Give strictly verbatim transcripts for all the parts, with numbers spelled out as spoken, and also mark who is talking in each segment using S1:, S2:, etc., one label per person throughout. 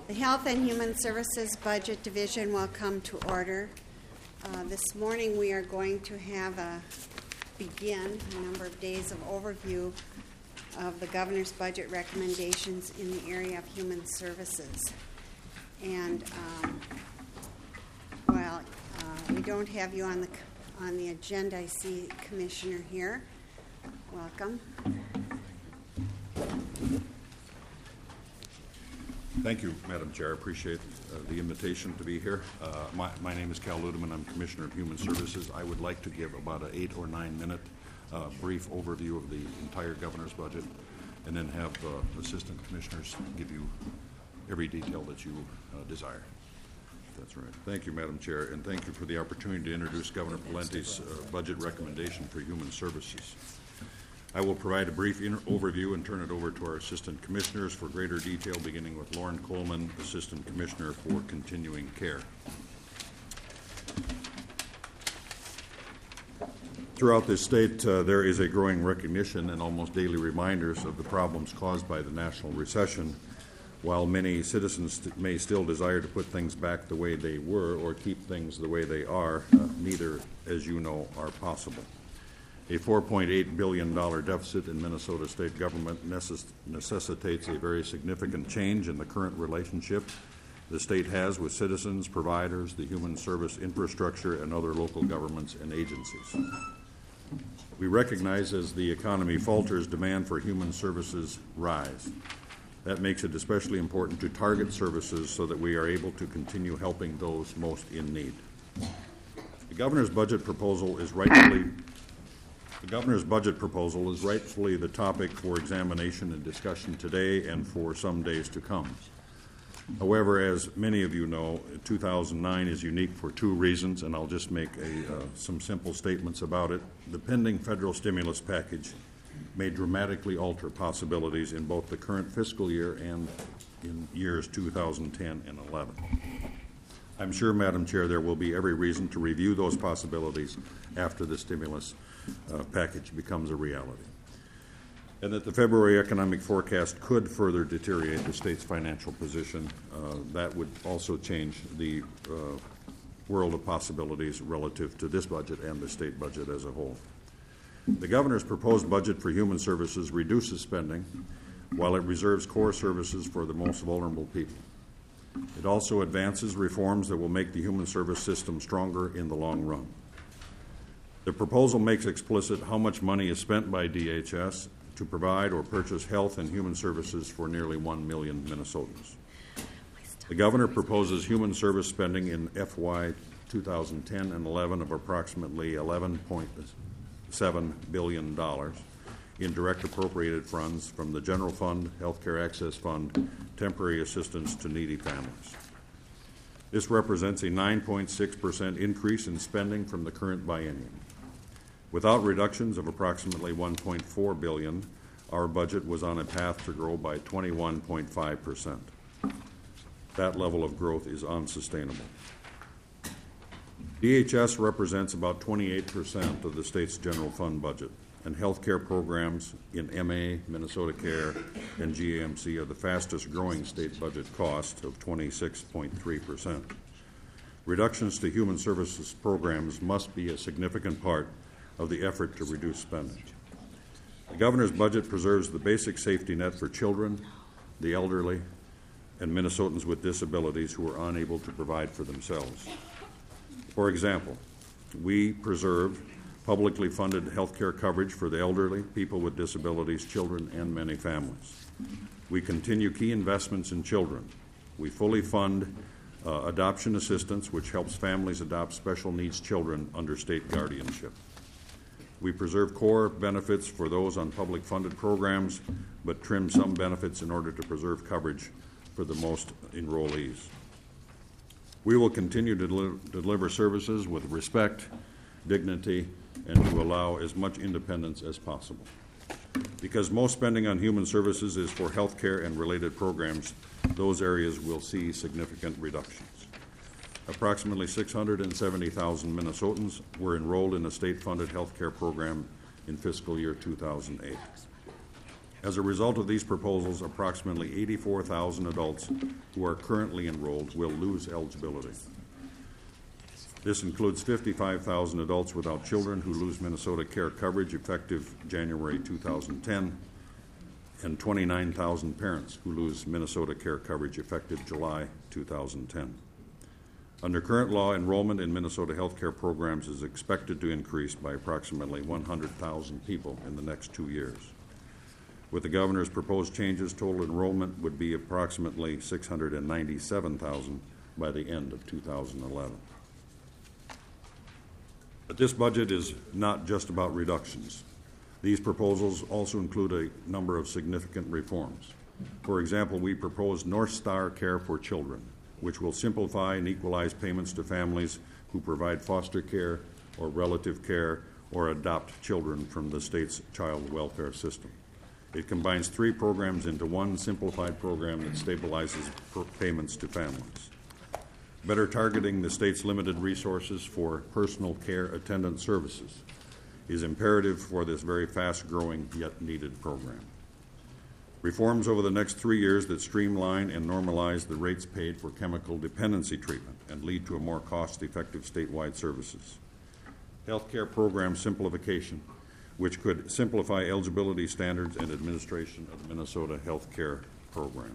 S1: The Health and Human Services Budget Division will come to order. Uh, this morning we are going to have a begin a number of days of overview of the governor's budget recommendations in the area of human services. And um, while uh, we don't have you on the on the agenda, I see Commissioner here. Welcome.
S2: Thank you, Madam Chair. I appreciate uh, the invitation to be here. Uh, my, my name is Cal Ludeman. I'm Commissioner of Human Services. I would like to give about an eight or nine minute uh, brief overview of the entire governor's budget, and then have uh, assistant commissioners give you every detail that you uh, desire. That's right. Thank you, Madam Chair, and thank you for the opportunity to introduce Governor Palente's uh, budget recommendation for human services. I will provide a brief inter- overview and turn it over to our assistant commissioners for greater detail, beginning with Lauren Coleman, assistant commissioner for continuing care. Throughout this state, uh, there is a growing recognition and almost daily reminders of the problems caused by the national recession. While many citizens st- may still desire to put things back the way they were or keep things the way they are, uh, neither, as you know, are possible. A four point eight billion dollars deficit in Minnesota state government necess- necessitates a very significant change in the current relationship the state has with citizens, providers, the human service infrastructure, and other local governments and agencies. We recognize as the economy falters, demand for human services rise. That makes it especially important to target services so that we are able to continue helping those most in need. The governor's budget proposal is rightfully The governor's budget proposal is rightfully the topic for examination and discussion today and for some days to come. However, as many of you know, two thousand nine is unique for two reasons, and I'll just make a, uh, some simple statements about it. The pending federal stimulus package may dramatically alter possibilities in both the current fiscal year and in years two thousand ten and eleven. I'm sure, Madam Chair, there will be every reason to review those possibilities after the stimulus uh, package becomes a reality, and that the February economic forecast could further deteriorate the state's financial position. Uh, that would also change the uh, world of possibilities relative to this budget and the state budget as a whole. The governor's proposed budget for human services reduces spending while it reserves core services for the most vulnerable people. It also advances reforms that will make the human service system stronger in the long run. The proposal makes explicit how much money is spent by D H S to provide or purchase health and human services for nearly one million Minnesotans. The governor proposes human service spending in F Y twenty ten and eleven of approximately eleven point seven billion dollars in direct appropriated funds from the General Fund, Healthcare Access Fund, temporary assistance to needy families. This represents a nine point six percent increase in spending from the current biennium. Without reductions of approximately one point four billion dollars, our budget was on a path to grow by twenty-one point five percent. That level of growth is unsustainable. D H S represents about twenty-eight percent of the state's general fund budget, and health care programs in M A, Minnesota Care, and G A M C are the fastest growing state budget cost of twenty-six point three percent. Reductions to human services programs must be a significant part of the effort to reduce spending. The governor's budget preserves the basic safety net for children, the elderly, and Minnesotans with disabilities who are unable to provide for themselves. For example, we preserve publicly funded health care coverage for the elderly, people with disabilities, children, and many families. We continue key investments in children. We fully fund uh, adoption assistance, which helps families adopt special needs children under state guardianship. We preserve core benefits for those on public funded programs, but trim some benefits in order to preserve coverage for the most enrollees. We will continue to deli- deliver services with respect, dignity, and to allow as much independence as possible. Because most spending on human services is for health care and related programs, those areas will see significant reductions. Approximately six hundred seventy thousand Minnesotans were enrolled in a state-funded health care program in fiscal year two thousand eight. As a result of these proposals, approximately eighty-four thousand adults who are currently enrolled will lose eligibility. This includes fifty-five thousand adults without children who lose Minnesota Care coverage effective January two thousand ten, and twenty-nine thousand parents who lose Minnesota Care coverage effective July two thousand ten. Under current law, enrollment in Minnesota health care programs is expected to increase by approximately one hundred thousand people in the next two years. With the governor's proposed changes, total enrollment would be approximately six hundred ninety-seven thousand by the end of two thousand eleven. But this budget is not just about reductions. These proposals also include a number of significant reforms. For example, we propose North Star Care for Children, which will simplify and equalize payments to families who provide foster care or relative care or adopt children from the state's child welfare system. It combines three programs into one simplified program that stabilizes payments to families. Better targeting the state's limited resources for personal care attendant services is imperative for this very fast-growing yet needed program. Reforms over the next three years that streamline and normalize the rates paid for chemical dependency treatment and lead to a more cost-effective statewide services. Healthcare program simplification, which could simplify eligibility standards and administration of Minnesota healthcare programs.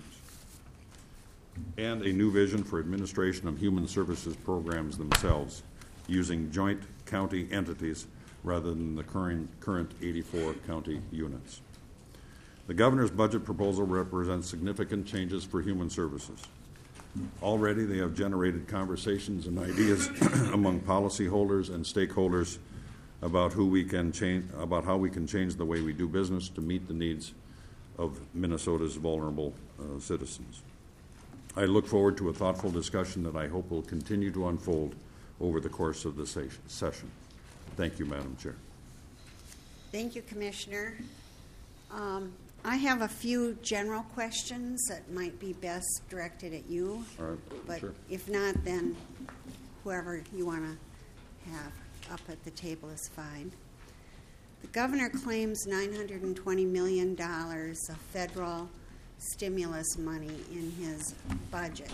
S2: And a new vision for administration of human services programs themselves, using joint county entities rather than the current, current eighty-four county units. The governor's budget proposal represents significant changes for human services. Already they have generated conversations and ideas among policyholders and stakeholders about who we can change, about how we can change the way we do business to meet the needs of Minnesota's vulnerable uh, citizens. I look forward to a thoughtful discussion that I hope will continue to unfold over the course of the session. Thank you, Madam Chair.
S1: Thank you, Commissioner. Um, I have a few general questions that might be best directed at you.
S2: All right,
S1: but
S2: sure.
S1: If not, then whoever you want to have up at the table is fine. The governor claims nine hundred twenty million dollars of federal stimulus money in his budget.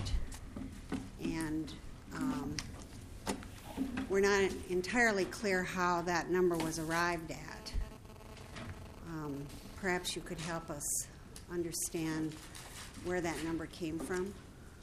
S1: And um, we're not entirely clear how that number was arrived at. Um, perhaps you could help us understand where that number came from.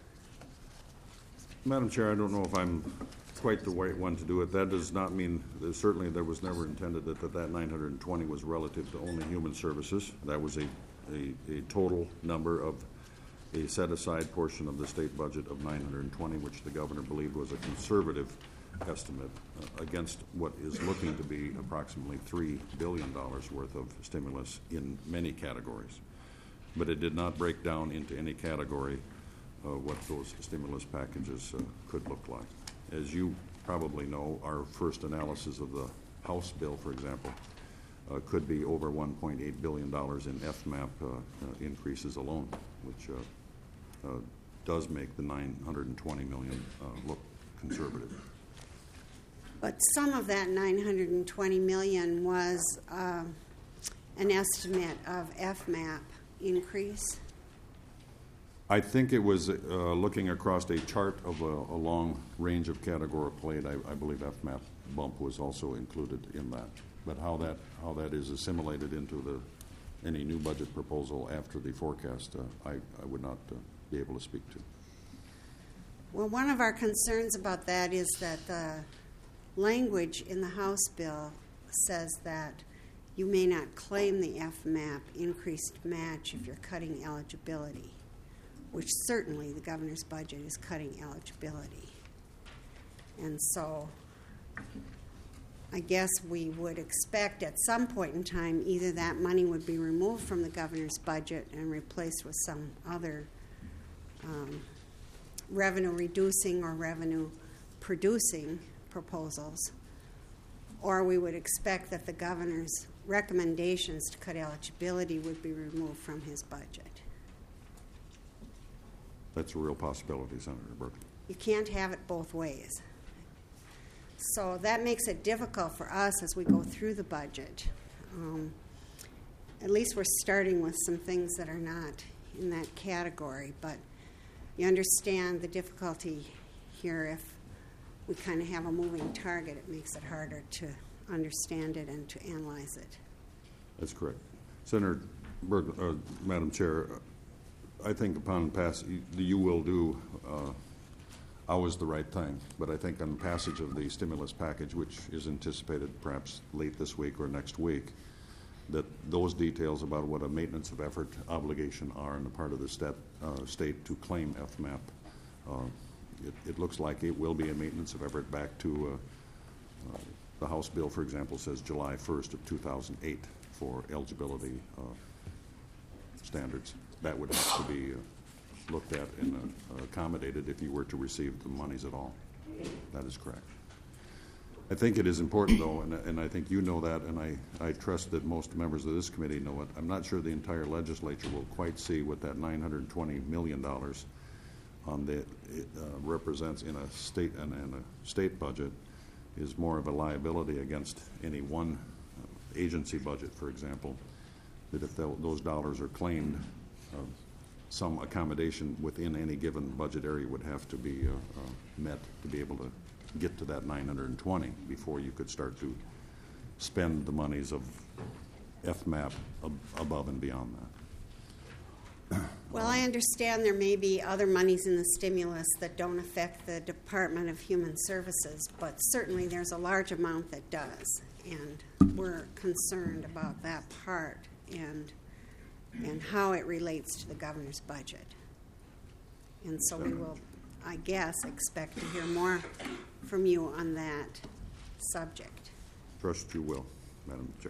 S2: Madam Chair, I don't know if I'm quite the right one to do it. That does not mean, that certainly there was never intended that that, that nine hundred twenty was relative to only human services. That was a, a, a total number of a set-aside portion of the state budget of nine hundred twenty, which the governor believed was a conservative estimate uh, against what is looking to be approximately three billion dollars worth of stimulus in many categories. But it did not break down into any category uh, what those stimulus packages uh, could look like. As you probably know, our first analysis of the House bill, for example, uh, could be over one point eight billion dollars in F MAP uh, uh, increases alone, which uh, uh, does make the nine hundred twenty million dollars uh, look conservative.
S1: But some of that nine hundred twenty million dollars was uh, an estimate of F MAP increase.
S2: I think it was uh, looking across a chart of a, a long range of categorical aid. I, I believe F MAP bump was also included in that. But how that how that is assimilated into the any new budget proposal after the forecast, uh, I, I would not uh, be able to speak to.
S1: Well, one of our concerns about that is that the language in the House bill says that you may not claim the F MAP increased match if you're cutting eligibility, which certainly the governor's budget is cutting eligibility. And so I guess we would expect at some point in time either that money would be removed from the governor's budget and replaced with some other um, revenue reducing or revenue producing proposals, or we would expect that the governor's recommendations to cut eligibility would be removed from his budget.
S2: That's a real possibility, Senator Burke.
S1: You can't have it both ways. So that makes it difficult for us as we go through the budget. Um, at least we're starting with some things that are not in that category, but you understand the difficulty here. If we kind of have a moving target, it makes it harder to understand it and to analyze it.
S2: That's correct. Senator Berg, uh, Madam Chair, I think upon pass, the you will do uh, always the right thing, but I think on passage of the stimulus package, which is anticipated perhaps late this week or next week, that those details about what a maintenance of effort obligation are on the part of the stat, uh, state to claim F MAP, uh, it, it looks like it will be a maintenance of effort back to uh, uh, the House bill, for example, says July first of two thousand eight for eligibility uh, standards. That would have to be uh, looked at and uh, accommodated if you were to receive the monies at all. That is correct. I think it is important, though, and, and I think you know that, and I, I trust that most members of this committee know it. I'm not sure the entire legislature will quite see what that nine hundred twenty million dollars on the, it, uh, represents in a state and, and a state budget is more of a liability against any one agency budget, for example, that if th- those dollars are claimed, uh, some accommodation within any given budget area would have to be uh, uh, met to be able to get to that nine hundred twenty before you could start to spend the monies of F MAP ab- above and beyond that.
S1: Well, I understand there may be other monies in the stimulus that don't affect the Department of Human Services, but certainly there's a large amount that does, and we're concerned about that part and and how it relates to the governor's budget. And so we will, I guess, expect to hear more from you on that subject.
S2: Trust you will, Madam Chair.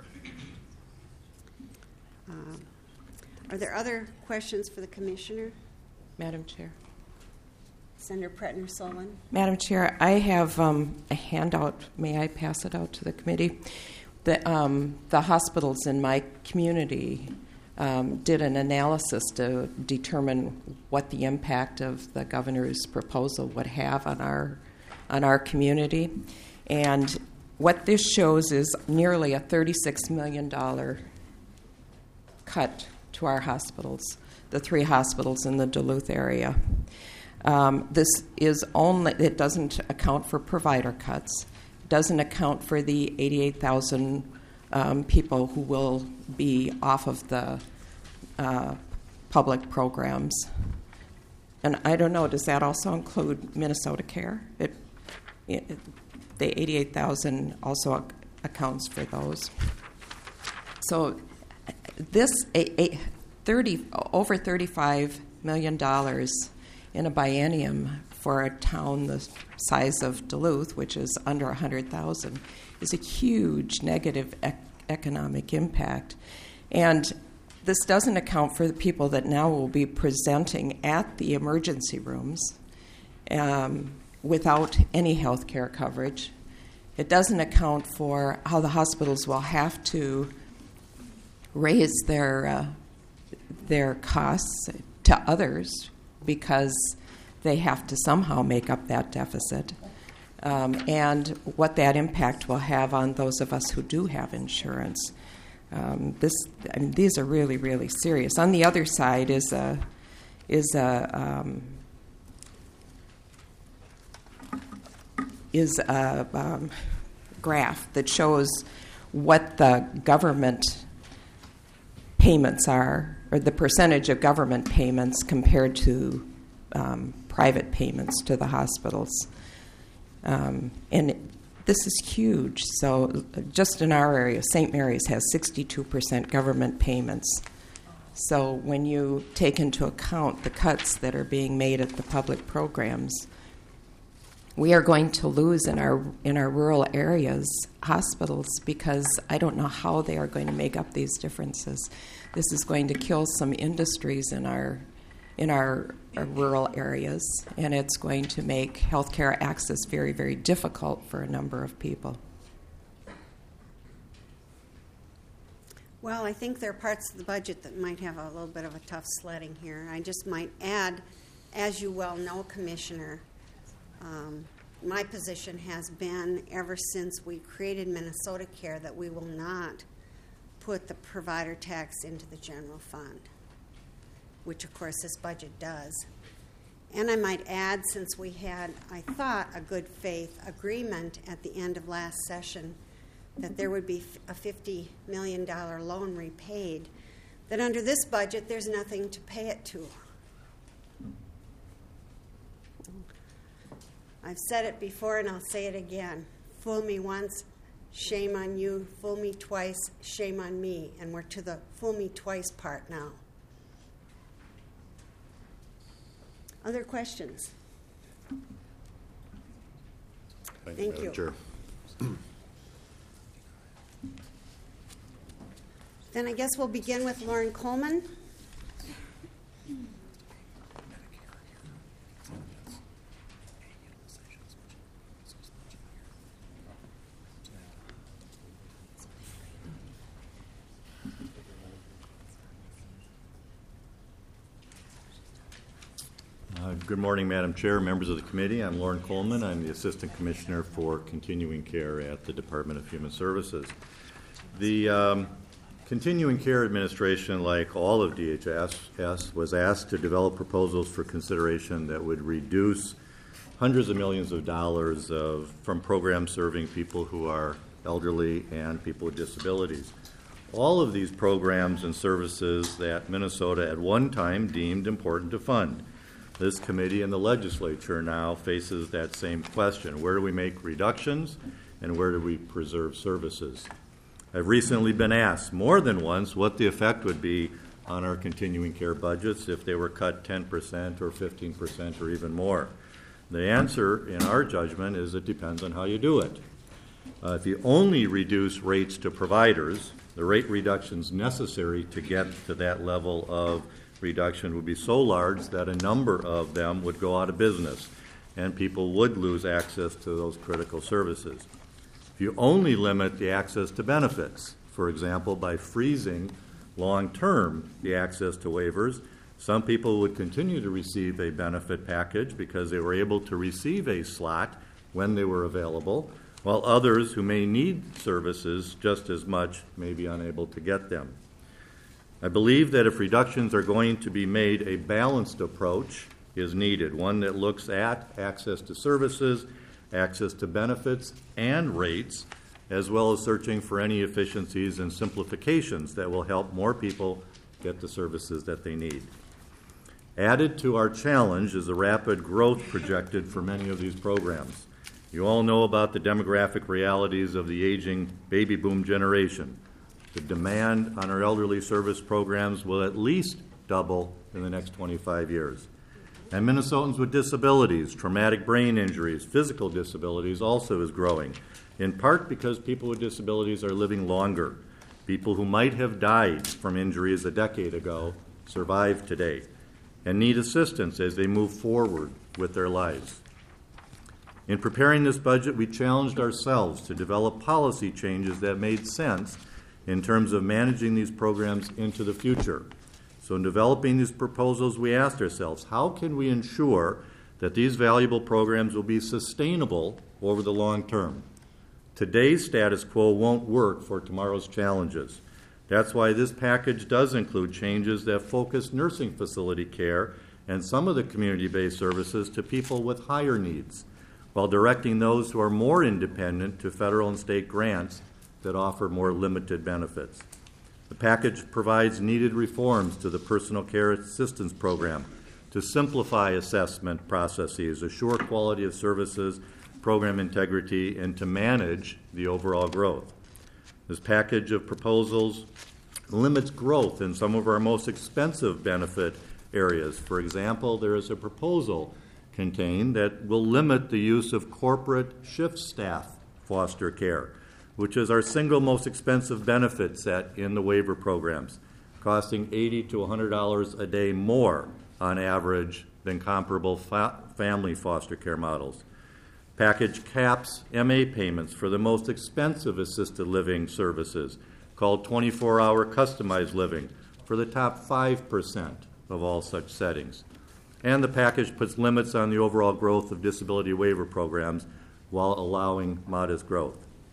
S1: Um, Are there other questions for the Commissioner?
S3: Madam Chair.
S1: Senator Pretner-Sullivan.
S3: Madam Chair, I have um, a handout. May I pass it out to the committee? The, um, the hospitals in my community um, did an analysis to determine what the impact of the governor's proposal would have on our on our community. And what this shows is nearly a thirty-six million dollars cut to our hospitals, the three hospitals in the Duluth area. Um, this is only, it doesn't account for provider cuts, doesn't account for the eighty-eight thousand um, people who will be off of the uh, public programs. And I don't know, does that also include Minnesota Care? It, it, the eighty-eight thousand also ac- accounts for those. So this a, a thirty over thirty-five million dollars in a biennium for a town the size of Duluth, which is under one hundred thousand, is a huge negative ec- economic impact. And this doesn't account for the people that now will be presenting at the emergency rooms um, without any health care coverage. It doesn't account for how the hospitals will have to raise their uh, their costs to others because they have to somehow make up that deficit, um, and what that impact will have on those of us who do have insurance. Um, this, I mean, these are really, really serious. On the other side is a is a um, is a um, graph that shows what the government payments are, or the percentage of government payments compared to um, private payments to the hospitals. Um, and it, this is huge. So just in our area, Saint Mary's has sixty-two percent government payments. So when you take into account the cuts that are being made at the public programs, we are going to lose in our in our rural areas hospitals because I don't know how they are going to make up these differences. This is going to kill some industries in our in our, our rural areas, and it's going to make healthcare access very, very difficult for a number of people.
S1: Well, I think there are parts of the budget that might have a little bit of a tough sledding here. I just might add, as you well know, Commissioner, um, my position has been ever since we created Minnesota Care that we will not put the provider tax into the general fund, which of course this budget does. And I might add, since we had, I thought, a good faith agreement at the end of last session that there would be a fifty million dollars loan repaid, that under this budget there's nothing to pay it to. I've said it before and I'll say it again. Fool me once, shame on you. Fool me twice, shame on me. And we're to the fool me twice part now. Other questions?
S2: Thank,
S1: Thank
S2: you,
S1: you.
S2: Madam Chair.
S1: Then I guess we'll begin with Lauren Coleman.
S4: Uh, Good morning, Madam Chair, members of the committee. I'm Lauren Coleman. I'm the Assistant Commissioner for Continuing Care at the Department of Human Services. The um, Continuing Care Administration, like all of D H S, was asked to develop proposals for consideration that would reduce hundreds of millions of dollars of, from programs serving people who are elderly and people with disabilities. All of these programs and services that Minnesota at one time deemed important to fund. This committee and the legislature now faces that same question. Where do we make reductions and where do we preserve services? I've recently been asked more than once what the effect would be on our continuing care budgets if they were cut ten percent or fifteen percent or even more. The answer, in our judgment, is it depends on how you do it. Uh, if you only reduce rates to providers, the rate reductions necessary to get to that level of reduction would be so large that a number of them would go out of business and people would lose access to those critical services. If you only limit the access to benefits, for example, by freezing long-term the access to waivers, some people would continue to receive a benefit package because they were able to receive a slot when they were available, while others who may need services just as much may be unable to get them. I believe that if reductions are going to be made, a balanced approach is needed, one that looks at access to services, access to benefits, and rates, as well as searching for any efficiencies and simplifications that will help more people get the services that they need. Added to our challenge is the rapid growth projected for many of these programs. You all know about the demographic realities of the aging baby boom generation. The demand on our elderly service programs will at least double in the next twenty-five years. And Minnesotans with disabilities, traumatic brain injuries, physical disabilities also is growing, in part because people with disabilities are living longer. People who might have died from injuries a decade ago survive today and need assistance as they move forward with their lives. In preparing this budget, we challenged ourselves to develop policy changes that made sense in terms of managing these programs into the future. So in developing these proposals, we asked ourselves, how can we ensure that these valuable programs will be sustainable over the long term? Today's status quo won't work for tomorrow's challenges. That's why this package does include changes that focus nursing facility care and some of the community-based services to people with higher needs, while directing those who are more independent to federal and state grants that offer more limited benefits. The package provides needed reforms to the Personal Care Assistance Program to simplify assessment processes, assure quality of services, program integrity, and to manage the overall growth. This package of proposals limits growth in some of our most expensive benefit areas. For example, there is a proposal contained that will limit the use of corporate shift staff foster care, which is our single most expensive benefit set in the waiver programs, costing eighty to one hundred dollars a day more on average than comparable fa- family foster care models. Package caps M A payments for the most expensive assisted living services, called twenty-four hour customized living, for the top five percent of all such settings. And the package puts limits on the overall growth of disability waiver programs while allowing modest growth.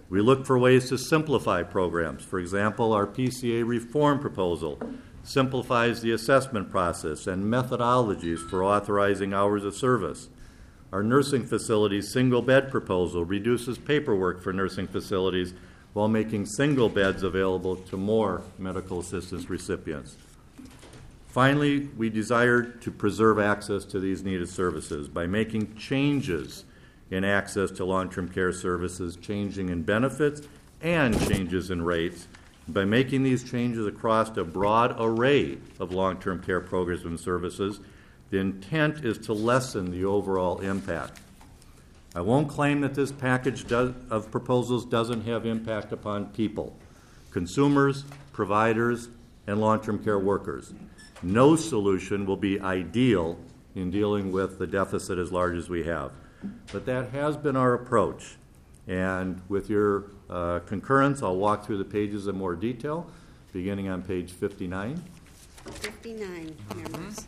S4: We look for ways to simplify programs. For example, our P C A reform proposal simplifies the assessment process and methodologies for authorizing hours of service. Our nursing facilities single bed proposal reduces paperwork for nursing facilities while making single beds available to more medical assistance recipients. Finally, we desire to preserve access to these needed services by making changes in access to long-term care services, changing in benefits and changes in rates. By making these changes across a broad array of long-term care programs and services, the intent is to lessen the overall impact. I won't claim that this package does, of proposals doesn't have impact upon people, consumers, providers, and long-term care workers. No solution will be ideal in dealing with the deficit as large as we have. But that has been our approach. And with your uh, concurrence, I'll walk through the pages in more detail, beginning on page fifty-nine.
S1: fifty-nine members.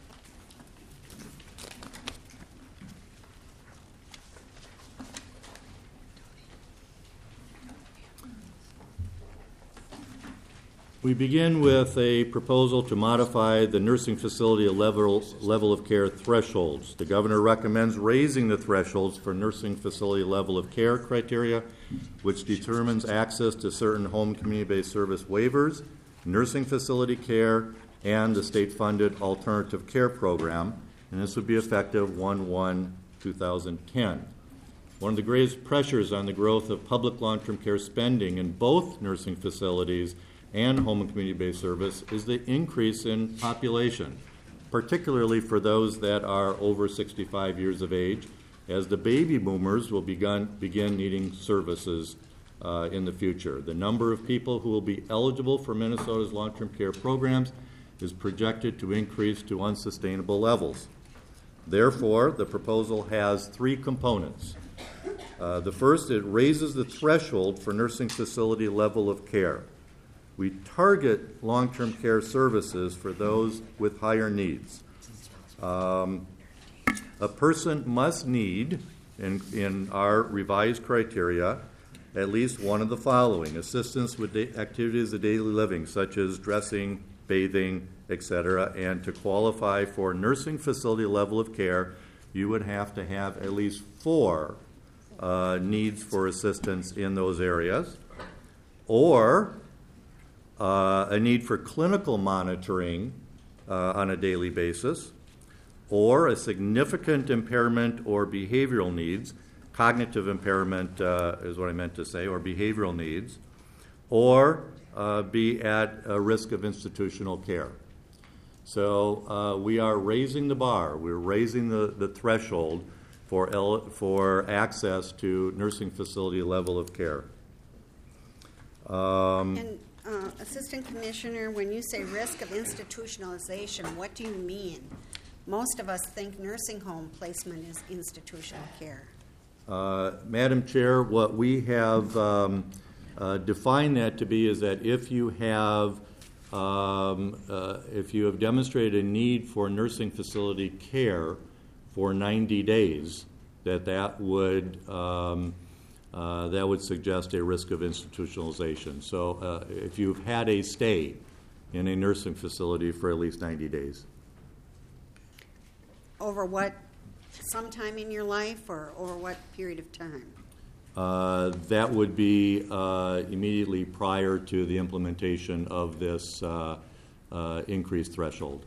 S4: We begin with a proposal to modify the nursing facility level, level of care thresholds. The governor recommends raising the thresholds for nursing facility level of care criteria, which determines access to certain home community-based service waivers, nursing facility care, and the state-funded alternative care program, and this would be effective one one two thousand ten. One of the greatest pressures on the growth of public long-term care spending in both nursing facilities and home and community-based service is the increase in population, particularly for those that are over sixty-five years of age, as the baby boomers will begun, begin needing services uh, in the future. The number of people who will be eligible for Minnesota's long-term care programs is projected to increase to unsustainable levels. Therefore, the proposal has three components. Uh, the first, it raises the threshold for nursing facility level of care. We target long-term care services for those with higher needs. Um, a person must need, in, in our revised criteria, at least one of the following: assistance with da- activities of daily living, such as dressing, bathing, et cetera. And to qualify for nursing facility level of care, you would have to have at least four uh, needs for assistance in those areas, or Uh, a need for clinical monitoring uh, on a daily basis, or a significant impairment or behavioral needs, cognitive impairment uh, is what I meant to say, or behavioral needs, or uh, be at a risk of institutional care. So uh, we are raising the bar. We're raising the, the threshold for, el- for access to nursing facility level of care. Um,
S1: And Uh, Assistant Commissioner, when you say risk of institutionalization, what do you mean? Most of us think nursing home placement is institutional care.
S4: Uh, Madam Chair, what we have um, uh, defined that to be is that if you have um, uh, if you have demonstrated a need for nursing facility care for ninety days, that that would um, Uh, that would suggest a risk of institutionalization. So uh, if you've had a stay in a nursing facility for at least ninety days.
S1: Over what, sometime in your life, or over what period of time?
S4: Uh, that would be uh, immediately prior to the implementation of this uh, uh, increased threshold.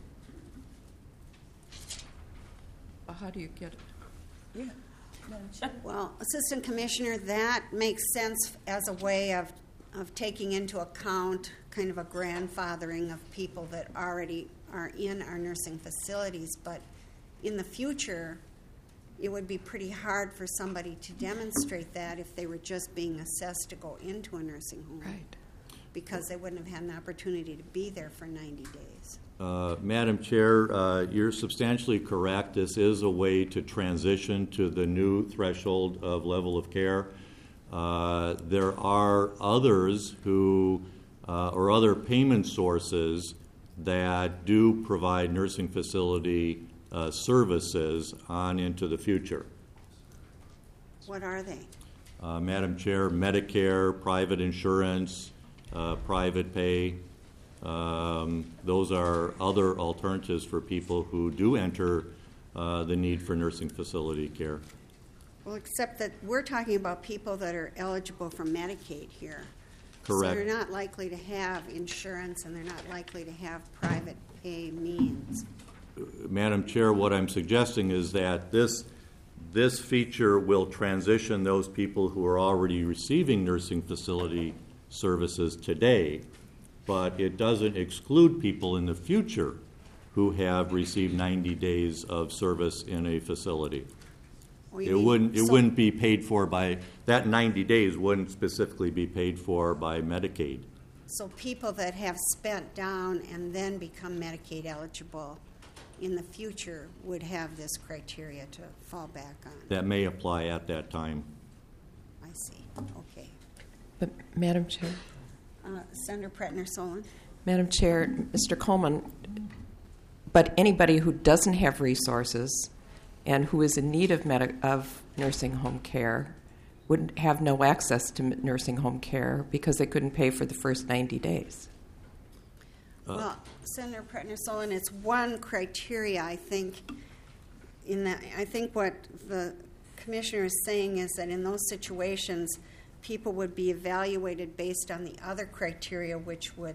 S3: How do you get it? Yeah.
S1: Well, Assistant Commissioner, that makes sense as a way of, of taking into account kind of a grandfathering of people that already are in our nursing facilities. But in the future, it would be pretty hard for somebody to demonstrate that if they were just being assessed to go into a nursing home.
S3: Right.
S1: Because they wouldn't have had an opportunity to be there for ninety days.
S4: Uh, Madam Chair, uh, you're substantially correct. This is a way to transition to the new threshold of level of care. Uh, there are others who, uh, or other payment sources that do provide nursing facility uh, services on into the future.
S1: What are they?
S4: Uh, Madam Chair, Medicare, private insurance, uh, private pay, um, those are other alternatives for people who do enter uh, the need for nursing facility care.
S1: Well, except that we're talking about people that are eligible for Medicaid here.
S4: Correct.
S1: So they're not likely to have insurance, and they're not likely to have private pay means.
S4: Madam Chair, what I'm suggesting is that this this feature will transition those people who are already receiving nursing facility services today, but it doesn't exclude people in the future who have received ninety days of service in a facility.
S1: Oh, you
S4: It
S1: mean-
S4: wouldn't it
S1: so-
S4: wouldn't be paid for by that ninety days wouldn't specifically be paid for by Medicaid.
S1: So people that have spent down and then become Medicaid eligible in the future would have this criteria to fall back on.
S4: That may apply at that time.
S1: I see. Okay.
S3: But, Madam Chair,
S1: Uh, Senator Pretner Solon?
S3: Madam Chair, Mister Coleman, but anybody who doesn't have resources and who is in need of, medi- of nursing home care would have no access to m- nursing home care because they couldn't pay for the first ninety days.
S1: Well, Senator Pretner Solon, it's one criteria, I think, in that, I think what the commissioner is saying is that in those situations, people would be evaluated based on the other criteria, which would,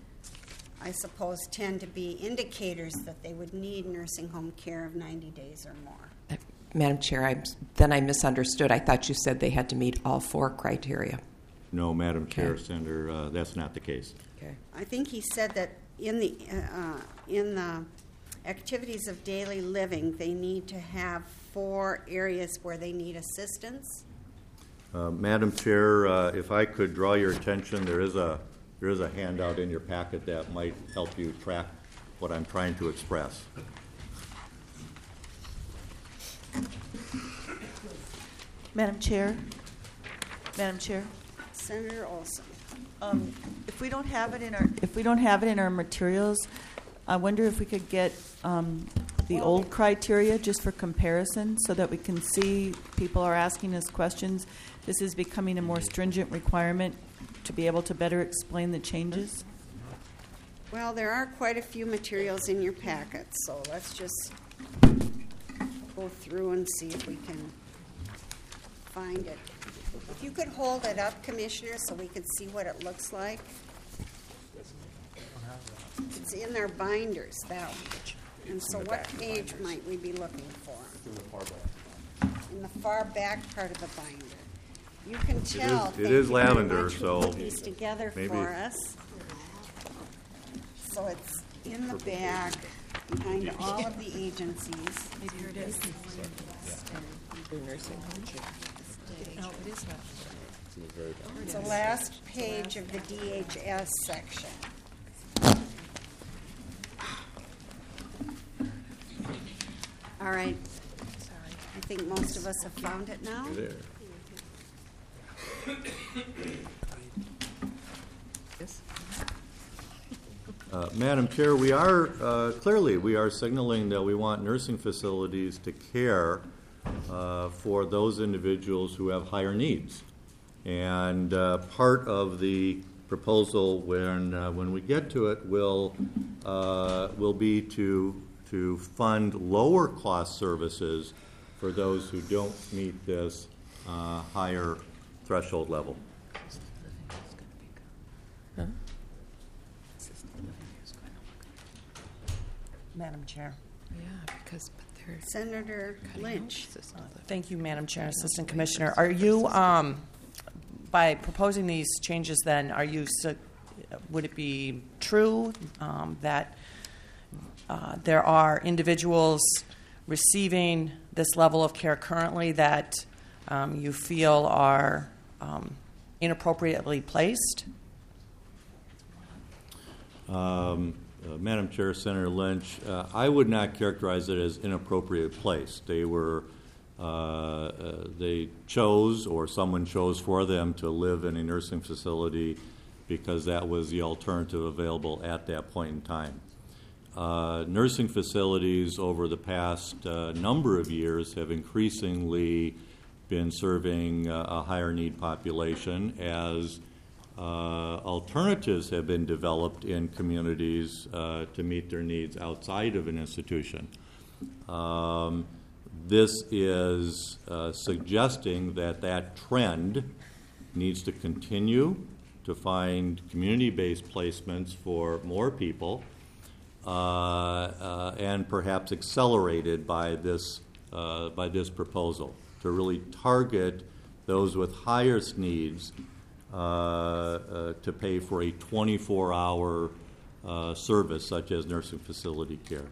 S1: I suppose, tend to be indicators that they would need nursing home care of ninety days or more.
S3: Uh, Madam Chair, I, then I misunderstood. I thought you said they had to meet all four criteria.
S4: No, Madam Chair,
S3: Okay.
S4: Senator, uh, that's not the case.
S3: Okay.
S1: I think he said that in the uh, in the activities of daily living, they need to have four areas where they need assistance.
S4: Uh, Madam Chair, uh, if I could draw your attention, there is a there is a handout in your packet that might help you track what I'm trying to express.
S5: Madam Chair, Madam Chair,
S1: Senator Olson.
S5: um, if we don't have it in our if we don't have it in our materials, I wonder if we could get um, the old criteria just for comparison, so that we can see people are asking us questions. This is becoming a more stringent requirement to be able to better explain the changes.
S1: Well, there are quite a few materials in your packet, so let's just go through and see if we can find it. If you could hold it up, Commissioner, so we can see what it looks like. It's in our binders, that one. And so what page might we be looking for? In the far back. In the far back part of the binder. You can tell.
S4: it
S1: thank
S4: is
S1: you very
S4: lavender,
S1: much, who
S4: so
S1: put these together
S4: maybe-
S1: for us. So it's in the back, behind all of the agencies.
S5: Here it is.
S1: It's the last page of the D H S section. All right. I think most of us have found it now.
S4: There. Uh, Madam Chair, we are, uh, clearly, we are signaling that we want nursing facilities to care uh, for those individuals who have higher needs. And uh, part of the proposal, when uh, when we get to it, will uh, will be to to fund lower cost services for those who don't meet this uh, higher threshold level.
S6: Madam Chair.
S3: Yeah, because but they're
S1: Senator Lynch.
S6: Thank you, Madam Chair, Assistant Commissioner. Are you, um, by proposing these changes then, are you, su- would it be true um, that uh, there are individuals receiving this level of care currently that um, you feel are um, inappropriately placed?
S4: Um, uh, Madam Chair, Senator Lynch, uh, I would not characterize it as inappropriate place. They were, uh, uh, they chose, or someone chose for them to live in a nursing facility because that was the alternative available at that point in time. Uh, nursing facilities over the past uh, number of years have increasingly been serving uh, a higher need population as uh, alternatives have been developed in communities uh, to meet their needs outside of an institution. Um, this is uh, suggesting that that trend needs to continue to find community-based placements for more people, uh, uh, and perhaps accelerated by this uh, by this proposal to really target those with highest needs uh, uh, to pay for a twenty-four hour uh, service such as nursing facility care.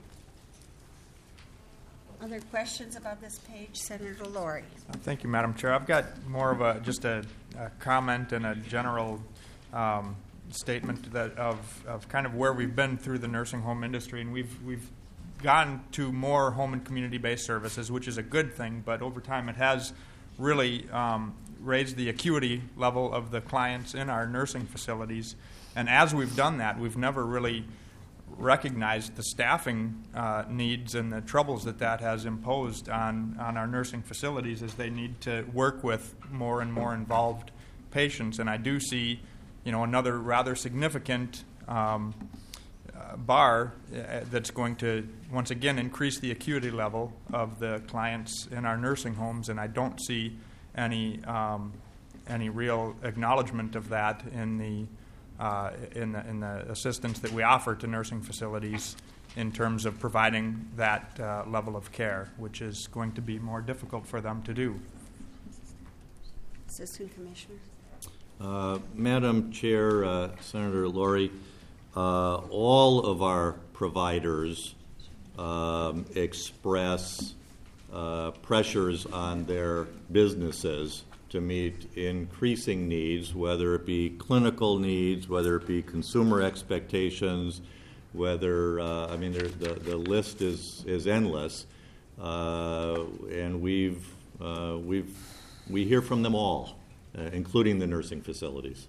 S1: Other questions about this page? Senator Laurie.
S7: Thank you, Madam Chair. I've got more of a just a, a comment and a general um, statement that of, of kind of where we've been through the nursing home industry, and we've we've gone to more home and community-based services, which is a good thing. But over time, it has really um, raised the acuity level of the clients in our nursing facilities. And as we've done that, we've never really recognized the staffing uh, needs and the troubles that that has imposed on, on our nursing facilities as they need to work with more and more involved patients. And I do see, you know, another rather significant um, uh, bar uh, that's going to, once again, increase the acuity level of the clients in our nursing homes. And I don't see any um, any real acknowledgement of that in the Uh, in, the, in the assistance that we offer to nursing facilities in terms of providing that uh, level of care, which is going to be more difficult for them to do.
S1: Assistant Commissioner.
S4: Uh, Madam Chair, uh, Senator Laurie, uh, all of our providers um, express uh, pressures on their businesses to meet increasing needs, whether it be clinical needs, whether it be consumer expectations, whether, uh, I mean, there, the, the list is, is endless. Uh, and we've, uh, we've, we hear from them all, uh, including the nursing facilities.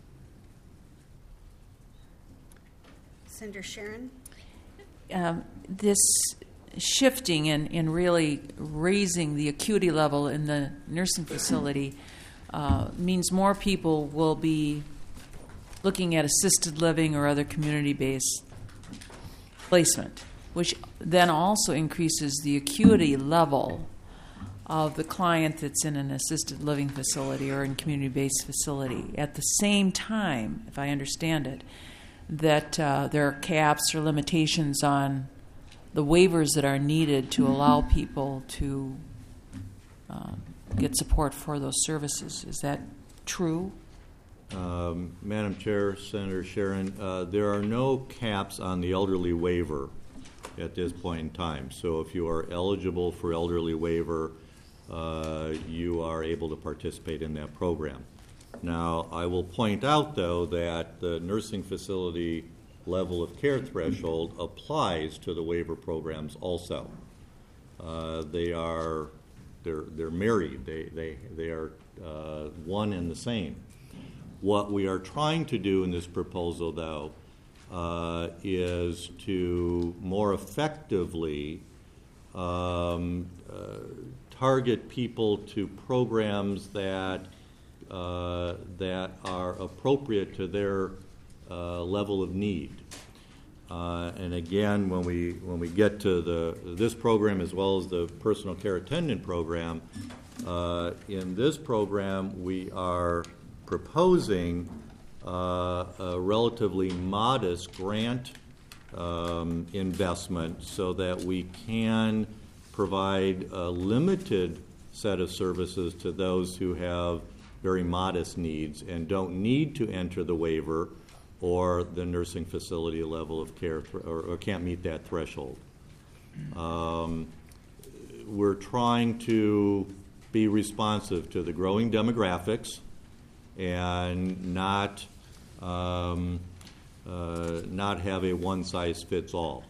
S1: Senator Sharon.
S5: Um, this shifting and, and really raising the acuity level in the nursing facility Uh, means more people will be looking at assisted living or other community-based placement, which then also increases the acuity level of the client that's in an assisted living facility or in community-based facility. At the same time, if I understand it, that uh, there are caps or limitations on the waivers that are needed to allow people to um, get support for those services. Is that true?
S4: Um, Madam Chair, Senator Sharon, uh, there are no caps on the elderly waiver at this point in time. So if you are eligible for elderly waiver, uh, you are able to participate in that program. Now, I will point out, though, that the nursing facility level of care threshold applies to the waiver programs also. Uh, they are They're, they're married. They, they, they are uh, one and the same. What we are trying to do in this proposal, though, uh, is to more effectively um, uh, target people to programs that, uh, that are appropriate to their uh, level of need. Uh, and again, when we when we get to the this program as well as the personal care attendant program, uh, in this program we are proposing uh, a relatively modest grant um, investment so that we can provide a limited set of services to those who have very modest needs and don't need to enter the waiver or the nursing facility level of care, th- or, or can't meet that threshold. Um, we're trying to be responsive to the growing demographics and not um, uh, not have a one-size-fits-all.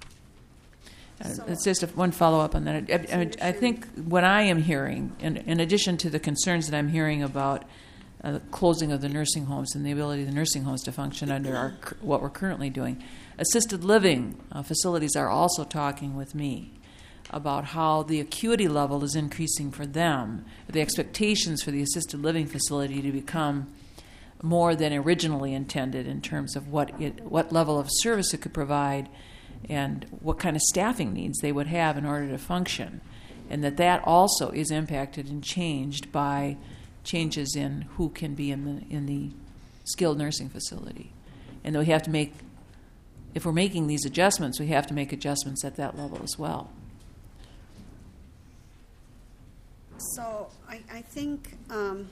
S5: Uh, it's just a, one follow-up on that. I, I, I think what I am hearing, in, in addition to the concerns that I'm hearing about Uh, the closing of the nursing homes and the ability of the nursing homes to function under our, what we're currently doing. Assisted living uh, facilities are also talking with me
S8: about how the acuity level is increasing for them, the expectations for the assisted living facility to become more than originally intended in terms of what it, what level of service it could provide and what kind of staffing needs they would have in order to function, and that that also is impacted and changed by changes in who can be in the in the skilled nursing facility, and that we have to make, if we're making these adjustments, we have to make adjustments at that level as well.
S1: So I, I think um,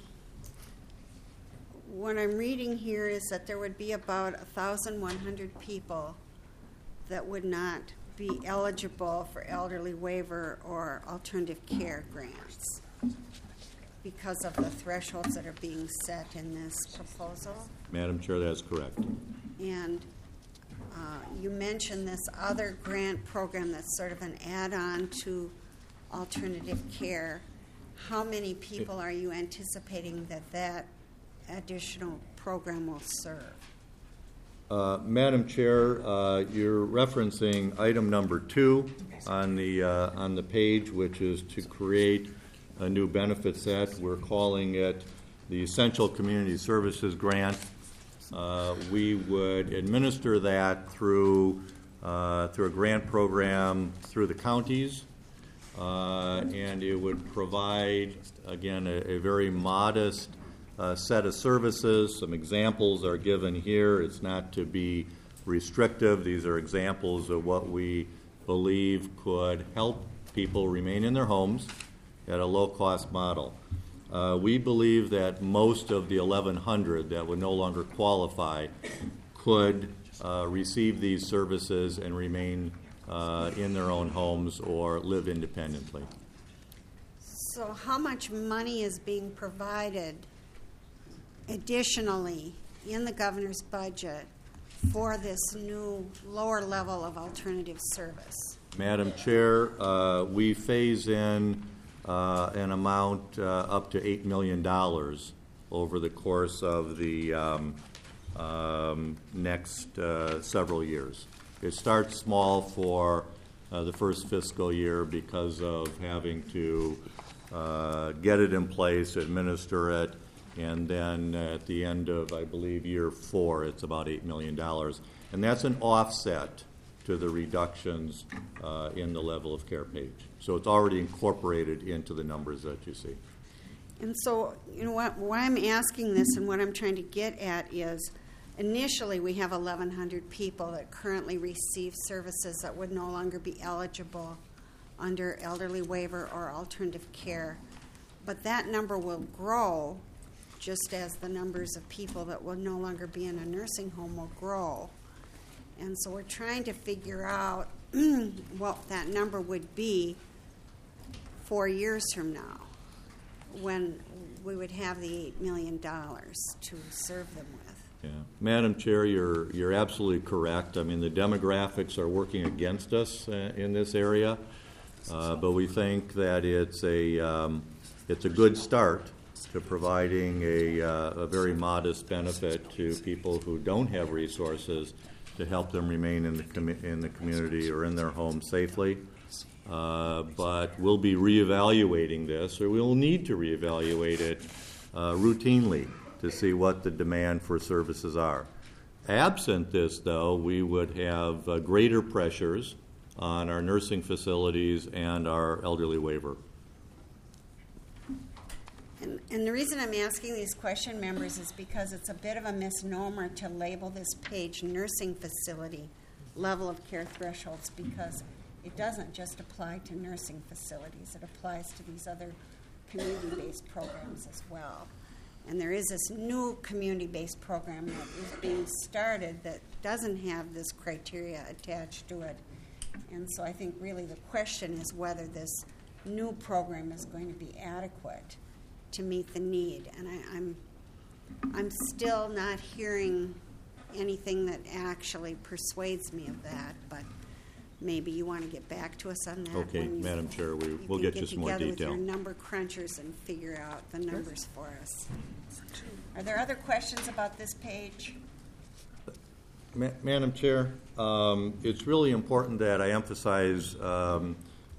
S1: what I'm reading here is that there would be about one thousand one hundred people that would not be eligible for elderly waiver or alternative care grants because of the thresholds that are being set in this proposal.
S4: Madam Chair, that's correct.
S1: And uh, you mentioned this other grant program that's sort of an add-on to alternative care. How many people are you anticipating that that additional program will serve?
S4: Uh, Madam Chair, uh, you're referencing item number two on the uh, on the page, which is to create a new benefit set. We're calling it the Essential Community Services Grant. Uh, we would administer that through uh, through a grant program through the counties, uh, and it would provide, again, a, a very modest Uh, set of services. Some examples are given here. It's not to be restrictive. These are examples of what we believe could help people remain in their homes at a low-cost model. Uh, we believe that most of the eleven hundred that would no longer qualify could uh, receive these services and remain uh, in their own homes or live independently.
S1: So how much money is being provided additionally in the governor's budget for this new lower level of alternative service?
S4: Madam Chair, uh, we phase in uh, an amount uh, up to eight million dollars over the course of the um, um, next uh, several years. It starts small for uh, the first fiscal year because of having to uh, get it in place, administer it, and then at the end of, I believe, year four, it's about eight million dollars. And that's an offset to the reductions uh, in the level of care page. So it's already incorporated into the numbers that you see.
S1: And so, you know, what, why I'm asking this and what I'm trying to get at is initially we have eleven hundred people that currently receive services that would no longer be eligible under elderly waiver or alternative care. But that number will grow just as the numbers of people that will no longer be in a nursing home will grow. And so we're trying to figure out what that number would be four years from now when we would have the eight million dollars to serve them with.
S4: Yeah. Madam Chair, you're, you're absolutely correct. I mean, the demographics are working against us uh, in this area, uh, but we think that it's a, um, it's a good start to providing a, uh, a very modest benefit to people who don't have resources to help them remain in the com- in the community or in their home safely. Uh, but we'll be reevaluating this, or we'll need to reevaluate it uh, routinely to see what the demand for services are. Absent this, though, we would have uh, greater pressures on our nursing facilities and our elderly waiver.
S1: And, and the reason I'm asking these question, members, is because it's a bit of a misnomer to label this page nursing facility level of care thresholds, because it doesn't just apply to nursing facilities. It applies to these other community-based programs as well. And there is this new community-based program that is being started that doesn't have this criteria attached to it. And so I think really the question is whether this new program is going to be adequate to meet the need. And I, I'm, I'm still not hearing anything that actually persuades me of that, but maybe you want to get back to us on that.
S4: Okay,
S1: when you,
S4: Madam Chair, we,
S1: you
S4: we'll
S1: can
S4: get you some more
S1: together
S4: detail.
S1: with your number crunchers and figure out the numbers for us. Are there other questions about this page?
S4: Ma- Madam Chair, um, it's really important that I emphasize um,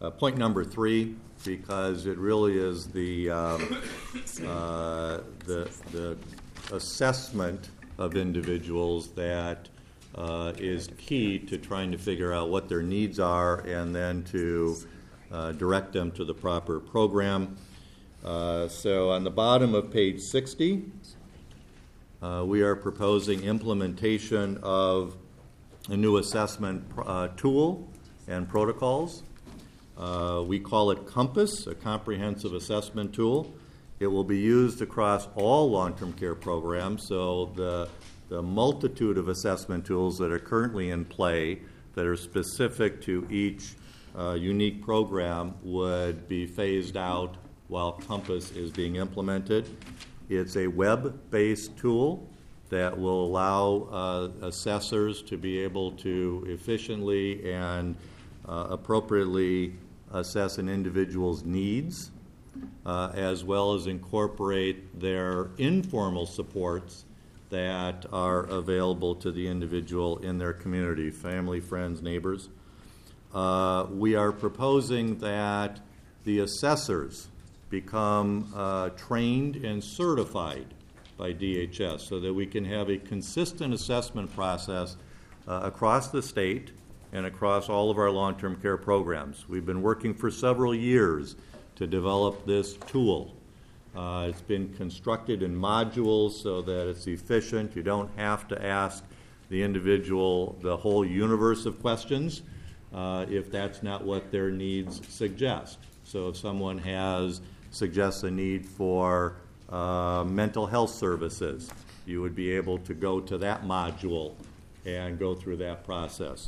S4: uh, point number three, because it really is the um, uh, the the assessment of individuals that uh, is key to trying to figure out what their needs are and then to uh, direct them to the proper program. Uh, so on the bottom of page sixty, uh, we are proposing implementation of a new assessment uh, tool and protocols. Uh, we call it COMPASS, a comprehensive assessment tool. It will be used across all long-term care programs, so the, the multitude of assessment tools that are currently in play that are specific to each uh, unique program would be phased out while COMPASS is being implemented. It's a web-based tool that will allow uh, assessors to be able to efficiently and uh, appropriately assess an individual's needs, uh, as well as incorporate their informal supports that are available to the individual in their community, family, friends, neighbors. Uh, we are proposing that the assessors become uh, trained and certified by D H S so that we can have a consistent assessment process uh, across the state and across all of our long-term care programs. We've been working for several years to develop this tool. Uh, it's been constructed in modules so that it's efficient. You don't have to ask the individual the whole universe of questions uh, if that's not what their needs suggest. So if someone has suggests a need for uh, mental health services, you would be able to go to that module and go through that process.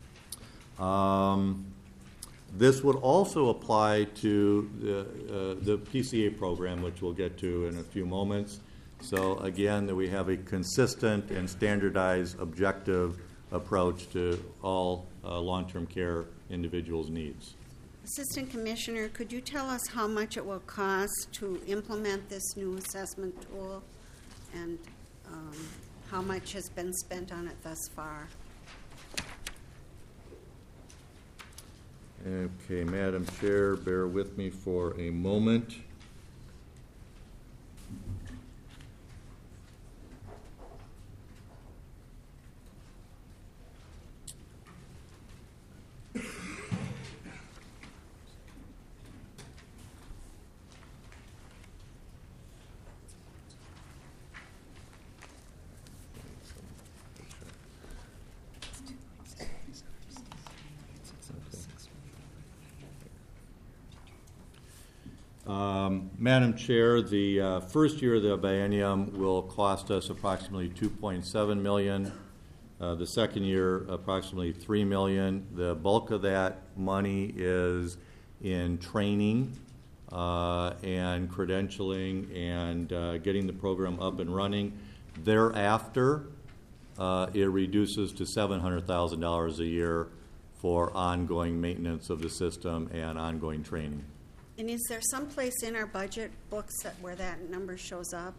S4: Um, this would also apply to the, uh, the P C A program, which we'll get to in a few moments. So again, that we have a consistent and standardized objective approach to all uh, long-term care individuals' needs.
S1: Assistant Commissioner, could you tell us how much it will cost to implement this new assessment tool and um, how much has been spent on it thus far?
S4: Okay, Madam Chair, bear with me for a moment. Um, Madam Chair, the uh, first year of the biennium will cost us approximately two point seven million dollars. Uh, the second year, approximately three million dollars. The bulk of that money is in training uh, and credentialing and uh, getting the program up and running. Thereafter, uh, it reduces to seven hundred thousand dollars a year for ongoing maintenance of the system and ongoing training.
S1: And is there some place in our budget books that where that number shows up?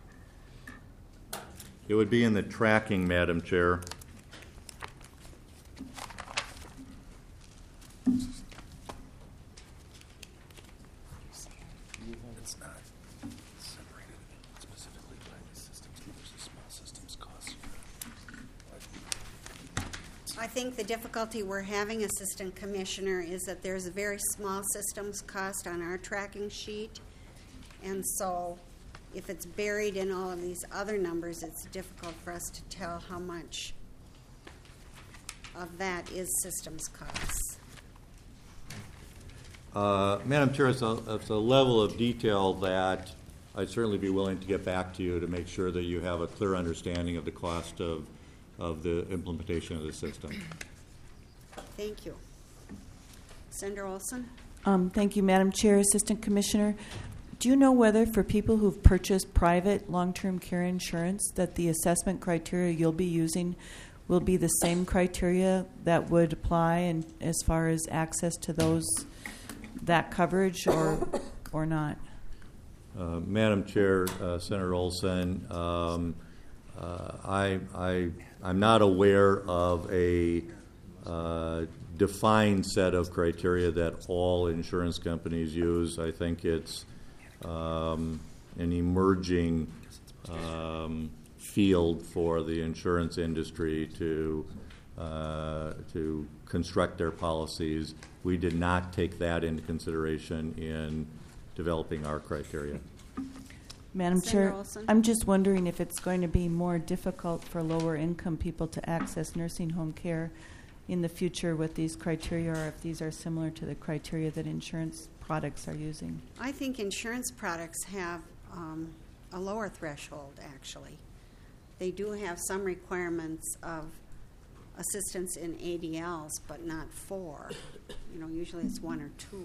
S4: It would be in the tracking, Madam Chair.
S9: It's not separated specifically by the systems versus small systems costs.
S1: I think the difficulty we're having, Assistant Commissioner, is that there's a very small systems cost on our tracking sheet. And so if it's buried in all of these other numbers, it's difficult for us to tell how much of that is systems costs.
S4: Uh, Madam Chair, it's a, it's a level of detail that I'd certainly be willing to get back to you to make sure that you have a clear understanding of the cost of of the implementation of the system.
S1: Thank you. Senator Olson?
S5: Um, thank you, Madam Chair, Assistant Commissioner. Do you know whether for people who've purchased private long-term care insurance that the assessment criteria you'll be using will be the same criteria that would apply in, as far as access to those that coverage or or not?
S4: Uh, Madam Chair, uh, Senator Olson, um, uh, I, I, I'm not aware of a uh, defined set of criteria that all insurance companies use. I think it's um, an emerging um, field for the insurance industry to uh, to construct their policies. We did not take that into consideration in developing our criteria.
S5: Madam
S1: Senator
S5: Chair,
S1: Olson?
S5: I'm just wondering if it's going to be more difficult for lower income people to access nursing home care in the future with these criteria, or if these are similar to the criteria that insurance products are using.
S1: I think insurance products have um, a lower threshold, actually. They do have some requirements of assistance in A D Ls, but not four. You know, usually it's one or two.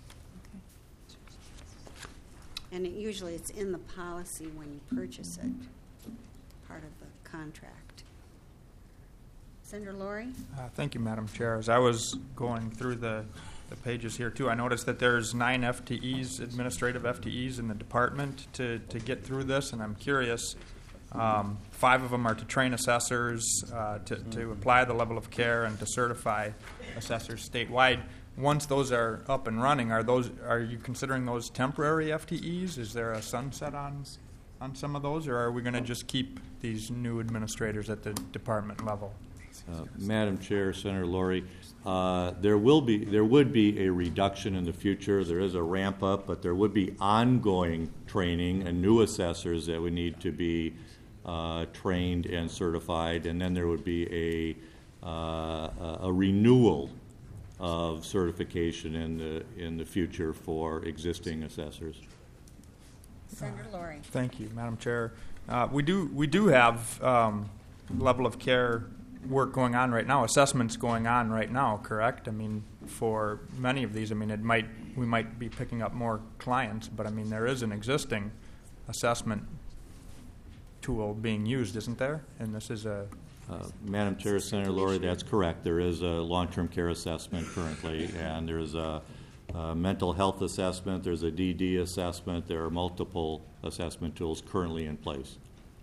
S1: And it, usually it's in the policy when you purchase it, part of the contract. Senator Laurie?
S7: Uh, Thank you, Madam Chair. As I was going through the, the pages here, too, I noticed that there's nine F T Es, administrative F T Es in the department to, to get through this, and I'm curious. Um, five of them are to train assessors, uh, to, to apply the level of care, and to certify assessors statewide. Once those are up and running, are those are you considering those temporary F T Es? Is there a sunset on on some of those, or are we going to just keep these new administrators at the department level?
S4: Uh, Madam Chair, Senator Laurie, uh, there will be there would be a reduction in the future. There is a ramp up, but there would be ongoing training and new assessors that would need to be uh, trained and certified, and then there would be a uh, a renewal of certification in the in the future for existing assessors.
S1: Senator Laurie?
S7: Thank you, Madam Chair. Uh, we do we do have um, level of care work going on right now, assessments going on right now, correct? I mean, for many of these, I mean, it might we might be picking up more clients, but I mean, there is an existing assessment tool being used, isn't there? And this is a
S4: Uh, Madam Chair, Senator Laurie, that's correct. There is a long-term care assessment currently, and there's a, a mental health assessment, there's a D D assessment, there are multiple assessment tools currently in place.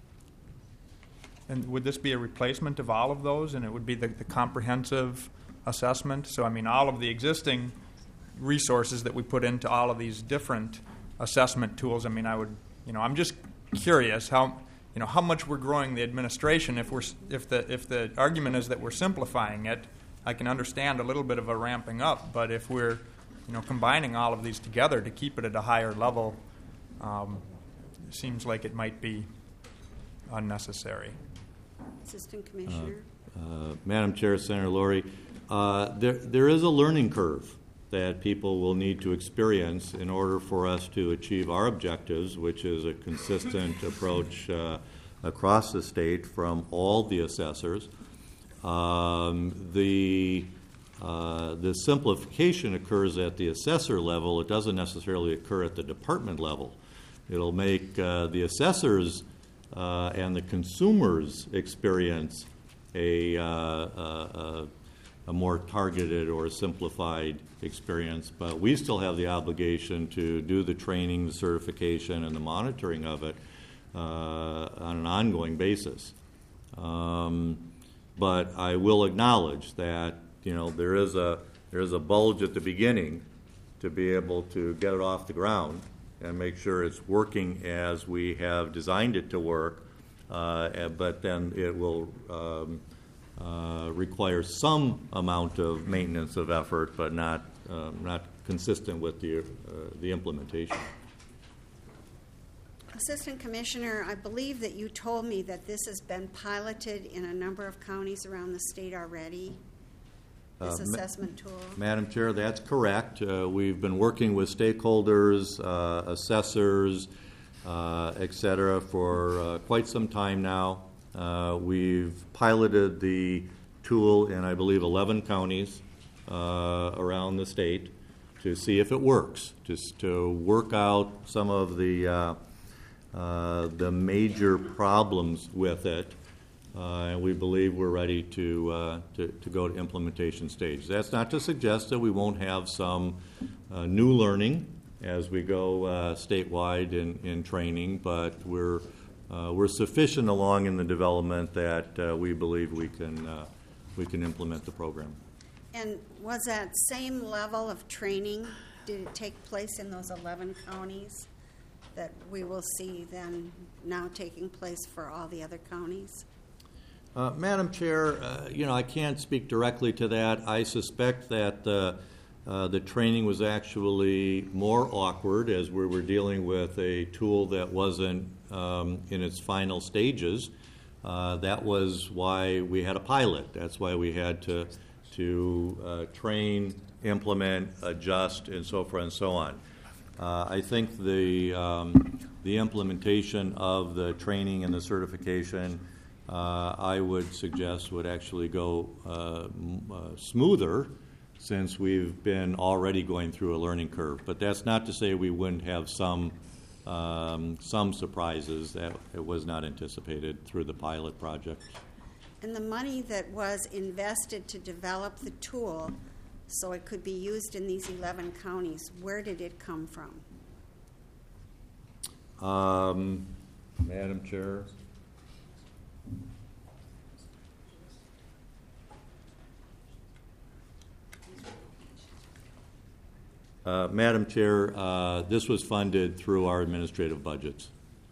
S7: And would this be a replacement of all of those, and it would be the, the comprehensive assessment? So, I mean, all of the existing resources that we put into all of these different assessment tools, I mean, I would, you know, I'm just curious how, you know, how much we're growing the administration. If we're, if the, if the argument is that we're simplifying it, I can understand a little bit of a ramping up. But if we're, you know, combining all of these together to keep it at a higher level, um, it seems like it might be unnecessary.
S1: Assistant Commissioner?
S4: Uh, Madam Chair, Senator Laurie, uh, there, there is a learning curve that people will need to experience in order for us to achieve our objectives, which is a consistent approach uh, across the state from all the assessors. Um, the, uh, the simplification occurs at the assessor level. It doesn't necessarily occur at the department level. It'll make uh, the assessors uh, and the consumers experience a, uh, a, a more targeted or simplified experience, but we still have the obligation to do the training, the certification, and the monitoring of it uh, on an ongoing basis. Um, but I will acknowledge that, you know, there is a there is a bulge at the beginning to be able to get it off the ground and make sure it's working as we have designed it to work, uh, but then it will um, uh, require some amount of maintenance of effort, but not uh, not consistent with the uh, the implementation.
S1: Assistant Commissioner, I believe that you told me that this has been piloted in a number of counties around the state already, this
S4: Uh,
S1: assessment tool.
S4: Madam Chair, that's correct. Uh, we've been working with stakeholders, uh, assessors, uh, et cetera, for uh, quite some time now. Uh, we've piloted the tool in, I believe, eleven counties uh, around the state to see if it works, just to work out some of the uh, uh, the major problems with it. Uh, and we believe we're ready to, uh, to to go to implementation stage. That's not to suggest that we won't have some uh, new learning as we go uh, statewide in, in training, but we're uh, we're sufficient along in the development that uh, we believe we can uh, we can implement the program.
S1: And was that same level of training, did it take place in those eleven counties that we will see then now taking place for all the other counties?
S4: Uh, Madam Chair, uh, you know, I can't speak directly to that. I suspect that uh, uh, the training was actually more awkward as we were dealing with a tool that wasn't um, in its final stages. Uh, that was why we had a pilot. That's why we had to to uh, train, implement, adjust, and so forth and so on. Uh, I think the um, the implementation of the training and the certification, uh, I would suggest, would actually go uh, m- uh, smoother, since we've been already going through a learning curve. But that's not to say we wouldn't have some um, some surprises that it was not anticipated through the pilot project.
S1: And the money that was invested to develop the tool so it could be used in these eleven counties, where did it come from?
S4: Um, Madam Chair. Uh, Madam Chair, uh, this was funded through our administrative budgets.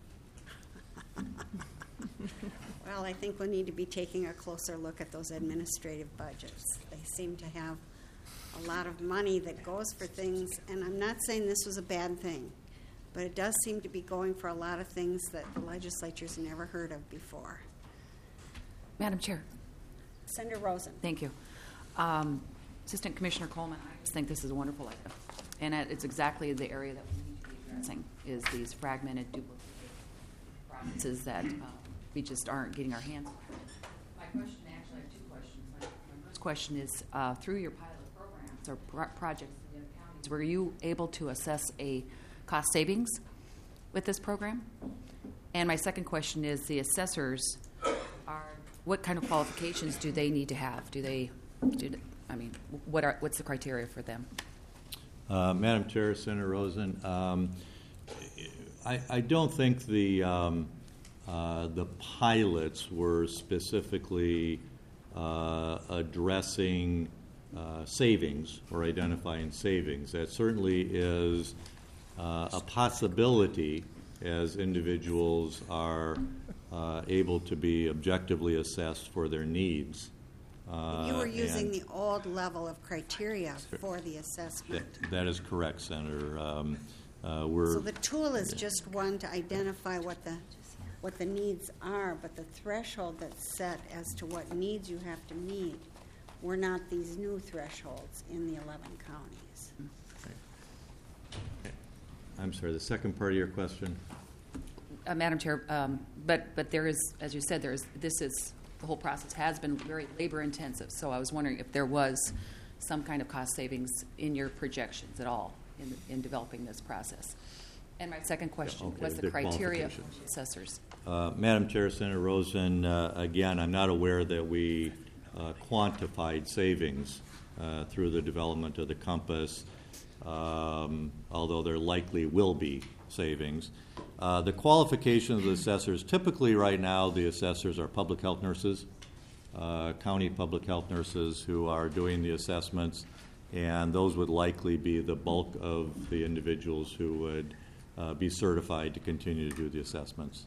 S1: Well, I think we'll need to be taking a closer look at those administrative budgets. They seem to have a lot of money that goes for things, and I'm not saying this was a bad thing, but it does seem to be going for a lot of things that the legislature's never heard of before.
S10: Madam Chair.
S1: Senator Rosen.
S10: Thank you. Um, Assistant Commissioner Coleman, I just think this is a wonderful idea. And it- it's exactly the area that we need to be addressing, is these fragmented duplicate processes that uh, we just aren't getting our hands on. My question, actually, I have two questions. My, my first question is, uh, through your pilot programs or pro- projects in the counties, were you able to assess a cost savings with this program? And my second question is, the assessors are, what kind of qualifications do they need to have? Do they, do, I mean, what are what's the criteria for them?
S4: Uh, Madam Chair, Senator Rosen, um, I, I don't think the um, uh, the pilots were specifically uh, addressing uh, savings or identifying savings. That certainly is uh, a possibility as individuals are uh, able to be objectively assessed for their needs. Uh,
S1: You were using
S4: and-
S1: the old level of criteria for the assessment.
S4: That, that is correct, Senator. Um, uh, we're
S1: So the tool is just one to identify what the, what the needs are, but the threshold that's set as to what needs you have to meet were not these new thresholds in the eleven counties.
S4: I'm sorry, the second part of your question?
S10: Uh, Madam Chair, um, but but there is, as you said, there is this is the whole process has been very labor intensive. So I was wondering if there was some kind of cost savings in your projections at all in in developing this process. And my second question
S4: Yeah, okay,
S10: was the
S4: the
S10: criteria for
S4: qualifications.
S10: assessors.
S4: Uh, Madam Chair, Senator Rosen, uh, again, I'm not aware that we uh, quantified savings uh, through the development of the Compass, um, although there likely will be savings. Uh, the qualifications of the assessors, typically right now the assessors are public health nurses, uh, county public health nurses who are doing the assessments, and those would likely be the bulk of the individuals who would uh, be certified to continue to do the assessments.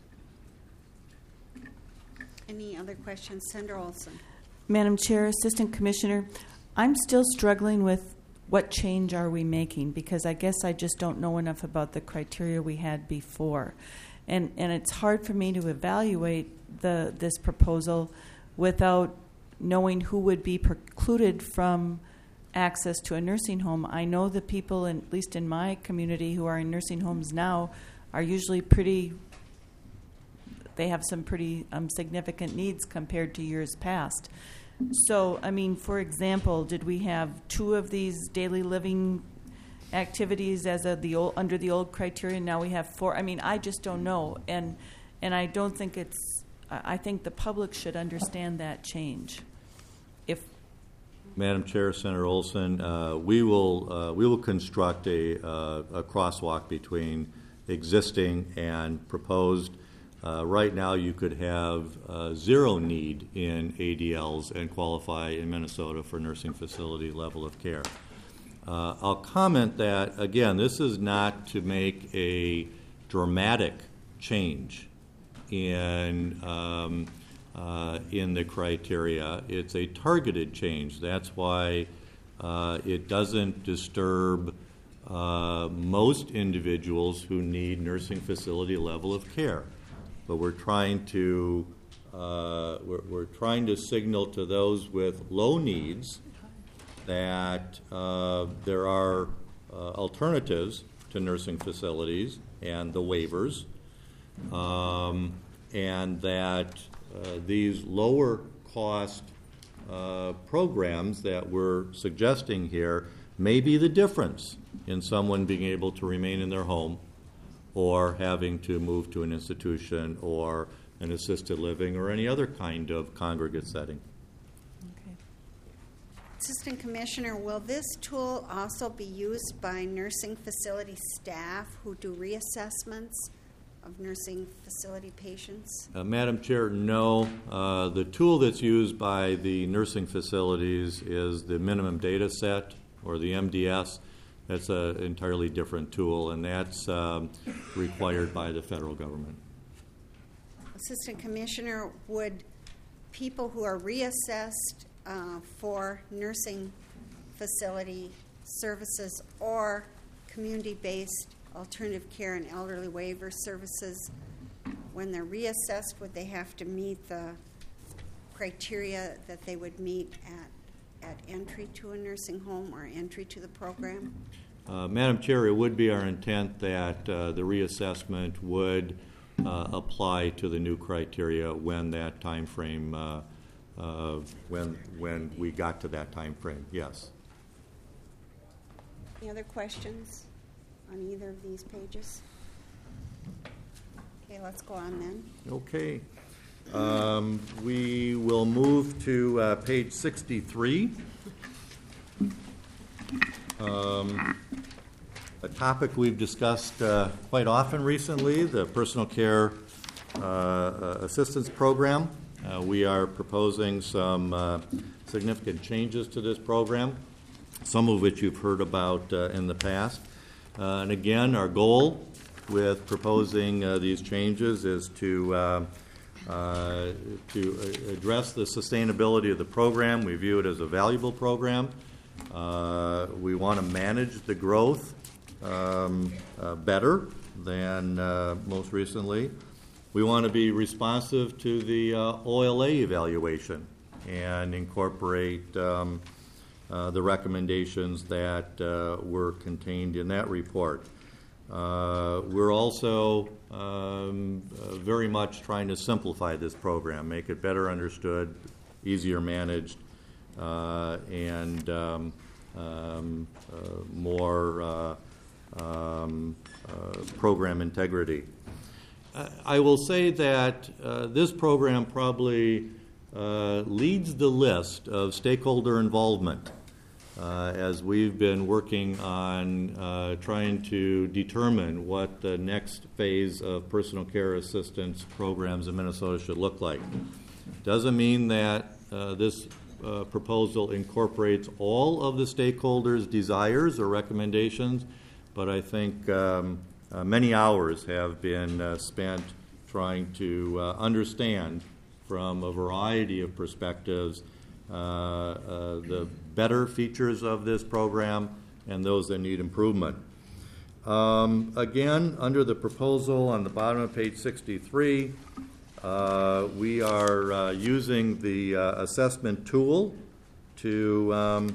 S1: Any other questions? Senator Olson.
S5: Madam Chair, Assistant Commissioner, I'm still struggling with what change are we making, because I guess I just don't know enough about the criteria we had before. And and it's hard for me to evaluate the this proposal without knowing who would be precluded from access to a nursing home. I know the people, in, at least in my community, who are in nursing homes now are usually pretty, they have some pretty um, significant needs compared to years past. So, I mean, for example, did we have two of these daily living activities as of the old, under the old criteria? Now we have four. I mean, I just don't know, and and I don't think it's. I think the public should understand that change. If
S4: Madam Chair, Senator Olson, uh, we will uh, we will construct a, uh, a crosswalk between existing and proposed Uh, right now, you could have uh, zero need in A D Ls and qualify in Minnesota for nursing facility level of care. Uh, I'll comment that, again, this is not to make a dramatic change in um, uh, in the criteria. It's a targeted change. That's why uh, it doesn't disturb uh, most individuals who need nursing facility level of care. But we're trying to uh, we're, we're trying to signal to those with low needs that uh, there are uh, alternatives to nursing facilities and the waivers, um, and that uh, these lower cost uh, programs that we're suggesting here may be the difference in someone being able to remain in their home or having to move to an institution or an assisted living or any other kind of congregate setting.
S5: Okay.
S1: Assistant Commissioner, will this tool also be used by nursing facility staff who do reassessments of nursing facility patients?
S4: Uh, Madam Chair, no. Uh, the tool that's used by the nursing facilities is the minimum data set, or the M D S. That's an entirely different tool, and that's um, required by the federal government.
S1: Assistant Commissioner, would people who are reassessed uh, for nursing facility services or community-based alternative care and elderly waiver services, when they're reassessed, would they have to meet the criteria that they would meet at at entry to a nursing home or entry to the program?
S4: Uh, Madam Chair, it would be our intent that uh, the reassessment would uh, apply to the new criteria when that time frame, uh, uh, when when we got to that time frame. Yes.
S1: Any other questions on either of these pages? Okay, let's go on then.
S4: Okay. Um, we will move to uh, page sixty-three. Um, a topic we've discussed uh, quite often recently, the Personal Care uh, uh, Assistance Program. Uh, we are proposing some uh, significant changes to this program, some of which you've heard about uh, in the past. Uh, and again, our goal with proposing uh, these changes is to uh, Uh, to uh, address the sustainability of the program. We view it as a valuable program. Uh, we want to manage the growth um, uh, better than uh, most recently. We want to be responsive to the uh, O L A evaluation and incorporate um, uh, the recommendations that uh, were contained in that report. Uh, we're also um, uh, very much trying to simplify this program, make it better understood, easier managed, uh, and um, um, uh, more uh, um, uh, program integrity. I will say that uh, this program probably uh, leads the list of stakeholder involvement. Uh, as we've been working on uh, trying to determine what the next phase of personal care assistance programs in Minnesota should look like. Doesn't mean that uh, this uh, proposal incorporates all of the stakeholders' desires or recommendations, but I think um, uh, many hours have been uh, spent trying to uh, understand from a variety of perspectives Uh, uh, the better features of this program and those that need improvement. Um, again, under the proposal on the bottom of page sixty-three, uh, we are uh, using the uh, assessment tool to um,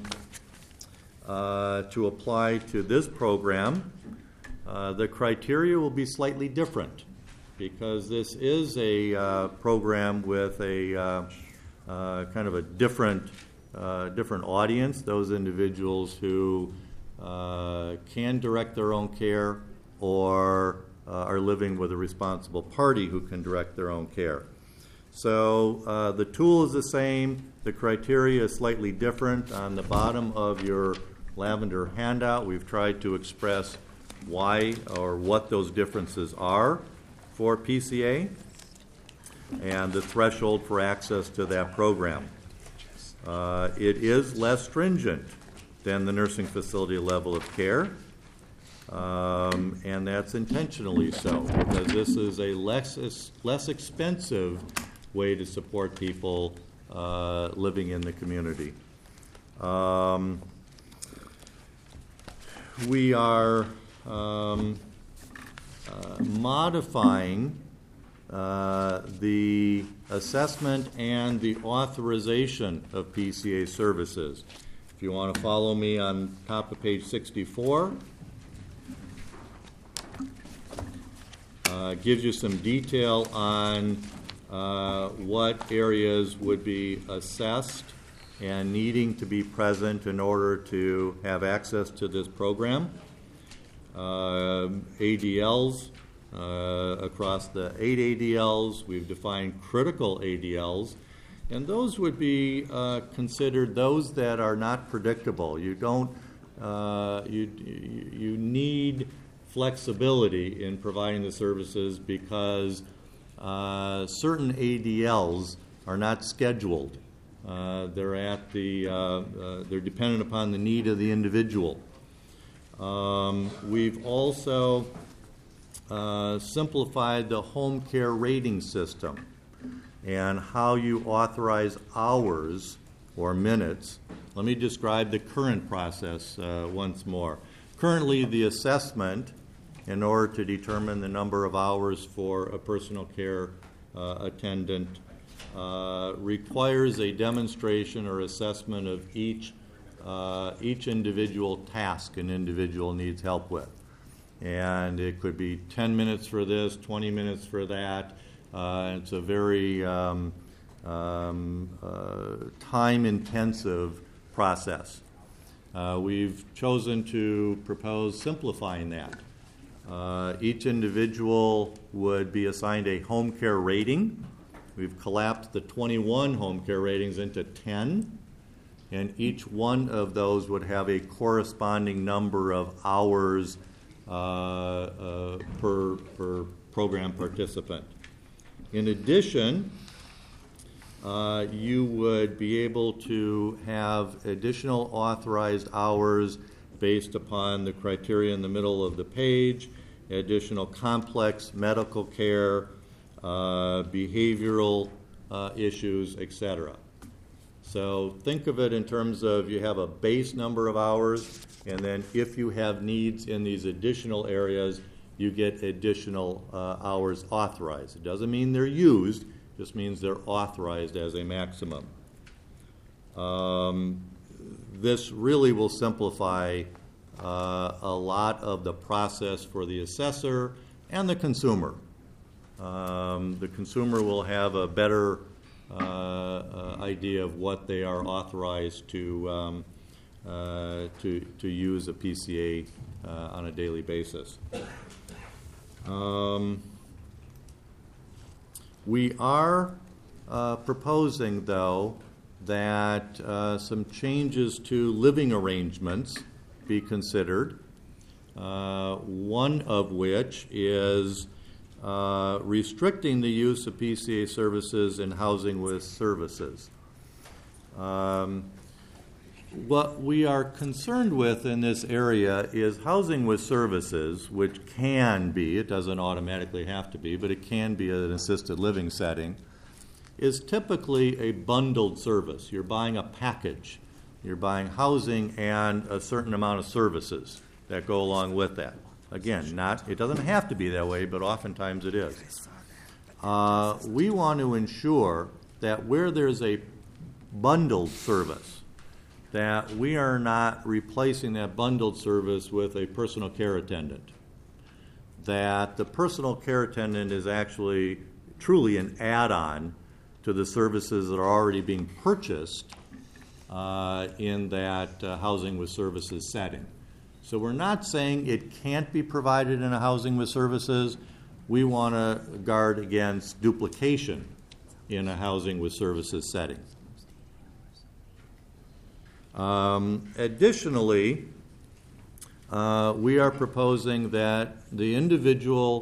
S4: uh, to apply to this program. Uh, the criteria will be slightly different because this is a uh, program with a uh, Uh, kind of a different, uh, different audience, those individuals who uh, can direct their own care or uh, are living with a responsible party who can direct their own care. So uh, the tool is the same. The criteria is slightly different. On the bottom of your lavender handout, we've tried to express why or what those differences are for P C A. and the threshold for access to that program. Uh, it is less stringent than the nursing facility level of care, um, and that's intentionally so, because this is a less, less expensive way to support people uh, living in the community. Um, we are um, uh, modifying uh, the assessment and the authorization of P C A services. If you want to follow me on top of page sixty-four, uh, gives you some detail on uh, what areas would be assessed and needing to be present in order to have access to this program. Uh, A D Ls, uh, across the eight A D Ls, we've defined critical A D Ls, and those would be uh, considered those that are not predictable. You don't, uh, you, you need flexibility in providing the services because uh, certain A D Ls are not scheduled. Uh, they're at the, uh, uh, they're dependent upon the need of the individual. Um, we've also uh, simplified the home care rating system and how you authorize hours or minutes. Let me describe the current process uh, once more. Currently, the assessment, in order to determine the number of hours for a personal care uh, attendant, Uh, requires a demonstration or assessment of each uh, each individual task an individual needs help with. And it could be ten minutes for this, twenty minutes for that. Uh, it's a very um, um, uh, time-intensive process. Uh, we've chosen to propose simplifying that. Uh, each individual would be assigned a home care rating. We've collapsed the twenty-one home care ratings into ten, and each one of those would have a corresponding number of hours uh, uh, per, per program participant. In addition, uh, you would be able to have additional authorized hours based upon the criteria in the middle of the page, additional complex medical care, Uh, behavioral uh, issues, et cetera. So think of it in terms of you have a base number of hours, and then if you have needs in these additional areas, you get additional uh, hours authorized. It doesn't mean they're used, it just means they're authorized as a maximum. Um, this really will simplify uh, a lot of the process for the assessor and the consumer. Um, the consumer will have a better uh, uh, idea of what they are authorized to um, uh, to to use a P C A uh, on a daily basis. Um, we are uh, proposing, though, that uh, some changes to living arrangements be considered. Uh, one of which is Uh, restricting the use of P C A services in housing with services. Um, what we are concerned with in this area is housing with services, which can be, it doesn't automatically have to be, but it can be an assisted living setting, is typically a bundled service. You're buying a package. You're buying housing and a certain amount of services that go along with that. Again, not it doesn't have to be that way, but oftentimes it is. Uh, we want to ensure that where there's a bundled service, that we are not replacing that bundled service with a personal care attendant. That the personal care attendant is actually truly an add-on to the services that are already being purchased uh, in that uh, housing with services setting. So we're not saying it can't be provided in a housing with services. We want to guard against duplication in a housing with services setting. Um, additionally, uh, we are proposing that the individual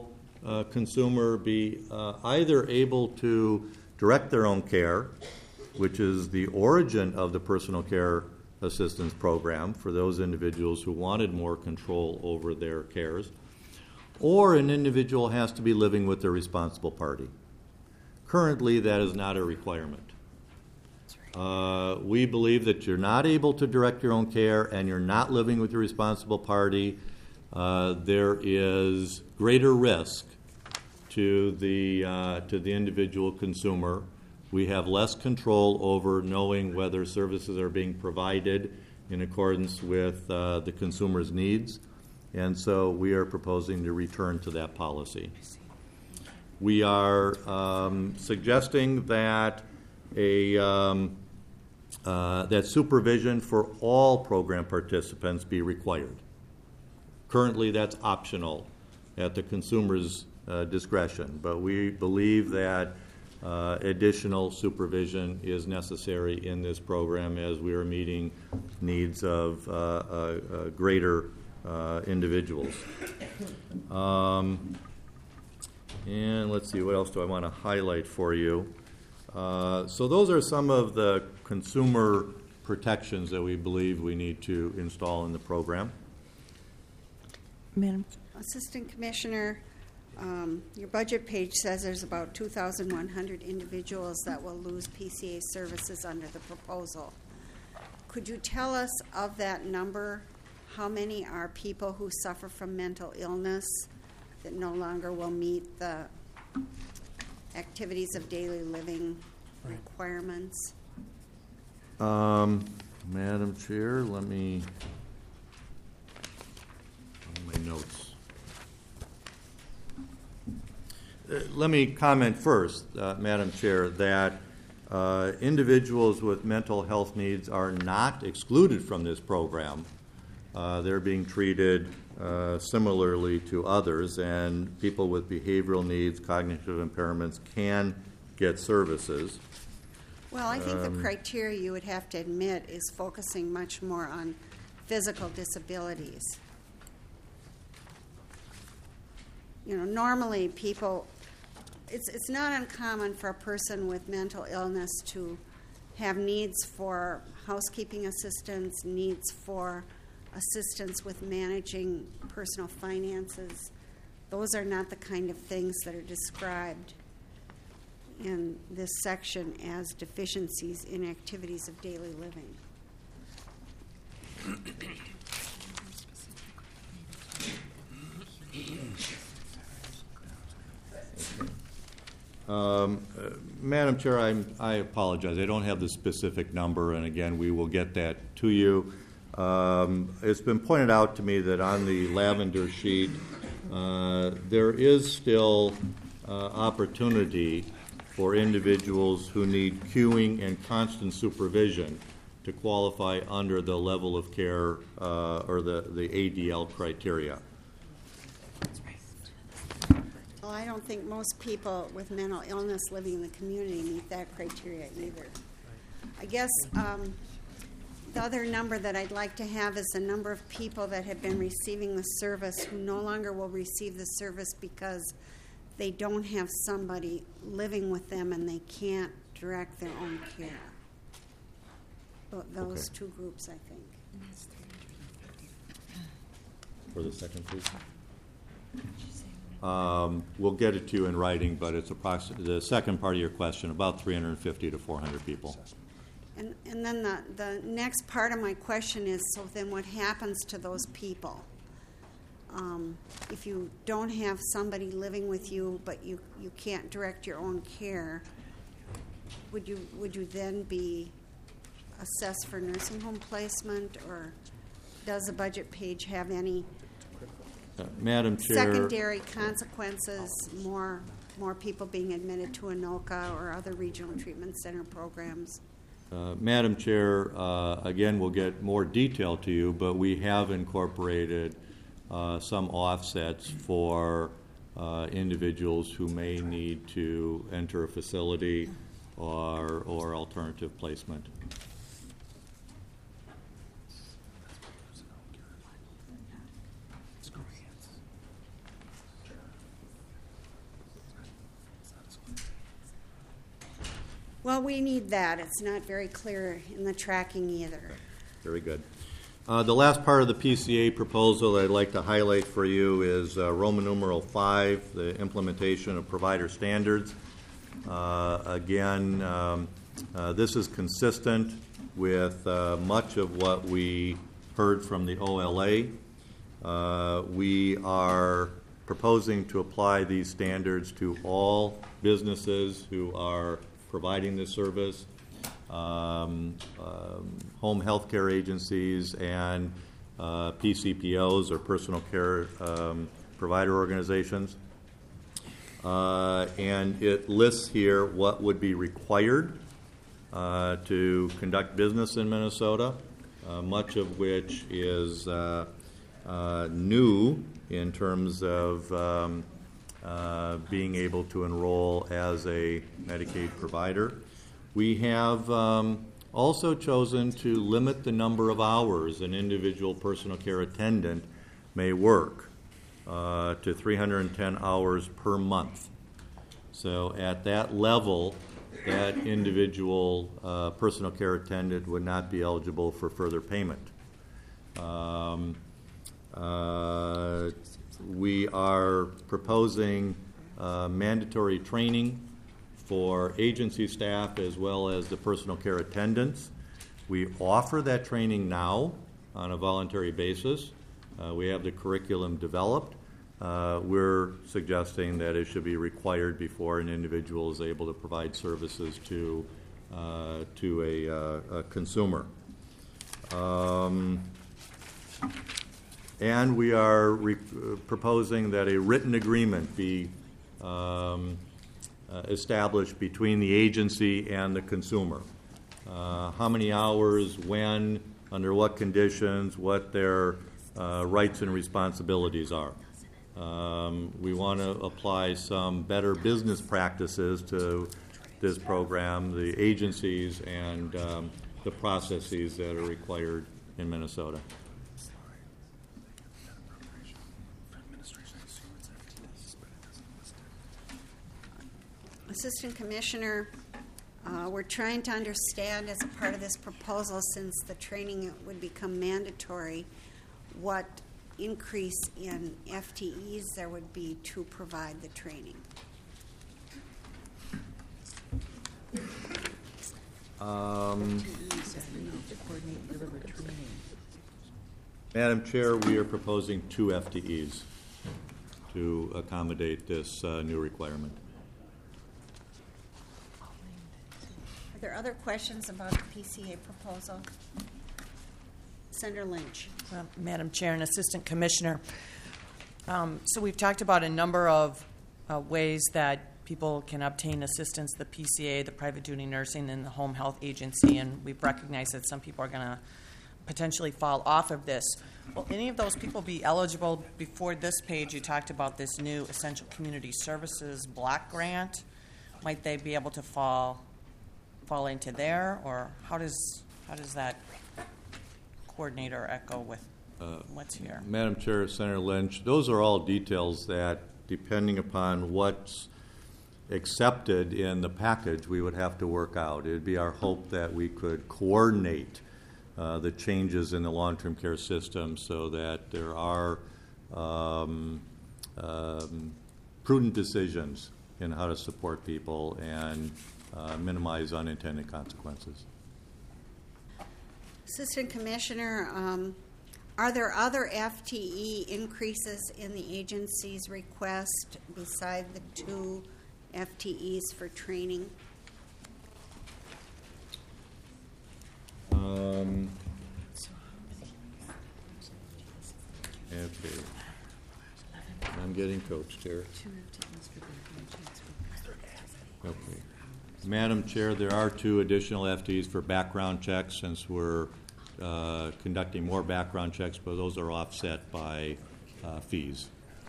S4: uh, consumer be uh, either able to direct their own care, which is the origin of the personal care assistance program for those individuals who wanted more control over their cares, or an individual has to be living with their responsible party. Currently, that is not a requirement. Uh, we believe that you're not able to direct your own care and you're not living with your responsible party. Uh, there is greater risk to the uh, to the individual consumer. We have less control over knowing whether services are being provided in accordance with uh, the consumer's needs, and so we are proposing to return to that policy. We are um, suggesting that a um, uh, that supervision for all program participants be required. Currently, that's optional at the consumer's uh, discretion, but we believe that uh, additional supervision is necessary in this program as we are meeting needs of uh, uh, uh, greater uh, individuals. Um, and let's see, what else do I want to highlight for you? Uh, so those are some of the consumer protections that we believe we need to install in the program.
S3: Madam.
S1: Assistant Commissioner, um, your budget page says there's about two thousand one hundred individuals that will lose P C A services under the proposal. Could you tell us of that number, how many are people who suffer from mental illness that no longer will meet the activities of daily living requirements?
S4: Um, Madam Chair, let me, my notes. Uh, let me comment first, uh, Madam Chair, that uh, individuals with mental health needs are not excluded from this program. Uh, they're being treated uh, similarly to others, and people with behavioral needs, cognitive impairments can get services.
S1: Well, I think um, the criteria you would have to admit is focusing much more on physical disabilities. You know, normally people, it's it's not uncommon for a person with mental illness to have needs for housekeeping assistance, needs for assistance with managing personal finances. Those are not the kind of things that are described in this section as deficiencies in activities of daily living.
S4: Um, uh, Madam Chair, I'm, I apologize. I don't have the specific number, and again, we will get that to you. Um, it's been pointed out to me that on the lavender sheet, uh, there is still uh, opportunity for individuals who need cueing and constant supervision to qualify under the level of care uh, or the, the A D L criteria.
S1: Well, I don't think most people with mental illness living in the community meet that criteria either. I guess um, the other number that I'd like to have is the number of people that have been receiving the service who no longer will receive the service because they don't have somebody living with them and they can't direct their own care. Th- Those
S4: Okay.
S1: two groups, I think.
S4: For the second, please. Um, we'll get it to you in writing, but it's approximately the second part of your question, about three hundred fifty to four hundred people.
S1: And, and then the, the next part of my question is, so then what happens to those people? Um, if you don't have somebody living with you, but you, you can't direct your own care, would you would you then be assessed for nursing home placement, or does the budget page have any
S4: Uh, Madam Chair.
S1: secondary consequences, more more people being admitted to ANOCA or other regional treatment center programs?
S4: Uh, Madam Chair, uh, again, we'll get more detail to you, but we have incorporated uh, some offsets for uh, individuals who may need to enter a facility or, or alternative placement.
S1: Well, we need that. It's not very clear in the tracking either.
S4: Very good. Uh, the last part of the P C A proposal that I'd like to highlight for you is uh, Roman numeral five, the implementation of provider standards. Uh, again, um, uh, this is consistent with uh, much of what we heard from the O L A. Uh, we are proposing to apply these standards to all businesses who are providing this service. Um, um, home health care agencies and uh, P C P Os, or personal care um, provider organizations. Uh, and it lists here what would be required uh, to conduct business in Minnesota, uh, much of which is uh, uh, new in terms of um, uh, being able to enroll as a Medicaid provider. We have um, also chosen to limit the number of hours an individual personal care attendant may work uh, to three hundred ten hours per month. So at that level, that individual uh, personal care attendant would not be eligible for further payment. Um, uh, we are proposing uh, mandatory training for agency staff as well as the personal care attendants. We offer that training now on a voluntary basis. Uh, we have the curriculum developed. Uh, we're suggesting that it should be required before an individual is able to provide services to uh, to a, uh, a consumer. Um, and we are re- proposing that a written agreement be um, Uh, established between the agency and the consumer. Uh, how many hours, when, under what conditions, what their uh, rights and responsibilities are. Um, we want to apply some better business practices to this program, the agencies and um, the processes that are required in Minnesota.
S1: Assistant Commissioner, uh, we're trying to understand as a part of this proposal, since the training would become mandatory, what increase in F T Es there would be to provide the training.
S4: Um, Madam Chair, we are proposing two F T Es to accommodate this uh, new requirement.
S1: Are there other questions about the P C A proposal? Senator Lynch.
S6: Uh, Madam Chair and Assistant Commissioner, um, so we've talked about a number of uh, ways that people can obtain assistance, the P C A, the private duty nursing, and the home health agency, and we've recognized that some people are going to potentially fall off of this. Will any of those people be eligible? Before this page, you talked about this new Essential Community Services block grant. Might they be able to fall fall into there, or how does how does that coordinate or echo with uh, what's here?
S4: Madam Chair, Senator Lynch, those are all details that, depending upon what's accepted in the package, we would have to work out. It would be our hope that we could coordinate uh, the changes in the long-term care system so that there are um, um, prudent decisions in how to support people and uh, minimize unintended consequences.
S1: Assistant Commissioner, um, are there other F T E increases in the agency's request beside the two F T Es for training?
S4: Um, okay. I'm getting coached here. Okay. Madam Chair, there are two additional F T Es for background checks, since we're uh, conducting more background checks, but those are offset by uh, fees.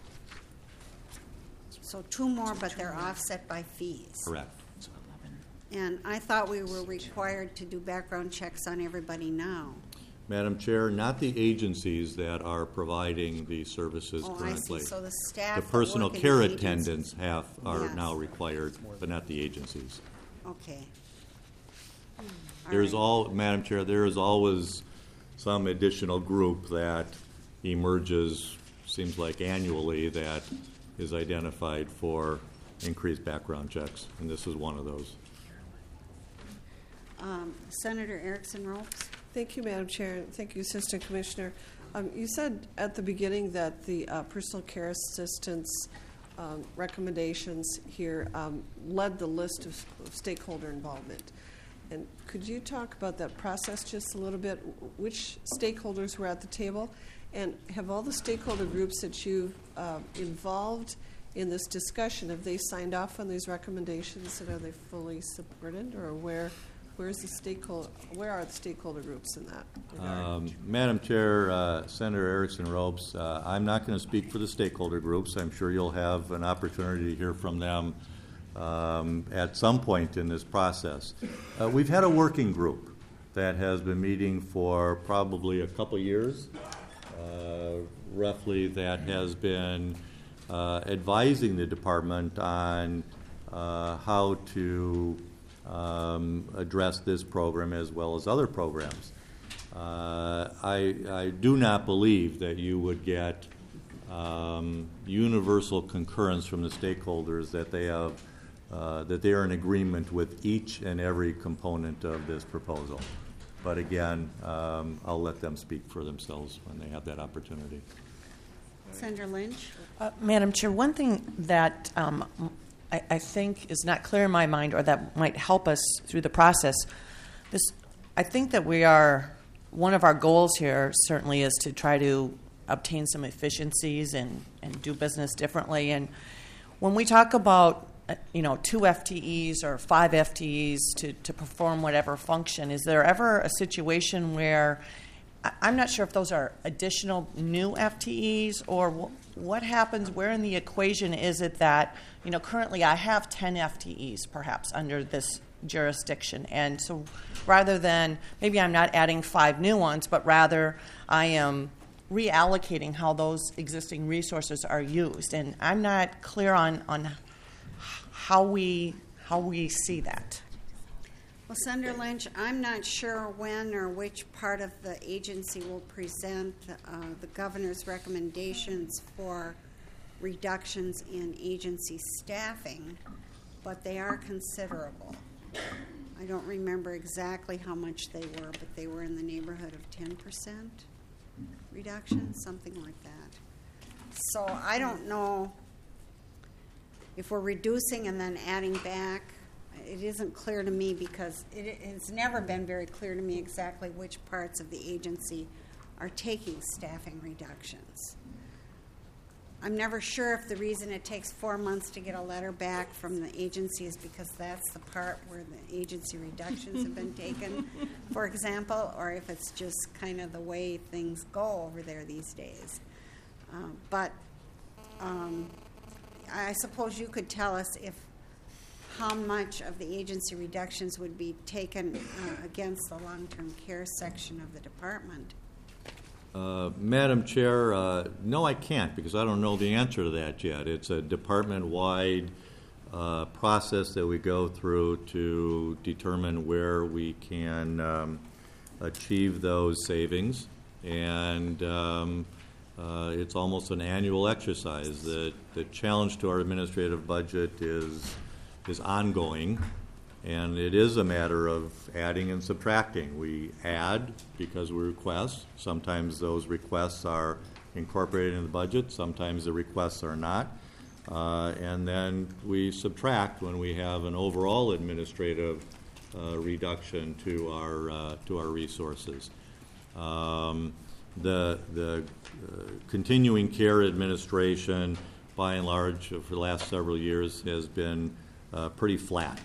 S1: So two more, but they're offset by fees.
S4: Correct.
S1: And I thought we were required to do background checks on everybody now.
S4: Madam Chair, not the agencies that are providing the services
S1: Oh, I
S4: currently.
S1: see. So the staff
S4: The
S1: that
S4: personal
S1: work in
S4: care
S1: the agencies.
S4: attendants have, are
S1: Yes.
S4: now required, but not the agencies.
S1: Okay.
S4: There's
S1: right.
S4: all, Madam Chair, there is always some additional group that emerges, seems like annually, that is identified for increased background checks, and this is one of those.
S1: Um, Senator Erickson Ropes.
S11: Thank you, Madam Chair. Thank you, Assistant Commissioner. Um, you said at the beginning that the uh, personal care assistance um, recommendations here um, led the list of, of stakeholder involvement. And could you talk about that process just a little bit? Which stakeholders were at the table? And have all the stakeholder groups that you've uh, involved in this discussion, have they signed off on these recommendations, and are they fully supported, or where? Where's the stakeholder? Where are the stakeholder groups in that regard?
S4: Um, Madam Chair, uh, Senator Erickson Ropes, uh, I'm not going to speak for the stakeholder groups. I'm sure you'll have an opportunity to hear from them um, at some point in this process. Uh, we've had a working group that has been meeting for probably a couple years, uh, roughly, that has been uh, advising the department on uh, how to Um, address this program as well as other programs. Uh, I, I do not believe that you would get um, universal concurrence from the stakeholders that they have, uh, that they are in agreement with each and every component of this proposal. But again, um, I'll let them speak for themselves when they have that opportunity.
S1: Senator Lynch.
S6: Uh, Madam Chair, one thing that um, I, I think is not clear in my mind, or that might help us through the process. This, I think that we are, one of our goals here certainly is to try to obtain some efficiencies and, and do business differently. And when we talk about, uh, you know, two F T Es or five F T Es to, to perform whatever function, is there ever a situation where, I, I'm not sure if those are additional new F T Es, or w- what happens, where in the equation is it that, you know, currently I have ten F T Es perhaps under this jurisdiction, and so rather than, maybe I'm not adding five new ones, but rather I am reallocating how those existing resources are used, and I'm not clear on, on how we how we see that.
S1: Well, Senator Lynch, I'm not sure when or which part of the agency will present uh, the governor's recommendations for reductions in agency staffing, but they are considerable. I don't remember exactly how much they were, but they were in the neighborhood of ten percent reduction, something like that. So I don't know if we're reducing and then adding back. It isn't clear to me, because it has never been very clear to me exactly which parts of the agency are taking staffing reductions. I'm never sure if the reason it takes four months to get a letter back from the agency is because that's the part where the agency reductions have been taken, for example, or if it's just kind of the way things go over there these days. Uh, but um, I suppose you could tell us if how much of the agency reductions would be taken uh, against the long-term care section of the department.
S4: Uh, Madam Chair, uh, no, I can't, because I don't know the answer to that yet. It's a department-wide uh, process that we go through to determine where we can um, achieve those savings, and um, uh, it's almost an annual exercise. The, the challenge to our administrative budget is is ongoing, and it is a matter of adding and subtracting. We add because we request. Sometimes those requests are incorporated in the budget. Sometimes the requests are not. Uh, and then we subtract when we have an overall administrative uh, reduction to our uh, to our resources. Um, the the uh, continuing care administration, by and large, for the last several years, has been Uh, pretty flat.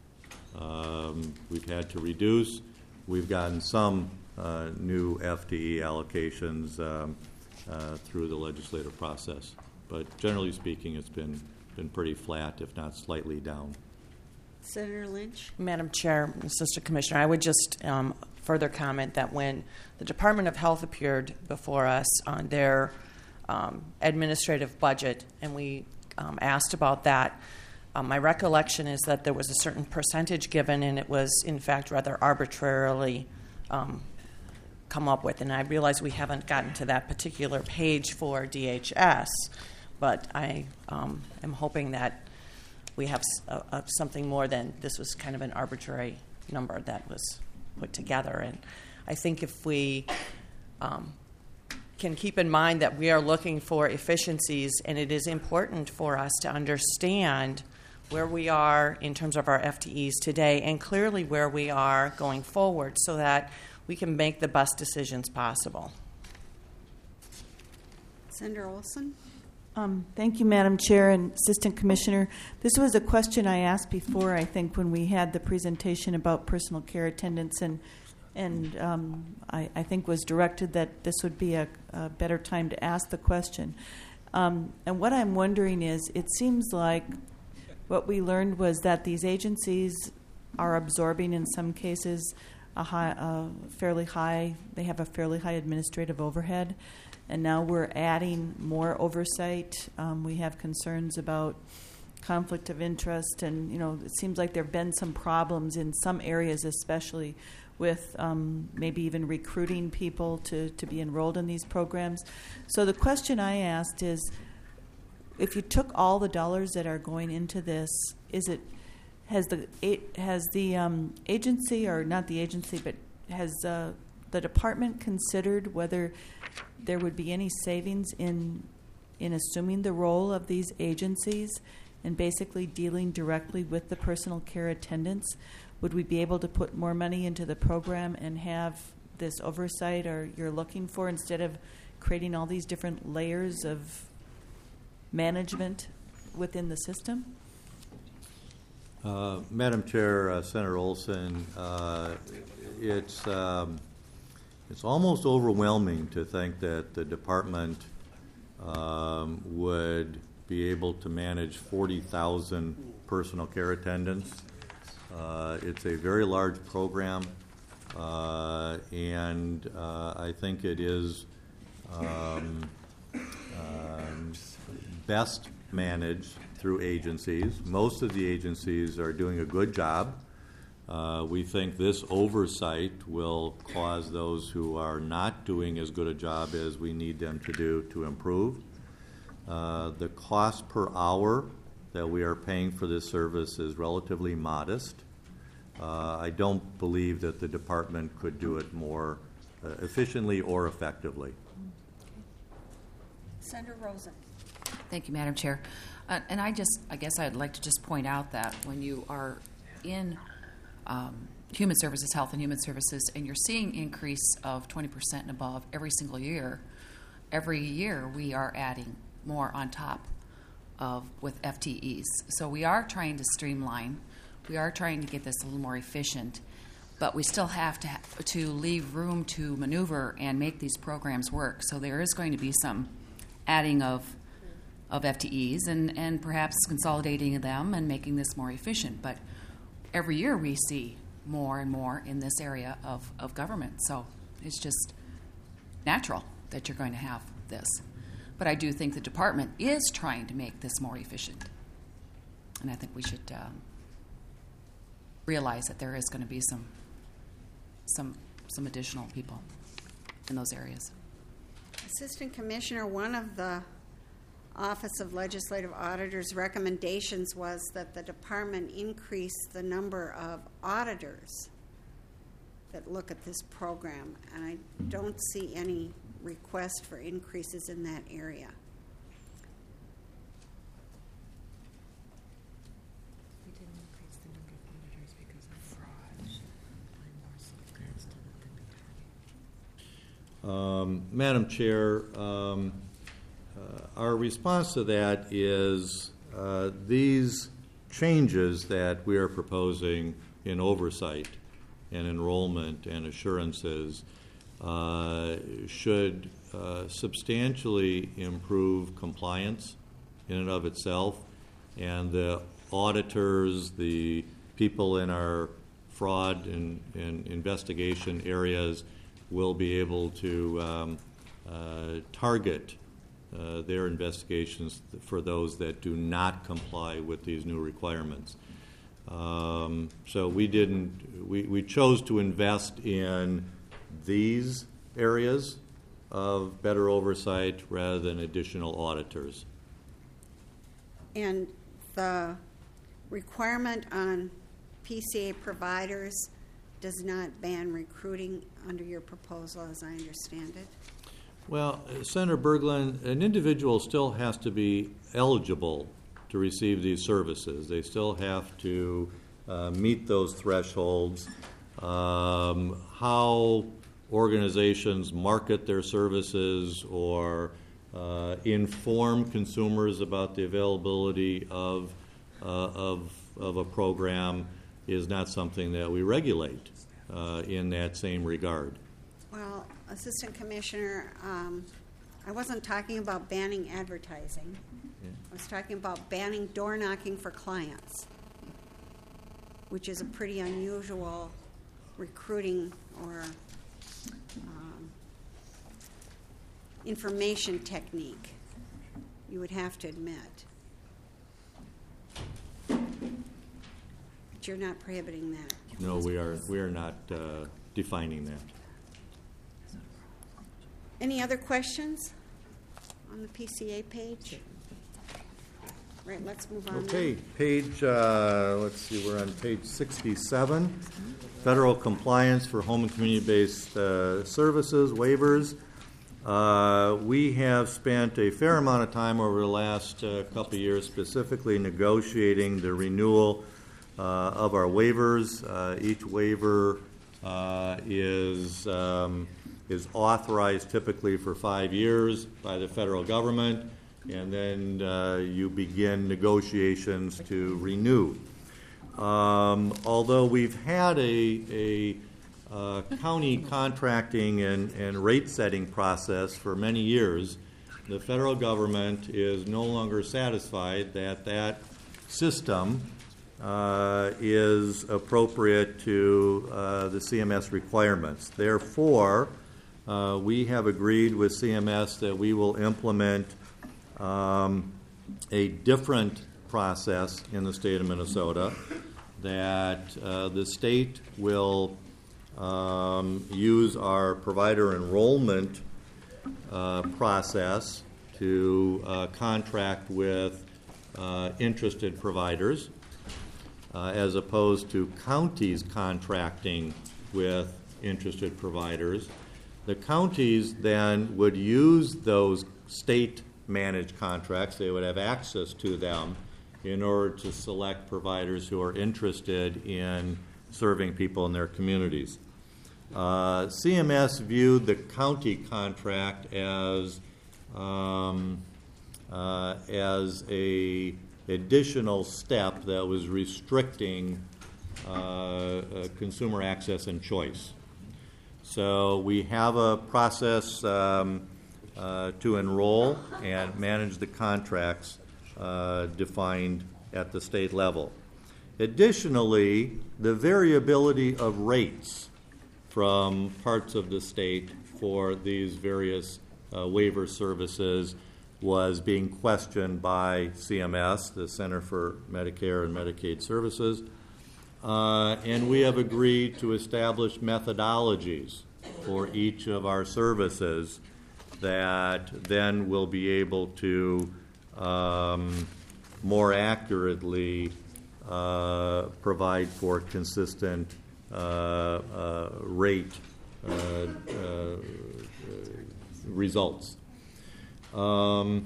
S4: Um, we've had to reduce. We've gotten some uh, new F T E allocations um, uh, through the legislative process, but generally speaking, it's been been pretty flat, if not slightly down.
S1: Senator Lynch?
S6: Madam Chair, Assistant Commissioner, I would just um, further comment that when the Department of Health appeared before us on their um, administrative budget, and we um, asked about that, Uh, my recollection is that there was a certain percentage given, and it was, in fact, rather arbitrarily um, come up with. And I realize we haven't gotten to that particular page for D H S, but I um, am hoping that we have s- uh, uh, something more than this was kind of an arbitrary number that was put together. And I think if we um, can keep in mind that we are looking for efficiencies, and it is important for us to understand where we are in terms of our F T Es today and clearly where we are going forward so that we can make the best decisions possible.
S1: Senator Olson?
S5: Um, thank you, Madam Chair and Assistant Commissioner. This was a question I asked before, I think, when we had the presentation about personal care attendants, and and um, I, I think was directed that this would be a, a better time to ask the question. Um, and what I'm wondering is, it seems like what we learned was that these agencies are absorbing, in some cases, a high, a fairly high, they have a fairly high administrative overhead. And now we're adding more oversight. Um, we have concerns about conflict of interest, and you know, it seems like there have been some problems in some areas, especially with um, maybe even recruiting people to, to be enrolled in these programs. So the question I asked is, if you took all the dollars that are going into this, is it has the has the um, agency, or not the agency, but has uh, the department considered whether there would be any savings in in assuming the role of these agencies and basically dealing directly with the personal care attendants? Would we be able to put more money into the program and have this oversight, or you're looking for, instead of creating all these different layers of management within the system?
S4: Uh, Madam Chair, uh, Senator Olson, uh, it's um, it's almost overwhelming to think that the department um, would be able to manage forty thousand personal care attendants. Uh, it's a very large program, uh, and uh, I think it is um, um, best managed through agencies. Most of the agencies are doing a good job. Uh, we think this oversight will cause those who are not doing as good a job as we need them to do to improve. Uh, the cost per hour that we are paying for this service is relatively modest. Uh, I don't believe that the department could do it more uh, efficiently or effectively.
S1: Senator Rosen?
S10: Thank you, Madam Chair. Uh, and I just, I guess I'd like to just point out that when you are in um, Human Services, Health and Human Services, and you're seeing increase of twenty percent and above every single year, every year we are adding more on top of with F T Es. So we are trying to streamline. We are trying to get this a little more efficient, but we still have to ha- to leave room to maneuver and make these programs work. So there is going to be some adding of of F T Es and, and perhaps consolidating them and making this more efficient. But every year we see more and more in this area of, of government. So it's just natural that you're going to have this. But I do think the department is trying to make this more efficient. And I think we should um, realize that there is going to be some some some additional people in those areas.
S1: Assistant Commissioner, one of the Office of Legislative Auditors' recommendations was that the department increase the number of auditors that look at this program, and I don't see any request for increases in that area.
S3: We didn't increase the number of auditors because of fraud.
S4: Um, Madam Chair, um, uh, our response to that is uh, these changes that we are proposing in oversight and enrollment and assurances uh, should uh, substantially improve compliance in and of itself, and the auditors, the people in our fraud and, and investigation areas will be able to um, uh, target uh, their investigations for those that do not comply with these new requirements. Um, so we didn't, we, we chose to invest in these areas of better oversight rather than additional auditors.
S1: And the requirement on P C A providers does not ban recruiting under your proposal, as I understand it?
S4: Well, uh, Senator Berglund, an individual still has to be eligible to receive these services. They still have to uh, meet those thresholds. Um, how organizations market their services or uh, inform consumers about the availability of, uh, of, of a program is not something that we regulate uh, in that same regard.
S1: Well, Assistant Commissioner, um, I wasn't talking about banning advertising.
S4: Yeah.
S1: I was talking about banning door knocking for clients, which is a pretty unusual recruiting or um, information technique, you would have to admit. But you're not prohibiting that.
S4: No, we are, we are not uh, defining that.
S1: Any other questions on the P C A page? Right, let's move on.
S4: Okay, page, uh, let's see, we're on page sixty-seven. Federal compliance for home and community-based uh, services, waivers. Uh, we have spent a fair amount of time over the last uh, couple of years specifically negotiating the renewal uh, of our waivers. Uh, each waiver uh, is um, is authorized typically for five years by the federal government, and then uh, you begin negotiations to renew. Um, although we've had a, a uh, county contracting and, and rate setting process for many years, the federal government is no longer satisfied that that system uh, is appropriate to uh, the C M S requirements. Therefore, uh, we have agreed with C M S that we will implement um, a different process in the state of Minnesota, that uh, the state will um, use our provider enrollment uh, process to uh, contract with uh, interested providers, uh, as opposed to counties contracting with interested providers. The counties then would use those state-managed contracts. They would have access to them in order to select providers who are interested in serving people in their communities. Uh, C M S viewed the county contract as um, uh, as a additional step that was restricting uh, uh, consumer access and choice. So we have a process um, uh, to enroll and manage the contracts Uh, defined at the state level. Additionally, the variability of rates from parts of the state for these various uh, waiver services was being questioned by C M S, the Center for Medicare and Medicaid Services, uh, and we have agreed to establish methodologies for each of our services that then will be able to Um, more accurately uh, provide for consistent uh, uh, rate uh, uh, results. Um,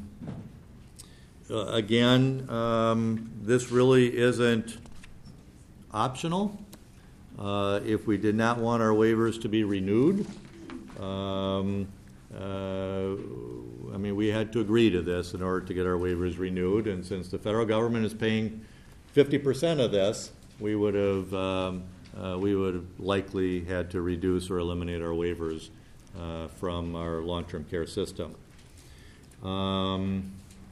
S4: uh, again, um, this really isn't optional. Uh, if we did not want our waivers to be renewed, um, uh, I mean, we had to agree to this in order to get our waivers renewed, and since the federal government is paying fifty percent of this, we would have um, uh, we would have likely had to reduce or eliminate our waivers uh, from our long-term care system. Um,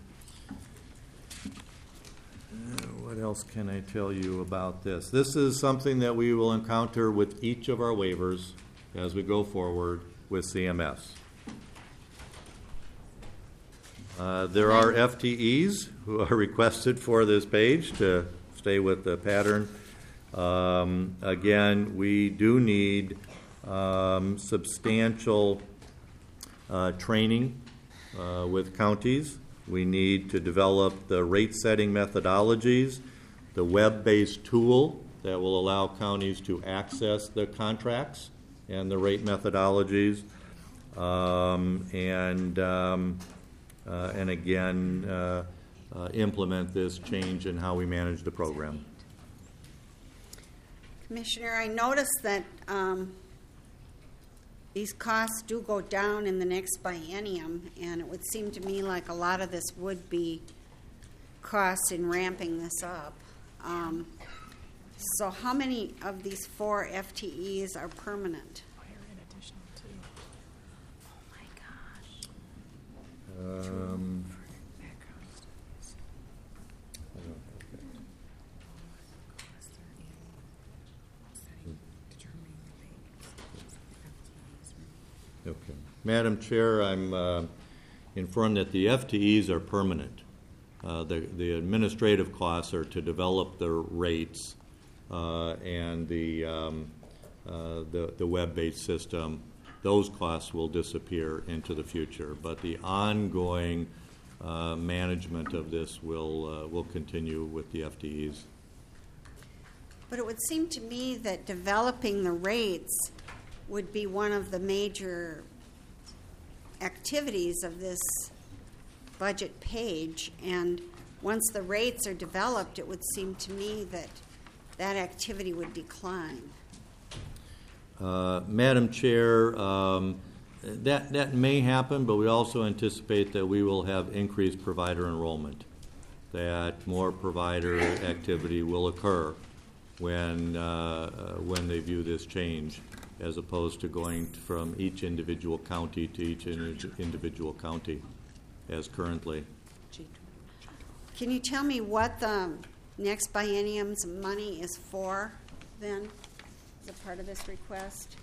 S4: what else can I tell you about this? This is something that we will encounter with each of our waivers as we go forward with C M S. Uh, There are F T Es who are requested for this page to stay with the pattern. Um, Again, we do need um, substantial uh, training uh, with counties. We need to develop the rate-setting methodologies, the web-based tool that will allow counties to access the contracts and the rate methodologies, um, and um, uh, and again uh, uh, implement this change in how we manage the program.
S1: Commissioner, I noticed that um, these costs do go down in the next biennium, and it would seem to me like a lot of this would be costs in ramping this up. Um, so how many of these four F T Es are permanent?
S4: Um, Okay. Madam Chair, I'm uh, informed that the F T Es are permanent. Uh, the, the administrative costs are to develop the rates uh, and the, um, uh, the, the web-based system. Those costs will disappear into the future, but the ongoing uh, management of this will, uh, will continue with the F T Es.
S1: But it would seem to me that developing the rates would be one of the major activities of this budget page, and once the rates are developed, it would seem to me that that activity would decline.
S4: Uh, Madam Chair, um, that, that may happen, but we also anticipate that we will have increased provider enrollment, that more provider activity will occur when, uh, when they view this change, as opposed to going from each individual county to each individual county as currently.
S1: Can you tell me what the next biennium's money is for then, as a part of this request?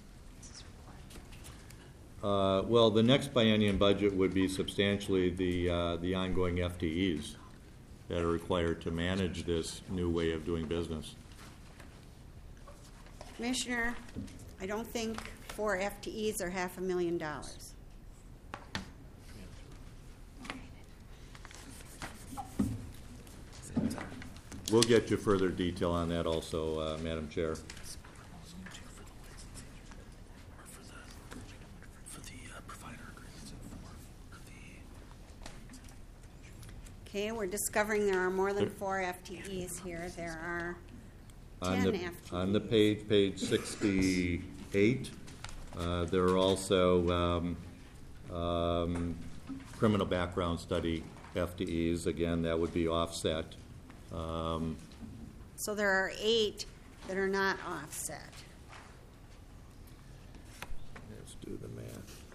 S4: Uh, well, the next biennium budget would be substantially the, uh, the ongoing F T Es that are required to manage this new way of doing business.
S1: Commissioner, I don't think four F T Es are half a million dollars.
S4: We'll get you further detail on that also, uh, Madam Chair.
S1: Okay, we're discovering there are more than four F T Es here. There are
S4: On
S1: ten
S4: the,
S1: F T Es.
S4: on the page, page sixty-eight, uh, there are also um, um, criminal background study F T Es. Again, that would be offset. Um,
S1: So there are eight that are not offset.
S4: let's do the math.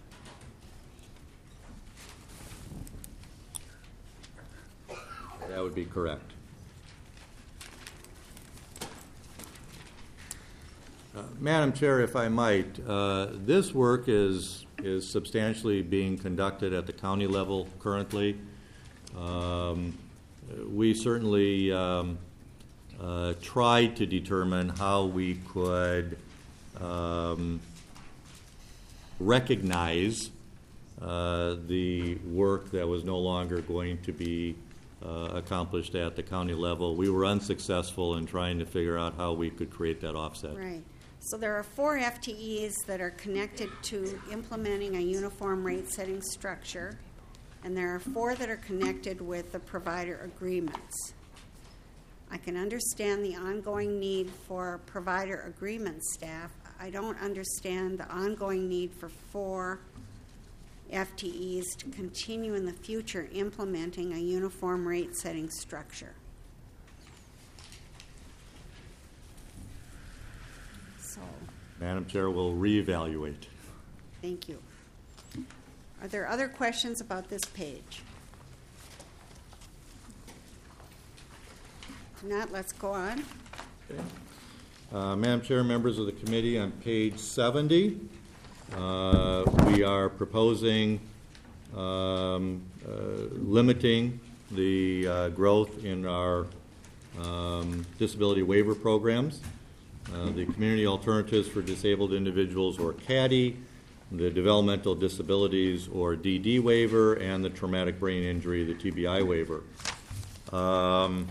S4: That would be correct. Uh, Madam Chair, if I might, uh, this work is is substantially being conducted at the county level currently. Um, we certainly um, uh, tried to determine how we could um, recognize uh, the work that was no longer going to be uh, accomplished at the county level. We were unsuccessful in trying to figure out how we could create that offset.
S1: Right. So there are four F T Es that are connected to implementing a uniform rate setting structure, and there are four that are connected with the provider agreements. I can understand the ongoing need for provider agreement staff. I don't understand the ongoing need for four F T Es to continue in the future implementing a uniform rate setting structure. So,
S4: Madam Chair, we'll reevaluate.
S1: thank you. Are there other questions about this page? If not, let's go on.
S4: Okay. Uh, Madam Chair, members of the committee, on page seventy, uh, we are proposing um, uh, limiting the uh, growth in our um, disability waiver programs, uh, the Community Alternatives for Disabled Individuals, or CADDI, the Developmental Disabilities, or D D waiver, and the Traumatic Brain Injury, the T B I waiver. Um,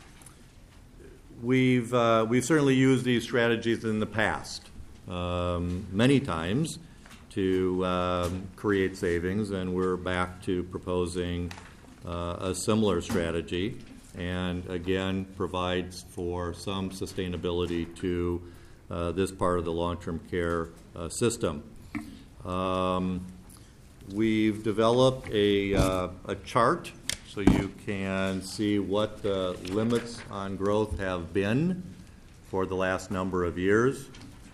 S4: we've, uh, we've certainly used these strategies in the past, um, many times, to um, create savings, and we're back to proposing uh, a similar strategy, and again provides for some sustainability to uh, this part of the long-term care uh, system. Um, we've developed a, uh, a chart so you can see what the limits on growth have been for the last number of years.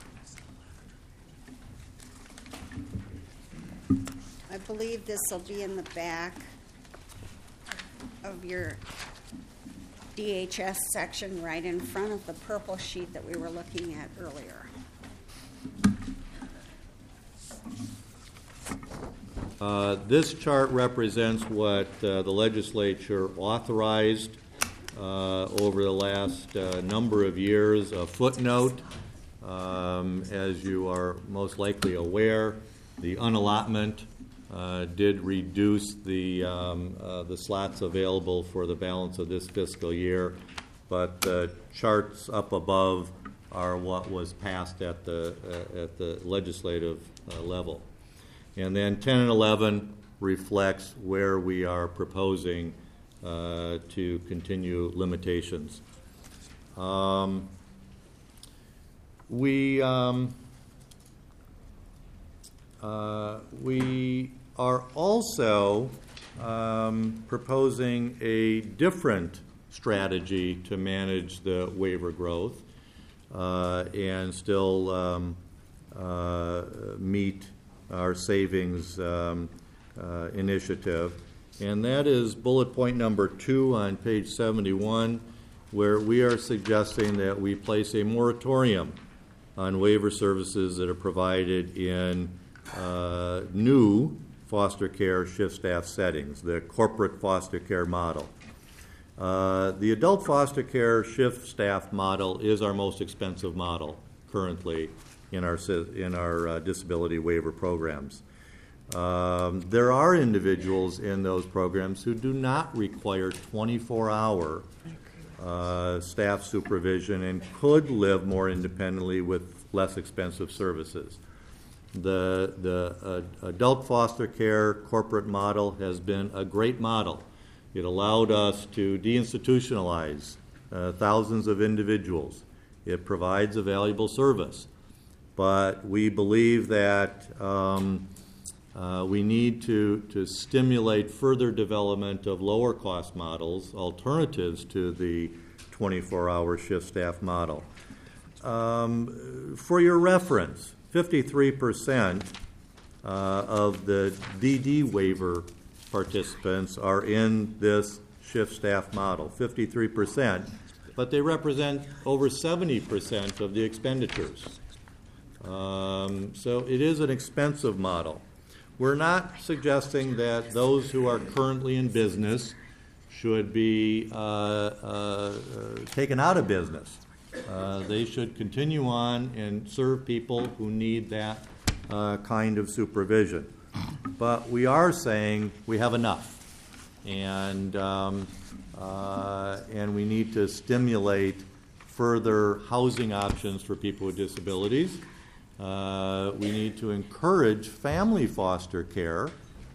S1: I believe this will be in the back of your D H S section, right in front of the purple sheet that we were looking at earlier.
S4: Uh, this chart represents what uh, the legislature authorized uh, over the last uh, number of years. A footnote, um, as you are most likely aware, the unallotment uh, did reduce the, um, uh, the slots available for the balance of this fiscal year, but the charts up above are what was passed at the, uh, at the legislative uh, level. And then ten and eleven reflects where we are proposing uh, to continue limitations. Um, we um, uh, we are also um, proposing a different strategy to manage the waiver growth uh, and still um, uh, meet our savings um, uh, initiative, and that is bullet point number two on page seventy-one, where we are suggesting that we place a moratorium on waiver services that are provided in uh, new foster care shift staff settings, the corporate foster care model. Uh, the adult foster care shift staff model is our most expensive model currently in our in our uh, disability waiver programs. Um, there are individuals in those programs who do not require twenty-four hour uh, staff supervision and could live more independently with less expensive services. The, the uh, adult foster care corporate model has been a great model. It allowed us to deinstitutionalize uh, thousands of individuals. It provides a valuable service. But we believe that um, uh, we need to, to stimulate further development of lower cost models, alternatives to the twenty-four hour shift staff model. Um, for your reference, fifty-three percent uh, of the D D waiver participants are in this shift staff model, fifty-three percent, but they represent over seventy percent of the expenditures. Um, so it is an expensive model. We're not suggesting that those who are currently in business should be uh, uh, uh, taken out of business. Uh, they should continue on and serve people who need that uh, kind of supervision. But we are saying we have enough, and um, uh, and we need to stimulate further housing options for people with disabilities. Uh, we need to encourage family foster care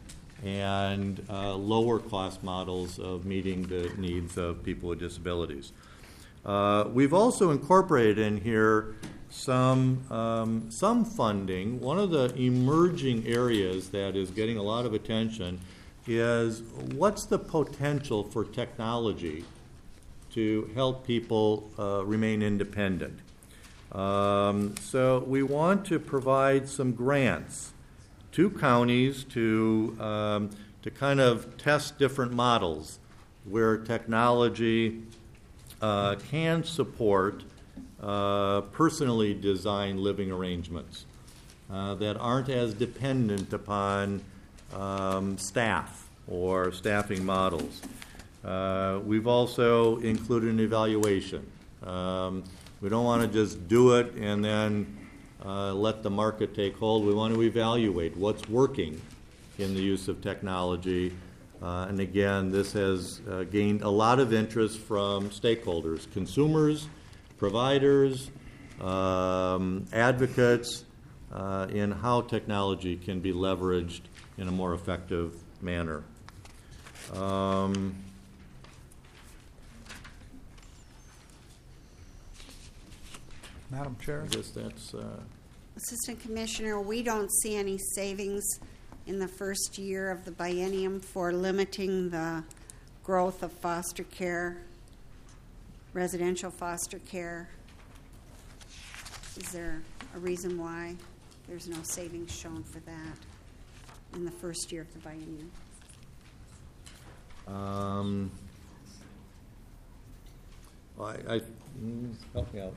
S4: and uh, lower cost models of meeting the needs of people with disabilities. Uh, we've also incorporated in here some, um, some funding. One of the emerging areas that is getting a lot of attention is what's the potential for technology to help people uh, remain independent. Um, so we want to provide some grants to counties to um, to kind of test different models where technology uh, can support uh, personally designed living arrangements uh, that aren't as dependent upon um, staff or staffing models. Uh, we've also included an evaluation. Um, we don't want to just do it and then uh, let the market take hold. We want to evaluate what's working in the use of technology. Uh, and again, this has uh, gained a lot of interest from stakeholders, consumers, providers, um, advocates, uh, in how technology can be leveraged in a more effective manner. Um,
S7: Madam Chair?
S4: I guess that's... Uh,
S1: Assistant Commissioner, we don't see any savings in the first year of the biennium for limiting the growth of foster care, residential foster care. Is there a reason why there's no savings shown for that in the first year of the biennium?
S4: um, I, I mm, help me out.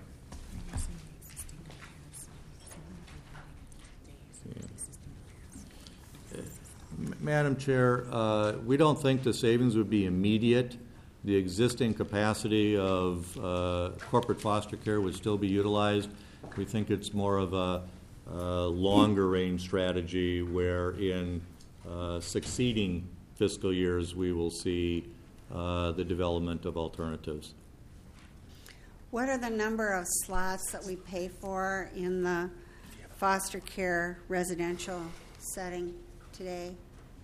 S4: Madam Chair, uh, we don't think the savings would be immediate. The existing capacity of uh, corporate foster care would still be utilized. We think it's more of a, a longer-range strategy where in uh, succeeding fiscal years we will see uh, the development of alternatives.
S1: What are the number of slots that we pay for in the foster care residential setting today?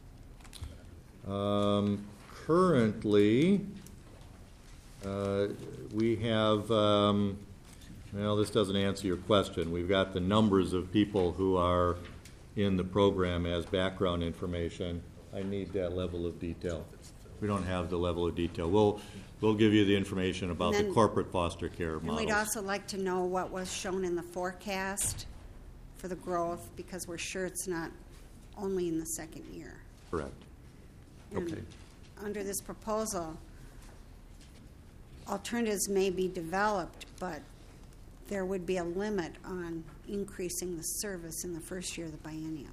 S4: Um, currently, uh, we have, um, well, this doesn't answer your question. We've got the numbers of people who are in the program as background information. I need that level of detail. We don't have the level of detail. We'll, we'll give you the information about
S1: And then-
S4: the corporate foster care
S1: And
S4: models.
S1: we'd also like to know what was shown in the forecast for the growth, because we're sure it's not only in the second year.
S4: Correct.
S1: And
S4: Okay.
S1: under this proposal, alternatives may be developed, but there would be a limit on increasing the service in the first year of the biennium.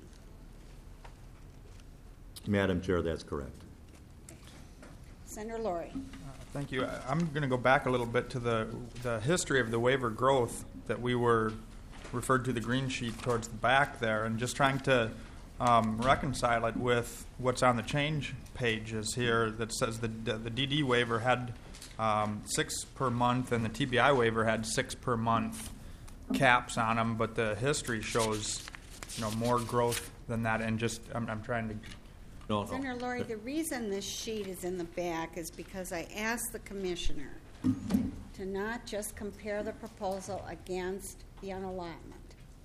S4: Madam Chair, that's correct.
S1: Senator Laurie.
S7: Thank you. I- I'm going to go back a little bit to the, the history of the waiver growth that we were referred to the green sheet towards the back there, and just trying to um, reconcile it with what's on the change pages here that says the, the D D waiver had um, six per month and the T B I waiver had six per month caps on them, but the history shows, you know, more growth than that. And just I'm, I'm trying to
S4: No, no.
S1: Senator Laurie, the reason this sheet is in the back is because I asked the commissioner to not just compare the proposal against the unallotment,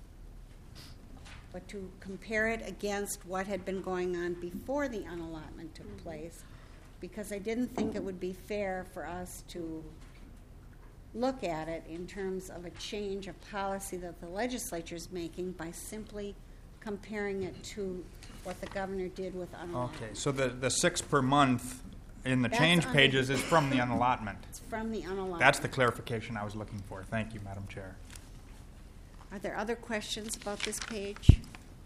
S1: but to compare it against what had been going on before the unallotment took place, because I didn't think it would be fair for us to look at it in terms of a change of policy that the legislature is making by simply comparing it to what the governor did with unallotment.
S7: Okay, so the, the six per month in the
S1: That's
S7: change
S1: under-
S7: pages is from the unallotment.
S1: It's from the unallotment.
S7: That's the clarification I was looking for. Thank you, Madam Chair.
S1: Are there other questions about this page?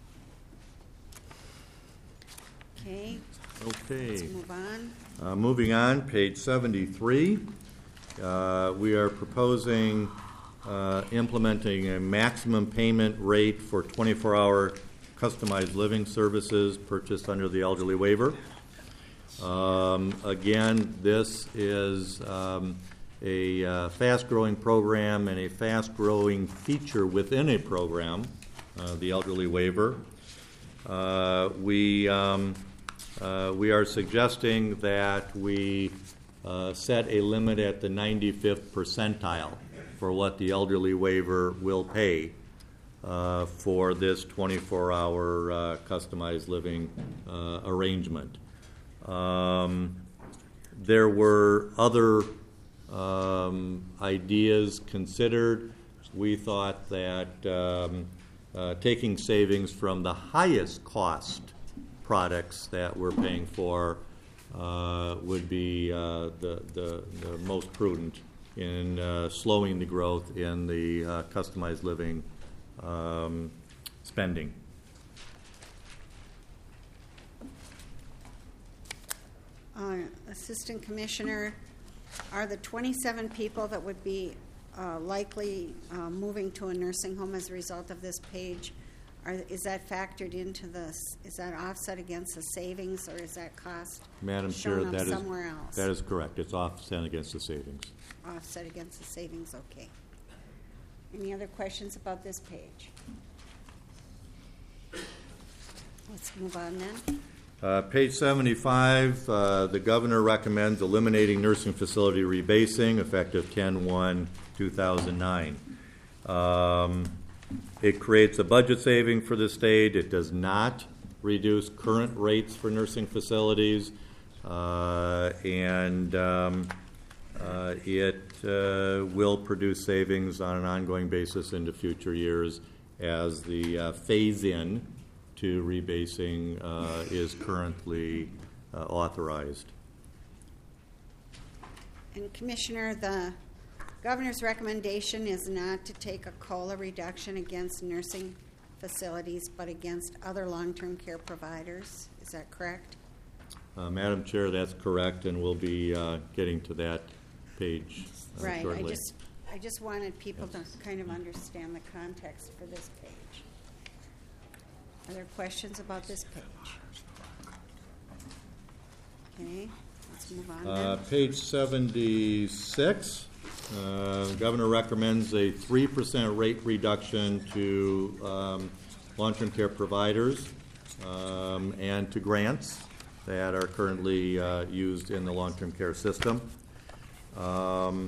S1: Okay,
S4: Okay.
S1: let's move on.
S4: Uh, moving on, page seventy-three, uh, we are proposing uh, implementing a maximum payment rate for twenty-four hour customized living services purchased under the elderly waiver. Um, again, this is um, a uh, fast-growing program and a fast-growing feature within a program, uh, the elderly waiver. Uh, we um, uh, we are suggesting that we uh, set a limit at the ninety-fifth percentile for what the elderly waiver will pay uh, for this twenty-four hour uh, customized living uh, arrangement. Um, there were other um, ideas considered. We thought that um, uh, taking savings from the highest cost products that we're paying for uh, would be uh, the, the, the most prudent in uh, slowing the growth in the uh, customized living um, spending.
S1: Uh, Assistant Commissioner, are the twenty-seven people that would be uh, likely uh, moving to a nursing home as a result of this page, are, is that factored into this? Is that offset against the savings, or is that cost
S4: Madam Chair,
S1: shown up
S4: that is
S1: somewhere else?
S4: that is correct. It's offset against the savings.
S1: Offset against the savings, okay. Any other questions about this page? Let's move on then.
S4: Uh, page seventy-five, uh, the governor recommends eliminating nursing facility rebasing effective ten one two thousand nine. Um, it creates a budget saving for the state. It does not reduce current rates for nursing facilities, uh, and um, uh, it uh, will produce savings on an ongoing basis into future years as the uh, phase-in to rebasing uh, is currently uh, authorized.
S1: And Commissioner, the governor's recommendation is not to take a COLA reduction against nursing facilities, but against other long-term care providers. Is that correct?
S4: Uh, Madam Chair, that's correct, and we'll be uh, getting to that page uh,
S1: Right.
S4: shortly.
S1: I just, I just wanted people to kind of understand the context for this page. Are there questions about this page? Okay, let's move on
S4: Uh,
S1: then.
S4: page seventy-six, uh, the governor recommends a three percent rate reduction to um, long-term care providers um, and to grants that are currently uh, used in the long-term care system. Um,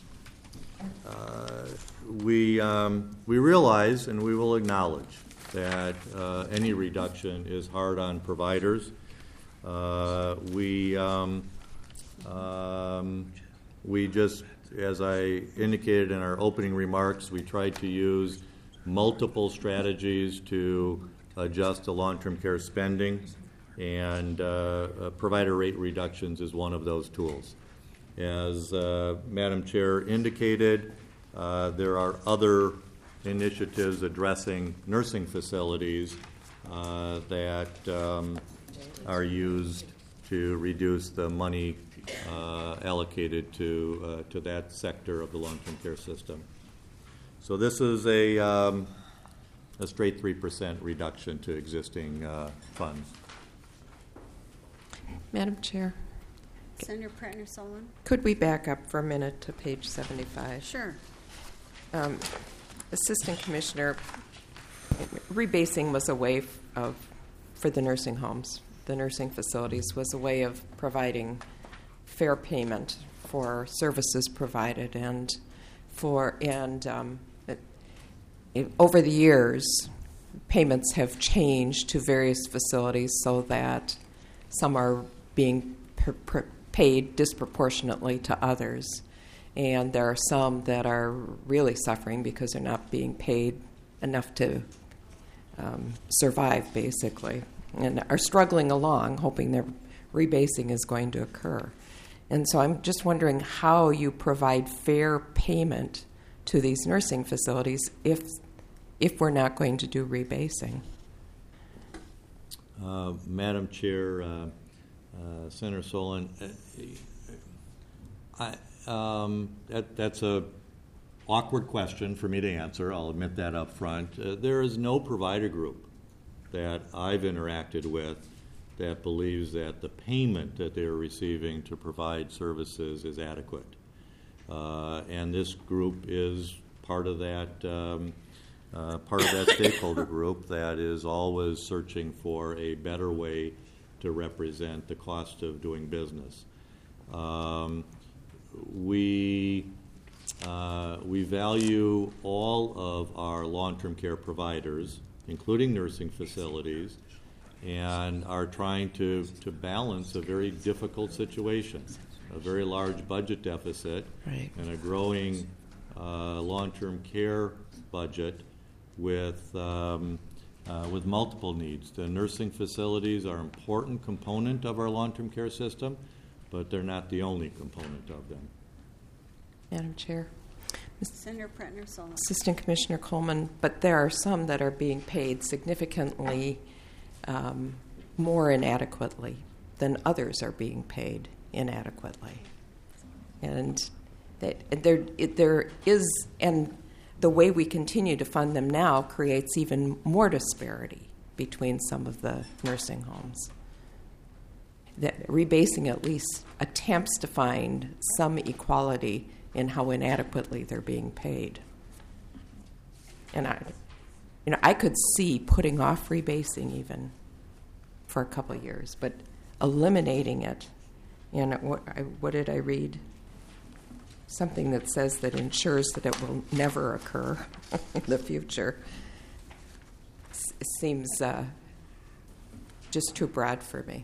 S4: uh, we, um, we realize and we will acknowledge that uh, any reduction is hard on providers. Uh, we um, um, we just, as I indicated in our opening remarks, we tried to use multiple strategies to adjust to long-term care spending, and uh, uh, provider rate reductions is one of those tools. As uh, Madam Chair indicated, uh, there are other initiatives addressing nursing facilities uh, that um, are used to reduce the money uh, allocated to uh, to that sector of the long-term care system. So this is a um, a straight three percent reduction to existing uh, funds.
S3: Madam Chair,
S1: Senator Pretner-Solon?
S3: could we back up for a minute to page seventy-five?
S1: Sure.
S3: Um, Assistant Commissioner, rebasing was a way of, for the nursing homes, the nursing facilities, was a way of providing fair payment for services provided, and for and um, it, it, over the years, payments have changed to various facilities so that some are being per, per, paid disproportionately to others. And there are some that are really suffering because they're not being paid enough to um, survive, basically, and are struggling along, hoping their rebasing is going to occur. And so I'm just wondering how you provide fair payment to these nursing facilities if if we're not going to do rebasing.
S4: Uh, Madam Chair, uh, uh, Senator Solon, uh, I. Um, that, that's a awkward question for me to answer. I'll admit that up front. Uh, there is no provider group that I've interacted with that believes that the payment that they're receiving to provide services is adequate. Uh, and this group is part of that um, uh, part of that stakeholder group that is always searching for a better way to represent the cost of doing business. Um, We uh, we value all of our long-term care providers, including nursing facilities, and are trying to, to balance a very difficult situation, a very large budget deficit,
S3: Right.
S4: and a growing uh, long-term care budget with um, uh, with multiple needs. The nursing facilities are an important component of our long-term care system, but they're not the only component of them.
S3: Madam Chair.
S1: Senator Pretner-Solon?
S3: Assistant Commissioner Coleman, but there are some that are being paid significantly um, more inadequately. then others are being paid inadequately. And that there, it, there is, and the way we continue to fund them now creates even more disparity between some of the nursing homes. That rebasing at least attempts to find some equality in how inadequately they're being paid. And I, you know, I could see putting off rebasing even for a couple of years, but eliminating it. And what, I, what did I read? Something that says that ensures that it will never occur in the future. It seems uh, just too broad for me.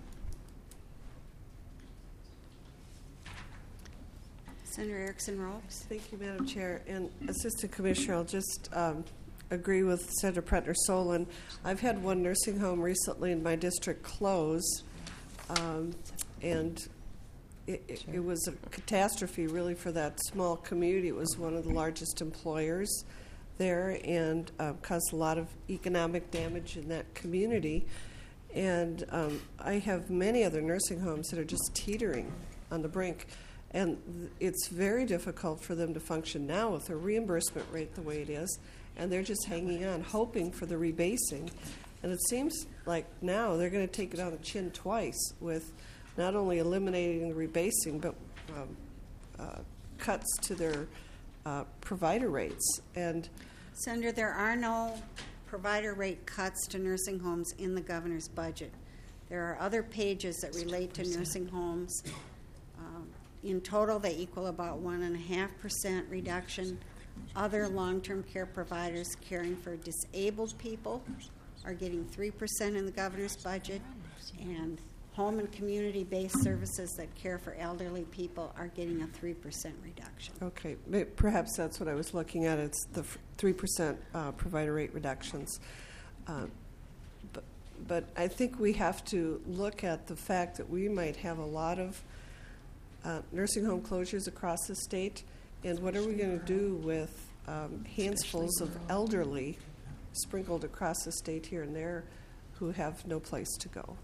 S1: Senator Erickson-Rolfs.
S11: Thank you, Madam Chair. And Assistant Commissioner, I'll just um, agree with Senator Pretner-Solon. I've had one nursing home recently in my district close, um, and it, it, it was a catastrophe really for that small community. It was one of the largest employers there and uh, caused a lot of economic damage in that community. And um, I have many other nursing homes that are just teetering on the brink. And th- it's very difficult for them to function now with their reimbursement rate the way it is, and they're just hanging on, hoping for the rebasing. And it seems like now they're going to take it on the chin twice with not only eliminating the rebasing, but um, uh, cuts to their uh, provider rates. And
S1: Senator, there are no provider rate cuts to nursing homes in the governor's budget. There are other pages that relate to nursing homes. Um, in total, they equal about one and a half percent reduction. Other long-term care providers caring for disabled people are getting three percent in the governor's budget, and home and community-based services that care for elderly people are getting a three percent reduction.
S11: okay, may- perhaps that's what I was looking at. It's the f- three percent uh, provider rate reductions. Uh, but, but I think we have to look at the fact that we might have a lot of uh, nursing home closures across the state, and what are we going to do with um, handfuls of elderly sprinkled across the state here and there who have no place to go?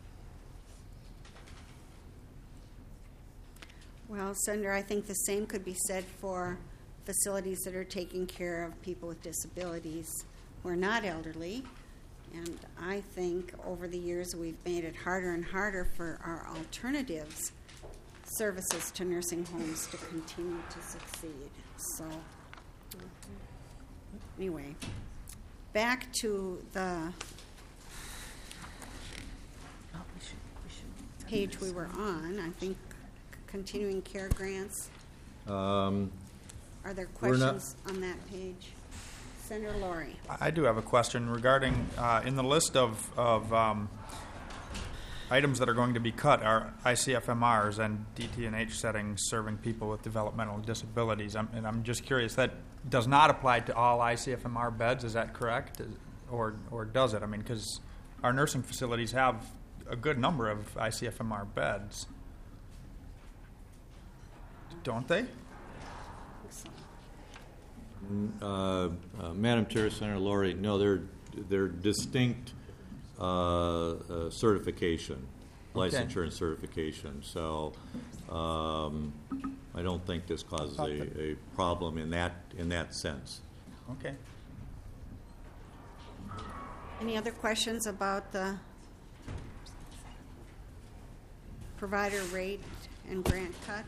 S1: Well, Senator, I think the same could be said for facilities that are taking care of people with disabilities who are not elderly. And I think over the years we've made it harder and harder for our alternatives services to nursing homes to continue to succeed. So, anyway, back to the page we were on, I think continuing care grants.
S4: Um,
S1: Are there
S4: We're not-
S1: questions on that page? Senator Laurie.
S7: I do have a question regarding, uh, in the list of, of um, items that are going to be cut are I C F M Rs and D T and H settings serving people with developmental disabilities. I'm, and I'm just curious, that does not apply to all I C F M R beds, is that correct? Or, or does it? I mean, because our nursing facilities have a good number of I C F M R beds. Don't they?
S4: Uh, uh, Madam Chair, Senator Laurie, no, they're they're distinct uh, uh, certification,
S7: Okay.
S4: licensure and certification. So um, I don't think this causes a, a problem in that in that sense.
S7: Okay.
S1: Any other questions about the provider rate and grant cut?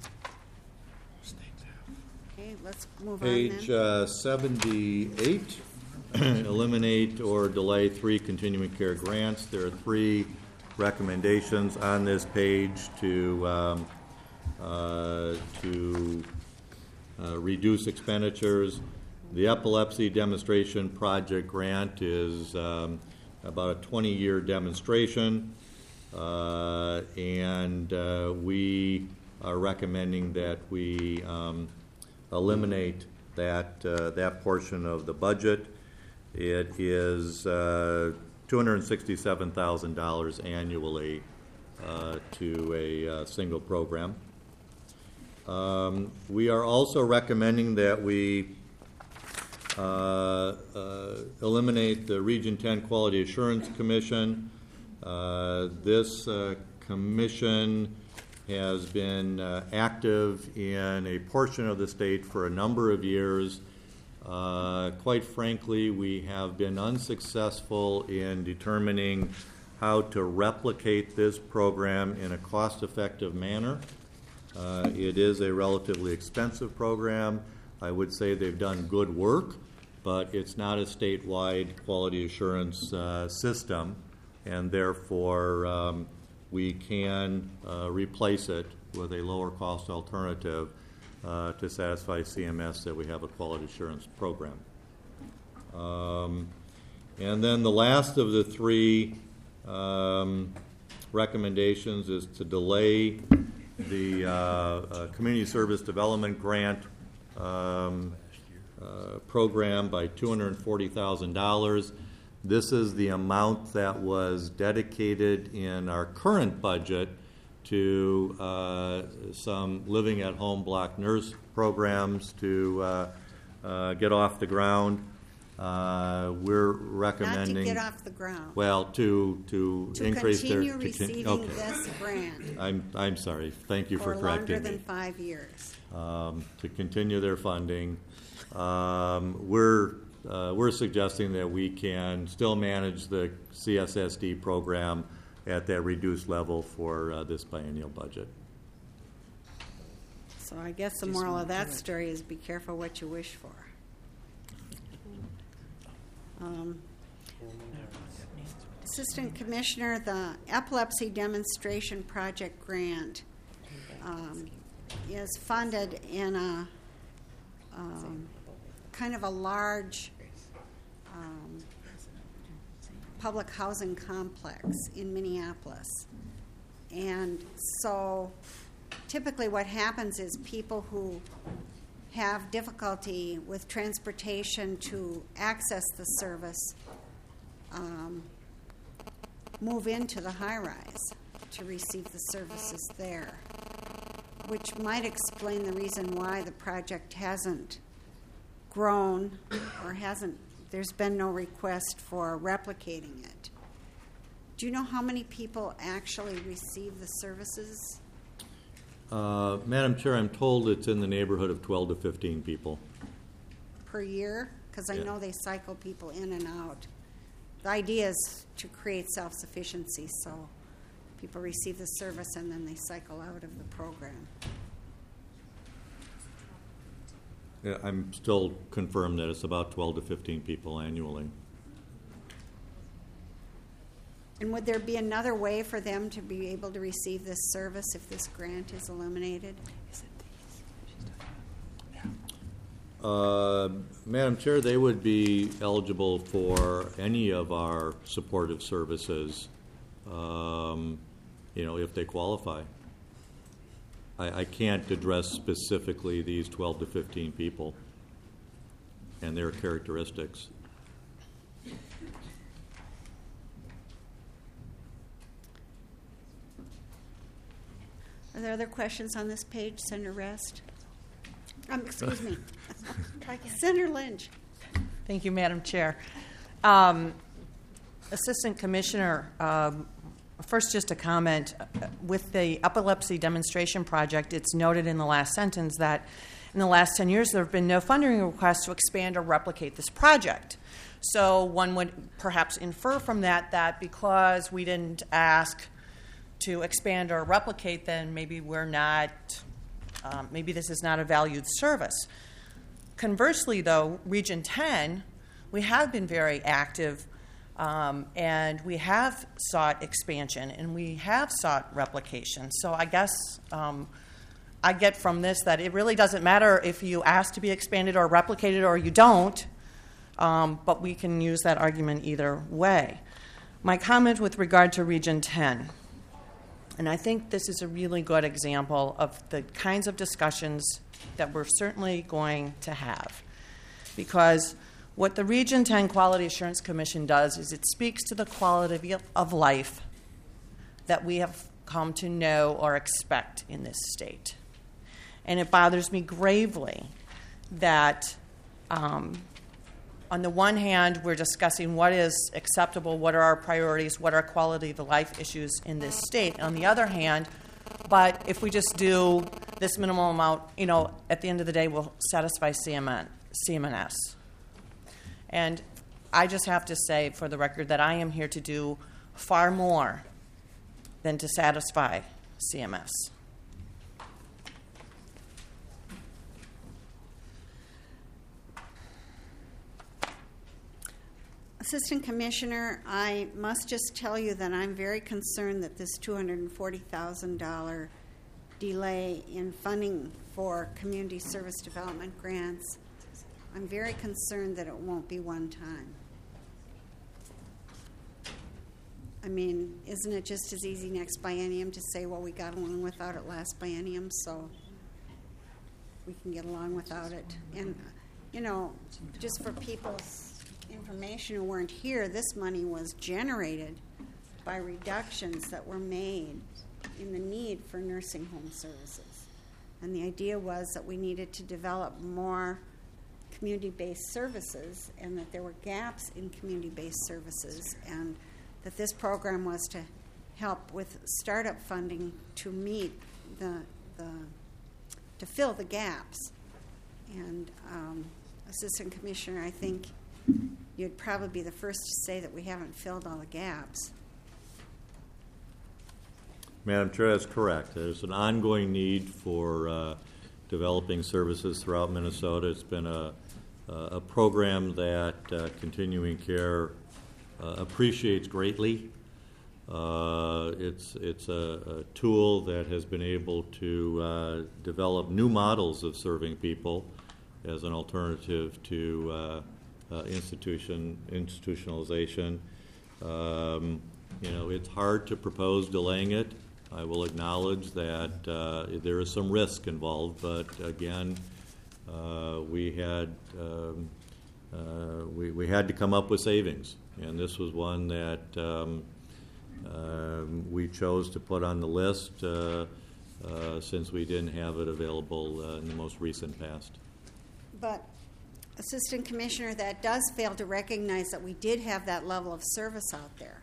S1: Okay, let's move on
S4: Page
S1: then.
S4: uh, seventy-eight, eliminate or delay three continuing care grants. There are three recommendations on this page to um, uh, to uh, reduce expenditures. The epilepsy demonstration project grant is um, about a twenty-year demonstration, uh, and uh, we are recommending that we um, eliminate that uh, that portion of the budget. It is uh, two hundred sixty-seven thousand dollars annually uh, to a uh, single program. Um, we are also recommending that we uh, uh, eliminate the Region ten Quality Assurance Commission. Uh, this uh, commission has been uh, active in a portion of the state for a number of years. Uh, quite frankly, we have been unsuccessful in determining how to replicate this program in a cost-effective manner. Uh, it is a relatively expensive program. I would say they've done good work, but it's not a statewide quality assurance uh, system, and therefore um, we can uh, replace it with a lower cost alternative uh, to satisfy C M S that we have a quality assurance program. Um, and then the last of the three um, recommendations is to delay the uh, uh, Community Service Development Grant um, uh, program by two hundred forty thousand dollars. This is the amount that was dedicated in our current budget to uh, some living at home block nurse programs to uh, uh, get off the ground. Uh, we're recommending
S1: Not to get off the ground.
S4: Well, to to,
S1: To
S4: increase
S1: continue
S4: their to
S1: receiving
S4: con- okay.
S1: this grant
S4: I'm I'm sorry. Thank you for,
S1: for
S4: correcting
S1: longer than
S4: me.
S1: five years.
S4: Um, to continue their funding, um, we're uh, we're suggesting that we can still manage the C S S D program at that reduced level for uh, this biennial budget.
S1: So I guess the moral of that story is be careful what you wish for. Um, Assistant Commissioner, the Epilepsy Demonstration Project Grant um, is funded in a um, kind of a large um, public housing complex in Minneapolis. And so typically what happens is people who have difficulty with transportation to access the service um, move into the high-rise to receive the services there, which might explain the reason why the project hasn't grown or hasn't, there's been no request for replicating it. Do you know how many people actually receive the services?
S4: Uh, Madam Chair, I'm told it's in the neighborhood of twelve to fifteen people.
S1: Per year? Because I
S4: Yeah.
S1: know they cycle people in and out. The idea is to create self-sufficiency, so people receive the service and then they cycle out of the program.
S4: Yeah, I'm still confirmed that it's about twelve to fifteen people annually.
S1: And would there be another way for them to be able to receive this service if this grant is eliminated?
S4: Uh, Madam Chair, they would be eligible for any of our supportive services, um, you know, if they qualify. I, I can't address specifically these twelve to fifteen people and their characteristics.
S1: Are there other questions on this page, Senator Rest? Um, excuse me. Senator Lynch.
S6: Thank you, Madam Chair. Um, Assistant Commissioner, um, first just a comment. With the epilepsy demonstration project, it's noted in the last sentence that in the last ten years there have been no funding requests to expand or replicate this project. So one would perhaps infer from that that because we didn't ask to expand or replicate, then maybe we're not, um, maybe this is not a valued service. Conversely, though, Region ten, we have been very active, um, and we have sought expansion, and we have sought replication. So I guess um, I get from this that it really doesn't matter if you ask to be expanded or replicated or you don't, um, but we can use that argument either way. My comment with regard to Region ten. And I think this is a really good example of the kinds of discussions that we're certainly going to have. Because what the Region ten Quality Assurance Commission does is it speaks to the quality of life that we have come to know or expect in this state. And it bothers me gravely that um, on the one hand, we're discussing what is acceptable, what are our priorities, what are quality of life issues in this state. On the other hand, but if we just do this minimal amount, you know, at the end of the day, we'll satisfy C M N, C M N S. And I just have to say, for the record, that I am here to do far more than to satisfy C M S.
S1: Assistant Commissioner, I must just tell you that I'm very concerned that this two hundred forty thousand dollars delay in funding for community service development grants, I'm very concerned that it won't be one time. I mean, isn't it just as easy next biennium to say, well, we got along without it last biennium, so we can get along without it? And, you know, just for people's information who weren't here, this money was generated by reductions that were made in the need for nursing home services. And the idea was that we needed to develop more community-based services and that there were gaps in community-based services, and that this program was to help with startup funding to meet the, the to fill the gaps. And um, Assistant Commissioner, I think you'd probably be the first to say that we haven't filled all the gaps.
S4: Madam Chair, that's correct. There's an ongoing need for uh, developing services throughout Minnesota. It's been a, a program that uh, Continuing Care uh, appreciates greatly. Uh, it's it's a, a tool that has been able to uh, develop new models of serving people as an alternative to uh, uh, institution institutionalization. Um, you know, it's hard to propose delaying it. I will acknowledge that uh, there is some risk involved, but again, uh, we had um, uh, we, we had to come up with savings, and this was one that um, um, we chose to put on the list uh, uh, since we didn't have it available uh, in the most recent past.
S1: But, Assistant Commissioner, that does fail to recognize that we did have that level of service out there.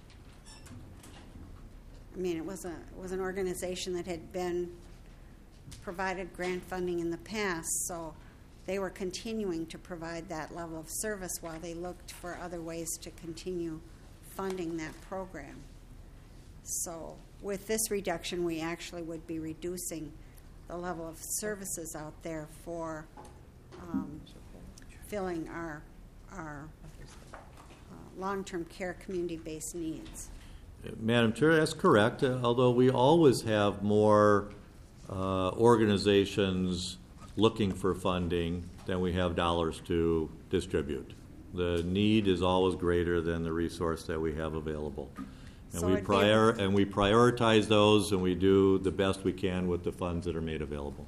S1: I mean, it was a it was an organization that had been provided grant funding in the past, so they were continuing to provide that level of service while they looked for other ways to continue funding that program. So with this reduction, we actually would be reducing the level of services out there for um, filling our, our uh, long-term care community-based needs.
S4: Madam Chair, that's correct, uh, although we always have more uh, organizations looking for funding than we have dollars to distribute. The need is always greater than the resource that we have available. And,
S1: So
S4: we,
S1: it'd be-
S4: prior, and we prioritize those, and we do the best we can with the funds that are made available.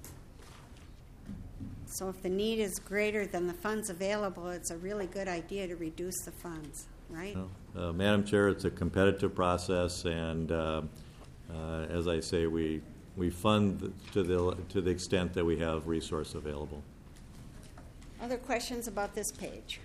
S1: So if the need is greater than the funds available, it's a really good idea to reduce the funds, right?
S4: No. Uh, Madam Chair, it's a competitive process, and uh, uh, as I say, we we fund to the to the extent that we have resource available.
S1: Other questions about this page?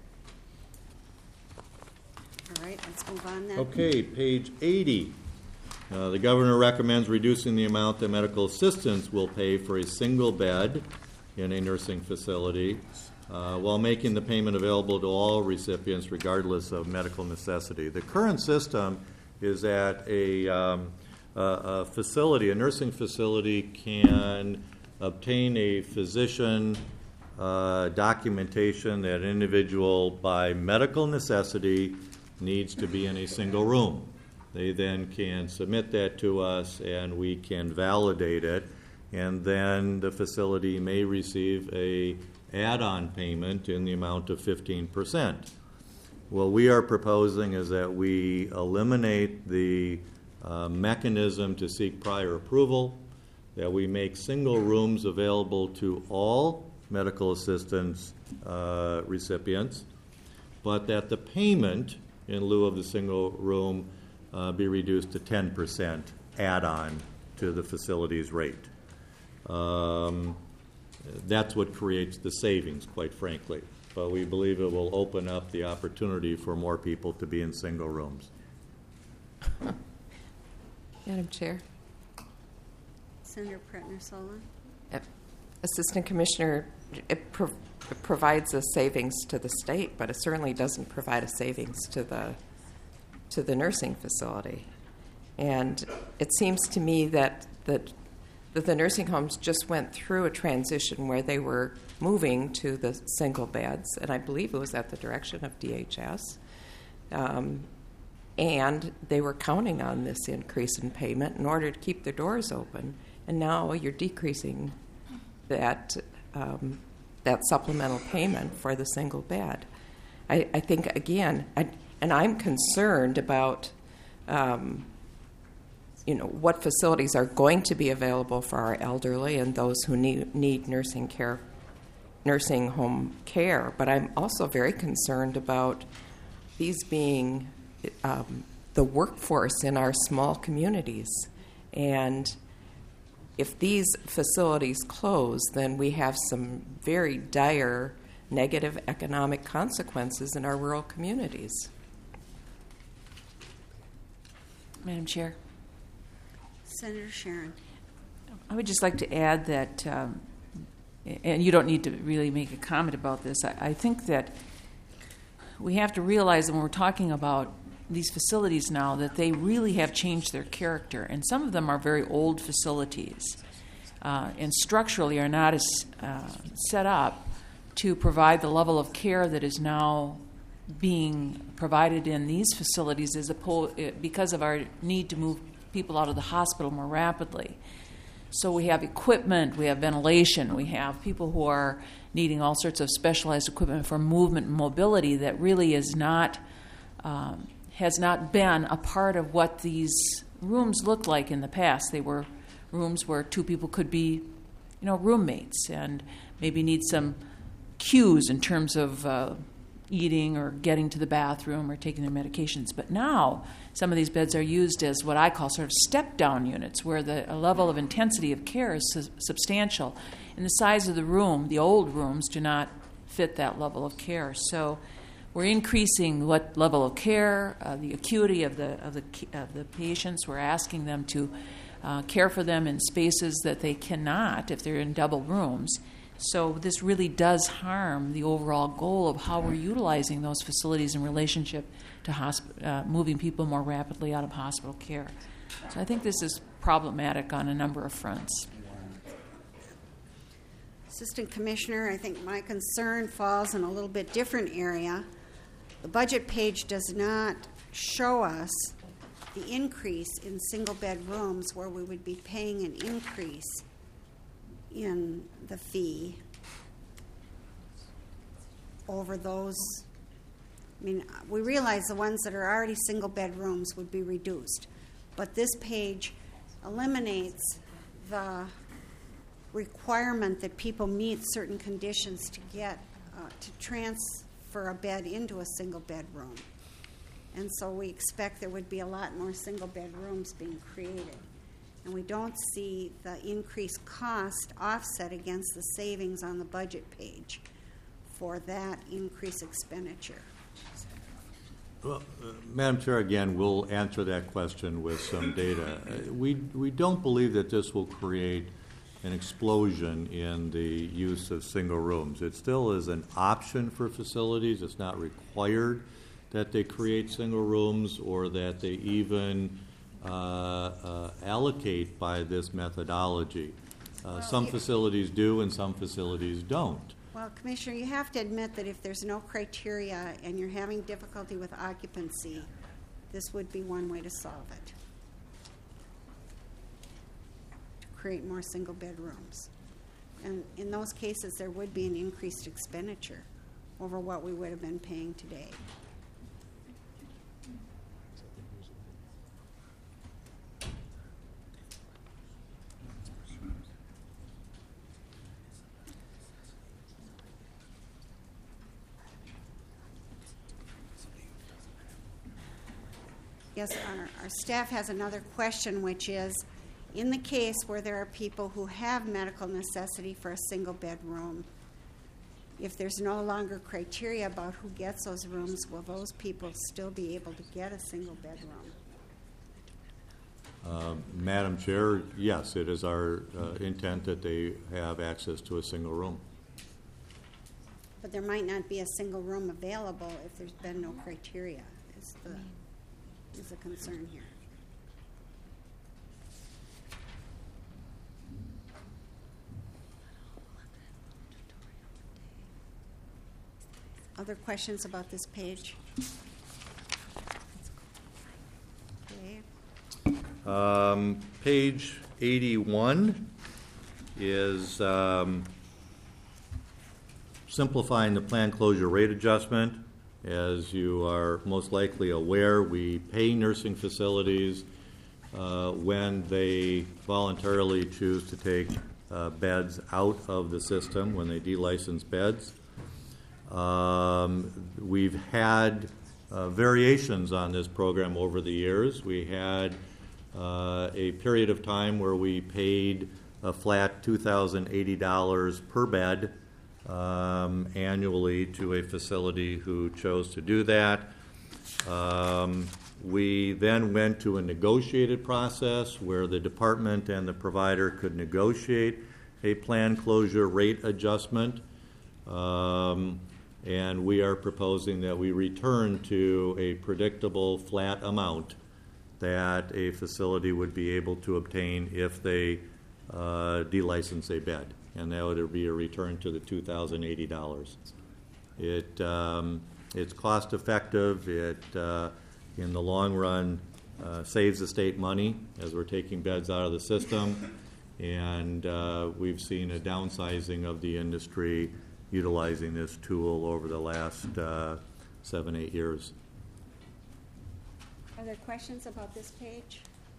S1: All right, let's move on then.
S4: Okay, page eighty. Uh, the governor recommends reducing the amount that medical assistants will pay for a single bed in a nursing facility, uh, while making the payment available to all recipients regardless of medical necessity. The current system is that a, um, a, a facility, a nursing facility, can obtain a physician uh, documentation that an individual, by medical necessity, needs to be in a single room. They then can submit that to us, and we can validate it, and then the facility may receive a add-on payment in the amount of fifteen percent. What we are proposing is that we eliminate the uh, mechanism to seek prior approval, that we make single rooms available to all medical assistance uh, recipients, but that the payment in lieu of the single room uh, be reduced to ten percent add-on to the facility's rate. Um, that's what creates the savings, quite frankly. but we believe it will open up the opportunity for more people to be in single rooms.
S3: Madam Chair.
S1: Senator Pretner-Solon.
S3: Assistant Commissioner, it, pro- it provides a savings to the state, but it certainly doesn't provide a savings to the to the nursing facility. And it seems to me that that, that the nursing homes just went through a transition where they were moving to the single beds, and I believe it was at the direction of D H S. Um, and they were counting on this increase in payment in order to keep their doors open, and now you're decreasing that um, that supplemental payment for the single bed. I, I think, again, I, and I'm concerned about um, you know, what facilities are going to be available for our elderly and those who need, need nursing care, nursing home care. But I'm also very concerned about these being um, the workforce in our small communities. And if these facilities close, then we have some very dire negative economic consequences in our rural communities.
S8: Madam Chair.
S1: Senator Sharon.
S8: I would just like to add that, um, and you don't need to really make a comment about this, I, I think that we have to realize that when we're talking about these facilities now, that they really have changed their character, and some of them are very old facilities uh, and structurally are not as uh, set up to provide the level of care that is now being provided in these facilities as opposed, because of our need to move people out of the hospital more rapidly. So we have equipment, we have ventilation, we have people who are needing all sorts of specialized equipment for movement and mobility that really is not um, has not been a part of what these rooms looked like in the past. They were rooms where two people could be, you know, roommates and maybe need some cues in terms of uh, eating or getting to the bathroom or taking their medications. But now some of these beds are used as what I call sort of step-down units, where the level of intensity of care is su- substantial. And the size of the room, the old rooms, do not fit that level of care. So we're increasing what level of care, uh, the acuity of the of the of the patients. We're asking them to uh, care for them in spaces that they cannot if they're in double rooms. So this really does harm the overall goal of how we're utilizing those facilities in relationship to hosp- uh, moving people more rapidly out of hospital care. So I think this is problematic on a number of fronts.
S1: Assistant Commissioner, I think my concern falls in a little bit different area. The budget page does not show us the increase in single-bed rooms where we would be paying an increase in the fee over those. I mean, we realize the ones that are already single-bed rooms would be reduced, but this page eliminates the requirement that people meet certain conditions to get uh, to transfer a bed into a single bed room. And so we expect there would be a lot more single bed rooms being created. And we don't see the increased cost offset against the savings on the budget page for that increased expenditure.
S4: Well, uh, Madam Chair, again, we'll answer that question with some data. Uh, we we don't believe that this will create an explosion in the use of single rooms. It still is an option for facilities. It's not required that they create single rooms or that they even uh, uh, allocate by this methodology. Uh,
S1: Well,
S4: some
S1: if-
S4: facilities do and some facilities don't.
S1: Well, Commissioner, you have to admit that if there's no criteria and you're having difficulty with occupancy, this would be one way to solve it. To create more single bedrooms. And in those cases, there would be an increased expenditure over what we would have been paying today. Yes, our, our staff has another question, which is, in the case where there are people who have medical necessity for a single bedroom, if there's no longer criteria about who gets those rooms, will those people still be able to get a single bedroom?
S4: Uh, Madam Chair, yes, it is our uh, intent that they have access to a single room.
S1: But there might not be a single room available if there's been no criteria, is the, is the concern here. Other questions about this page? Okay.
S4: Um, page eighty-one is um, simplifying the plan closure rate adjustment. As you are most likely aware, we pay nursing facilities uh, when they voluntarily choose to take uh, beds out of the system, when they de-license beds. Um, we've had uh, variations on this program over the years. We had uh, a period of time where we paid a flat two thousand eighty dollars per bed um, annually to a facility who chose to do that. Um, we then went to a negotiated process where the department and the provider could negotiate a plan closure rate adjustment. Um, And we are proposing that we return to a predictable flat amount that a facility would be able to obtain if they uh, de-license a bed, and that would be a return to the two thousand eighty dollars. It um, it's cost effective. It uh, in the long run uh, saves the state money as we're taking beds out of the system, and uh, we've seen a downsizing of the industry utilizing this tool over the last uh, seven, eight years.
S1: Are there questions about this page?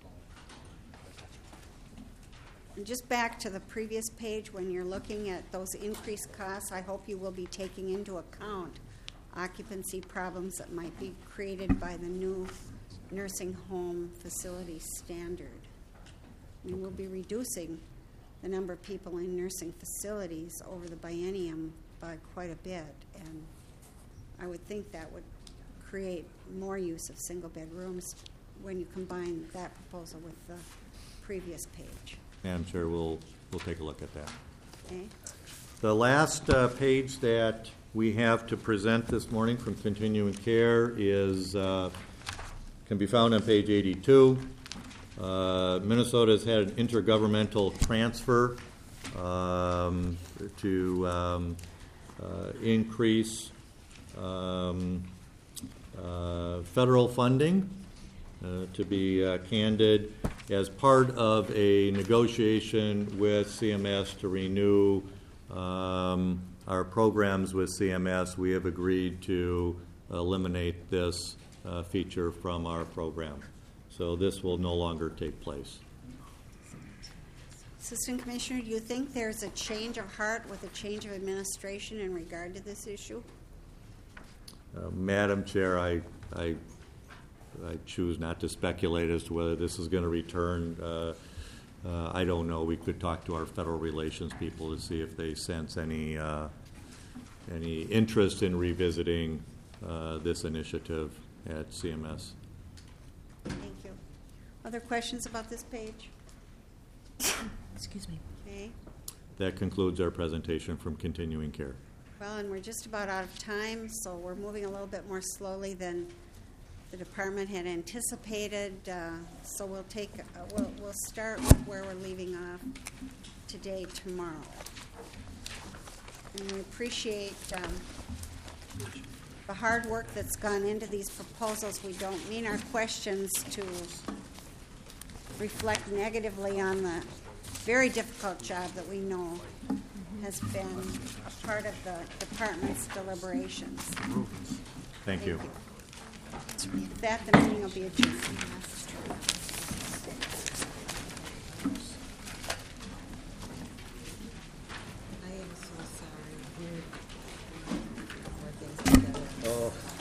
S1: And just back to the previous page, when you're looking at those increased costs, I hope you will be taking into account occupancy problems that might be created by the new nursing home facility standard. I mean, we'll be reducing the number of people in nursing facilities over the biennium by quite a bit, and I would think that would create more use of single-bed rooms when you combine that proposal with the previous page.
S4: Madam Chair, we'll, we'll take a look at that.
S1: Okay?
S4: The last uh, page that we have to present this morning from continuing care is uh, can be found on page eighty-two. Uh, Minnesota has had an intergovernmental transfer um, to um, uh, increase um, uh, federal funding. Uh, to be uh, candid, as part of a negotiation with C M S to renew um, our programs with C M S, we have agreed to eliminate this uh, feature from our program. So this will no longer take place.
S1: Assistant Commissioner, do you think there's a change of heart with a change of administration in regard to this issue?
S4: Uh, Madam Chair, I, I, I choose not to speculate as to whether this is going to return. Uh, uh, I don't know. We could talk to our federal relations people to see if they sense any uh, any interest in revisiting uh, this initiative at C M S.
S1: Thank you. Other questions about this page?
S8: Excuse me.
S1: Okay.
S4: That concludes our presentation from Continuing Care.
S1: Well, and we're just about out of time, so we're moving a little bit more slowly than the department had anticipated. Uh, so we'll take, uh, we'll, we'll start with where we're leaving off today, tomorrow. And we appreciate um, the hard work that's gone into these proposals. We don't mean our questions to reflect negatively on the very difficult job that we know has been a part of the department's deliberations.
S4: Thank you.
S1: With that, the meeting will be adjourned.
S3: I am so sorry. We're more things together.
S4: Oh.